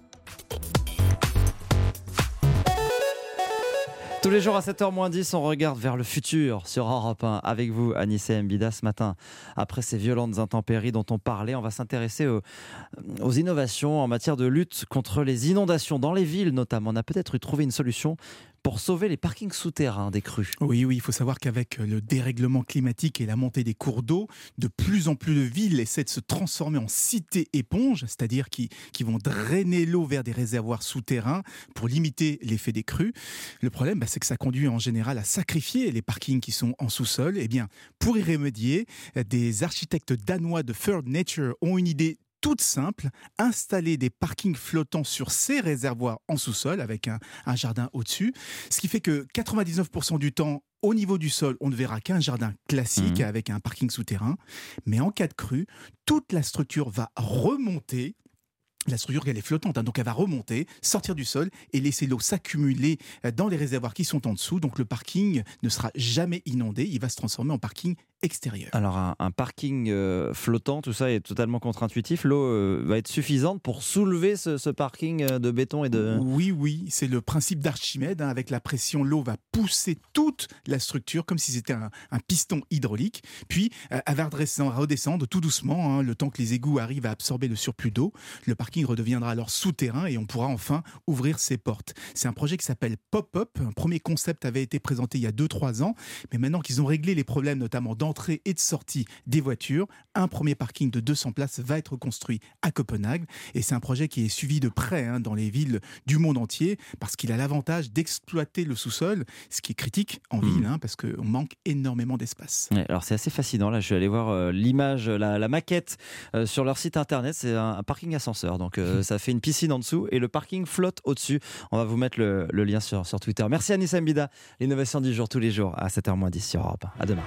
Tous les jours à sept heures moins dix, on regarde vers le futur sur Europe un. Avec vous, Anissé Mbida, ce matin. Après ces violentes intempéries dont on parlait, on va s'intéresser aux, aux innovations en matière de lutte contre les inondations dans les villes notamment. On a peut-être trouvé une solution pour sauver les parkings souterrains des crues. Oui, oui, il faut savoir qu'avec le dérèglement climatique et la montée des cours d'eau, de plus en plus de villes essaient de se transformer en cités éponges, c'est-à-dire qui, qui vont drainer l'eau vers des réservoirs souterrains pour limiter l'effet des crues. Le problème, bah, c'est que ça conduit en général à sacrifier les parkings qui sont en sous-sol. Eh bien, pour y remédier, des architectes danois de Third Nature ont une idée toute simple, installer des parkings flottants sur ces réservoirs en sous-sol avec un, un jardin au-dessus, ce qui fait que quatre-vingt-dix-neuf pour cent du temps, au niveau du sol, on ne verra qu'un jardin classique mmh. avec un parking souterrain, mais en cas de crue, toute la structure va remonter. La structure, elle est flottante, hein, donc elle va remonter, sortir du sol et laisser l'eau s'accumuler dans les réservoirs qui sont en dessous. Donc le parking ne sera jamais inondé, il va se transformer en parking extérieur. Alors un, un parking euh, flottant, tout ça est totalement contre-intuitif. L'eau euh, va être suffisante pour soulever ce, ce parking de béton et de... Oui, oui, c'est le principe d'Archimède. Hein, avec la pression, l'eau va pousser toute la structure comme si c'était un, un piston hydraulique. Puis euh, elle va redescendre, redescendre tout doucement, hein, le temps que les égouts arrivent à absorber le surplus d'eau. Le parking redeviendra alors souterrain et on pourra enfin ouvrir ses portes. C'est un projet qui s'appelle Pop-Up. Un premier concept avait été présenté il y a deux trois ans, mais maintenant qu'ils ont réglé les problèmes notamment d'entrée et de sortie des voitures, un premier parking de deux cents places va être construit à Copenhague et c'est un projet qui est suivi de près hein, dans les villes du monde entier parce qu'il a l'avantage d'exploiter le sous-sol, ce qui est critique en mmh. ville hein, parce qu'on manque énormément d'espace. Ouais, alors c'est assez fascinant, là je vais aller voir euh, l'image, la, la maquette euh, sur leur site internet, c'est un, un parking ascenseur, donc euh, mmh. ça fait une piscine en dessous et le parking flotte au-dessus. On va vous mettre le, le lien sur, sur Twitter. Merci Anissé Mbida, l'innovation du jour tous les jours à sept heures moins dix sur Europe. À demain.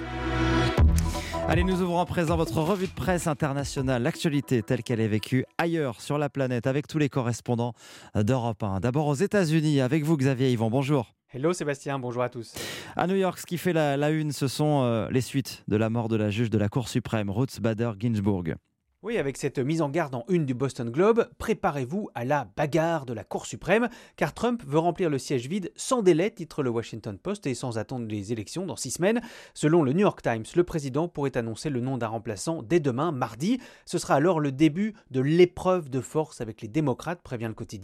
Allez, nous ouvrons à présent votre revue de presse internationale, l'actualité telle qu'elle est vécue ailleurs sur la planète avec tous les correspondants d'Europe un. D'abord aux États-Unis avec vous Xavier Yvon, bonjour. Hello Sébastien, bonjour à tous. À New York, ce qui fait la, la une, ce sont euh, les suites de la mort de la juge de la Cour suprême, Ruth Bader Ginsburg. Oui, avec cette mise en garde en une du Boston Globe, préparez-vous à la bagarre de la Cour suprême, car Trump veut remplir le siège vide sans délai, titre le Washington Post, et sans attendre les élections dans six semaines. Selon le New York Times, le président pourrait annoncer le nom d'un remplaçant dès demain, mardi. Ce sera alors le début de l'épreuve de force avec les démocrates, prévient le quotidien.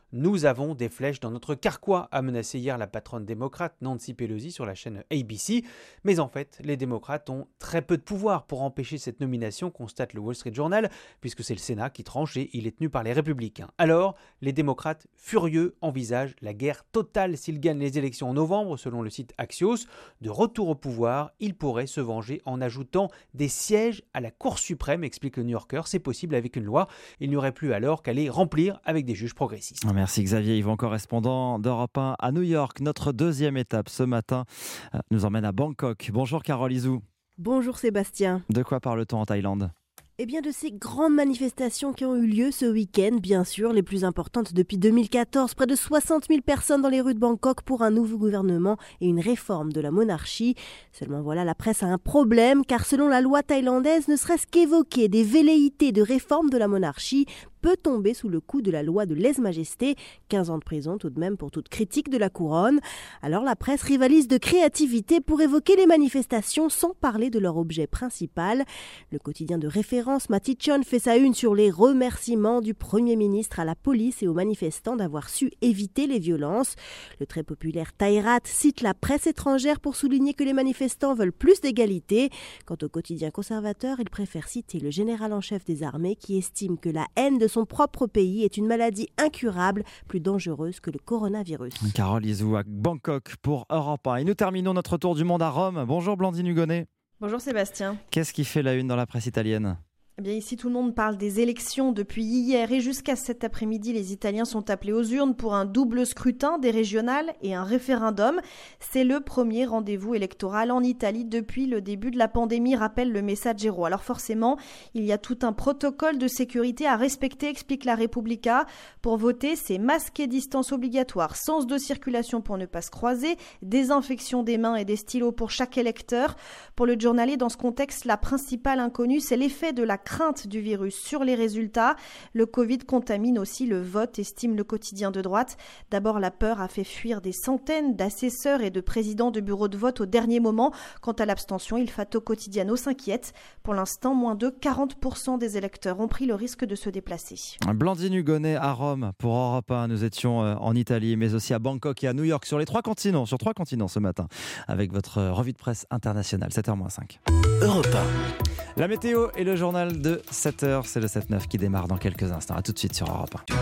Nous avons des flèches dans notre carquois, a menacé hier la patronne démocrate Nancy Pelosi sur la chaîne A B C. Mais en fait, les démocrates ont très peu de pouvoir pour empêcher cette nomination, constate le Wall Street Journal, puisque c'est le Sénat qui tranche et il est tenu par les républicains. Alors, les démocrates, furieux, envisagent la guerre totale s'ils gagnent les élections en novembre, selon le site Axios. De retour au pouvoir, ils pourraient se venger en ajoutant des sièges à la Cour suprême, explique le New Yorker. C'est possible avec une loi. Il n'y aurait plus alors qu'à les remplir avec des juges progressistes. Merci Xavier Yvon, correspondant d'Europe un à New York. Notre deuxième étape ce matin nous emmène à Bangkok. Bonjour Carole Izou. Bonjour Sébastien. De quoi parle-t-on en Thaïlande ? Eh bien de ces grandes manifestations qui ont eu lieu ce week-end, bien sûr, les plus importantes depuis deux mille quatorze. Près de soixante mille personnes dans les rues de Bangkok pour un nouveau gouvernement et une réforme de la monarchie. Seulement voilà, la presse a un problème, car selon la loi thaïlandaise, ne serait-ce qu'évoquer des velléités de réforme de la monarchie peut tomber sous le coup de la loi de lèse-majesté, quinze ans de prison tout de même pour toute critique de la couronne. Alors la presse rivalise de créativité pour évoquer les manifestations sans parler de leur objet principal. Le quotidien de référence Matichon fait sa une sur les remerciements du Premier ministre à la police et aux manifestants d'avoir su éviter les violences. Le très populaire Thairat cite la presse étrangère pour souligner que les manifestants veulent plus d'égalité. Quant au quotidien conservateur, il préfère citer le général en chef des armées qui estime que la haine de son propre pays est une maladie incurable, plus dangereuse que le coronavirus. Carole Izou à Bangkok pour Europe un. Et nous terminons notre tour du monde à Rome. Bonjour Blandine Hugonnet. Bonjour Sébastien. Qu'est-ce qui fait la une dans la presse italienne ? Eh bien ici, tout le monde parle des élections depuis hier et jusqu'à cet après-midi, les Italiens sont appelés aux urnes pour un double scrutin, des régionales et un référendum. C'est le premier rendez-vous électoral en Italie depuis le début de la pandémie, rappelle le Messaggero. Alors forcément, il y a tout un protocole de sécurité à respecter, explique la Repubblica. Pour voter, c'est masque et distance obligatoire, sens de circulation pour ne pas se croiser, désinfection des mains et des stylos pour chaque électeur. Pour le journalier, dans ce contexte, la principale inconnue, c'est l'effet de la crainte du virus sur les résultats. Le Covid contamine aussi le vote, estime le quotidien de droite. D'abord, la peur a fait fuir des centaines d'assesseurs et de présidents de bureaux de vote au dernier moment. Quant à l'abstention, il Fatto Quotidiano s'inquiète. Pour l'instant, moins de quarante pour cent des électeurs ont pris le risque de se déplacer. Blandine Hugonnet à Rome pour Europe un. Nous étions en Italie, mais aussi à Bangkok et à New York, sur les trois continents, sur trois continents ce matin, avec votre revue de presse internationale, sept heures moins cinq. Europe un. La météo et le journal de sept heures, c'est le sept neuf qui démarre dans quelques instants. A tout de suite sur Europe un.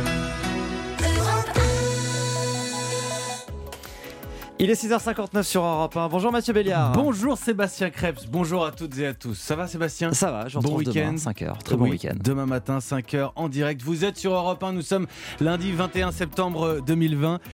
Il est six heures cinquante-neuf sur Europe un. Bonjour Mathieu Béliard. Bonjour Sébastien Krebs. Bonjour à toutes et à tous. Ça va Sébastien ? Ça va, je bon retrouve week-end. demain, cinq heures. Très bon oui, week-end. Demain matin, cinq heures en direct. Vous êtes sur Europe un. Nous sommes lundi vingt et un septembre deux mille vingt.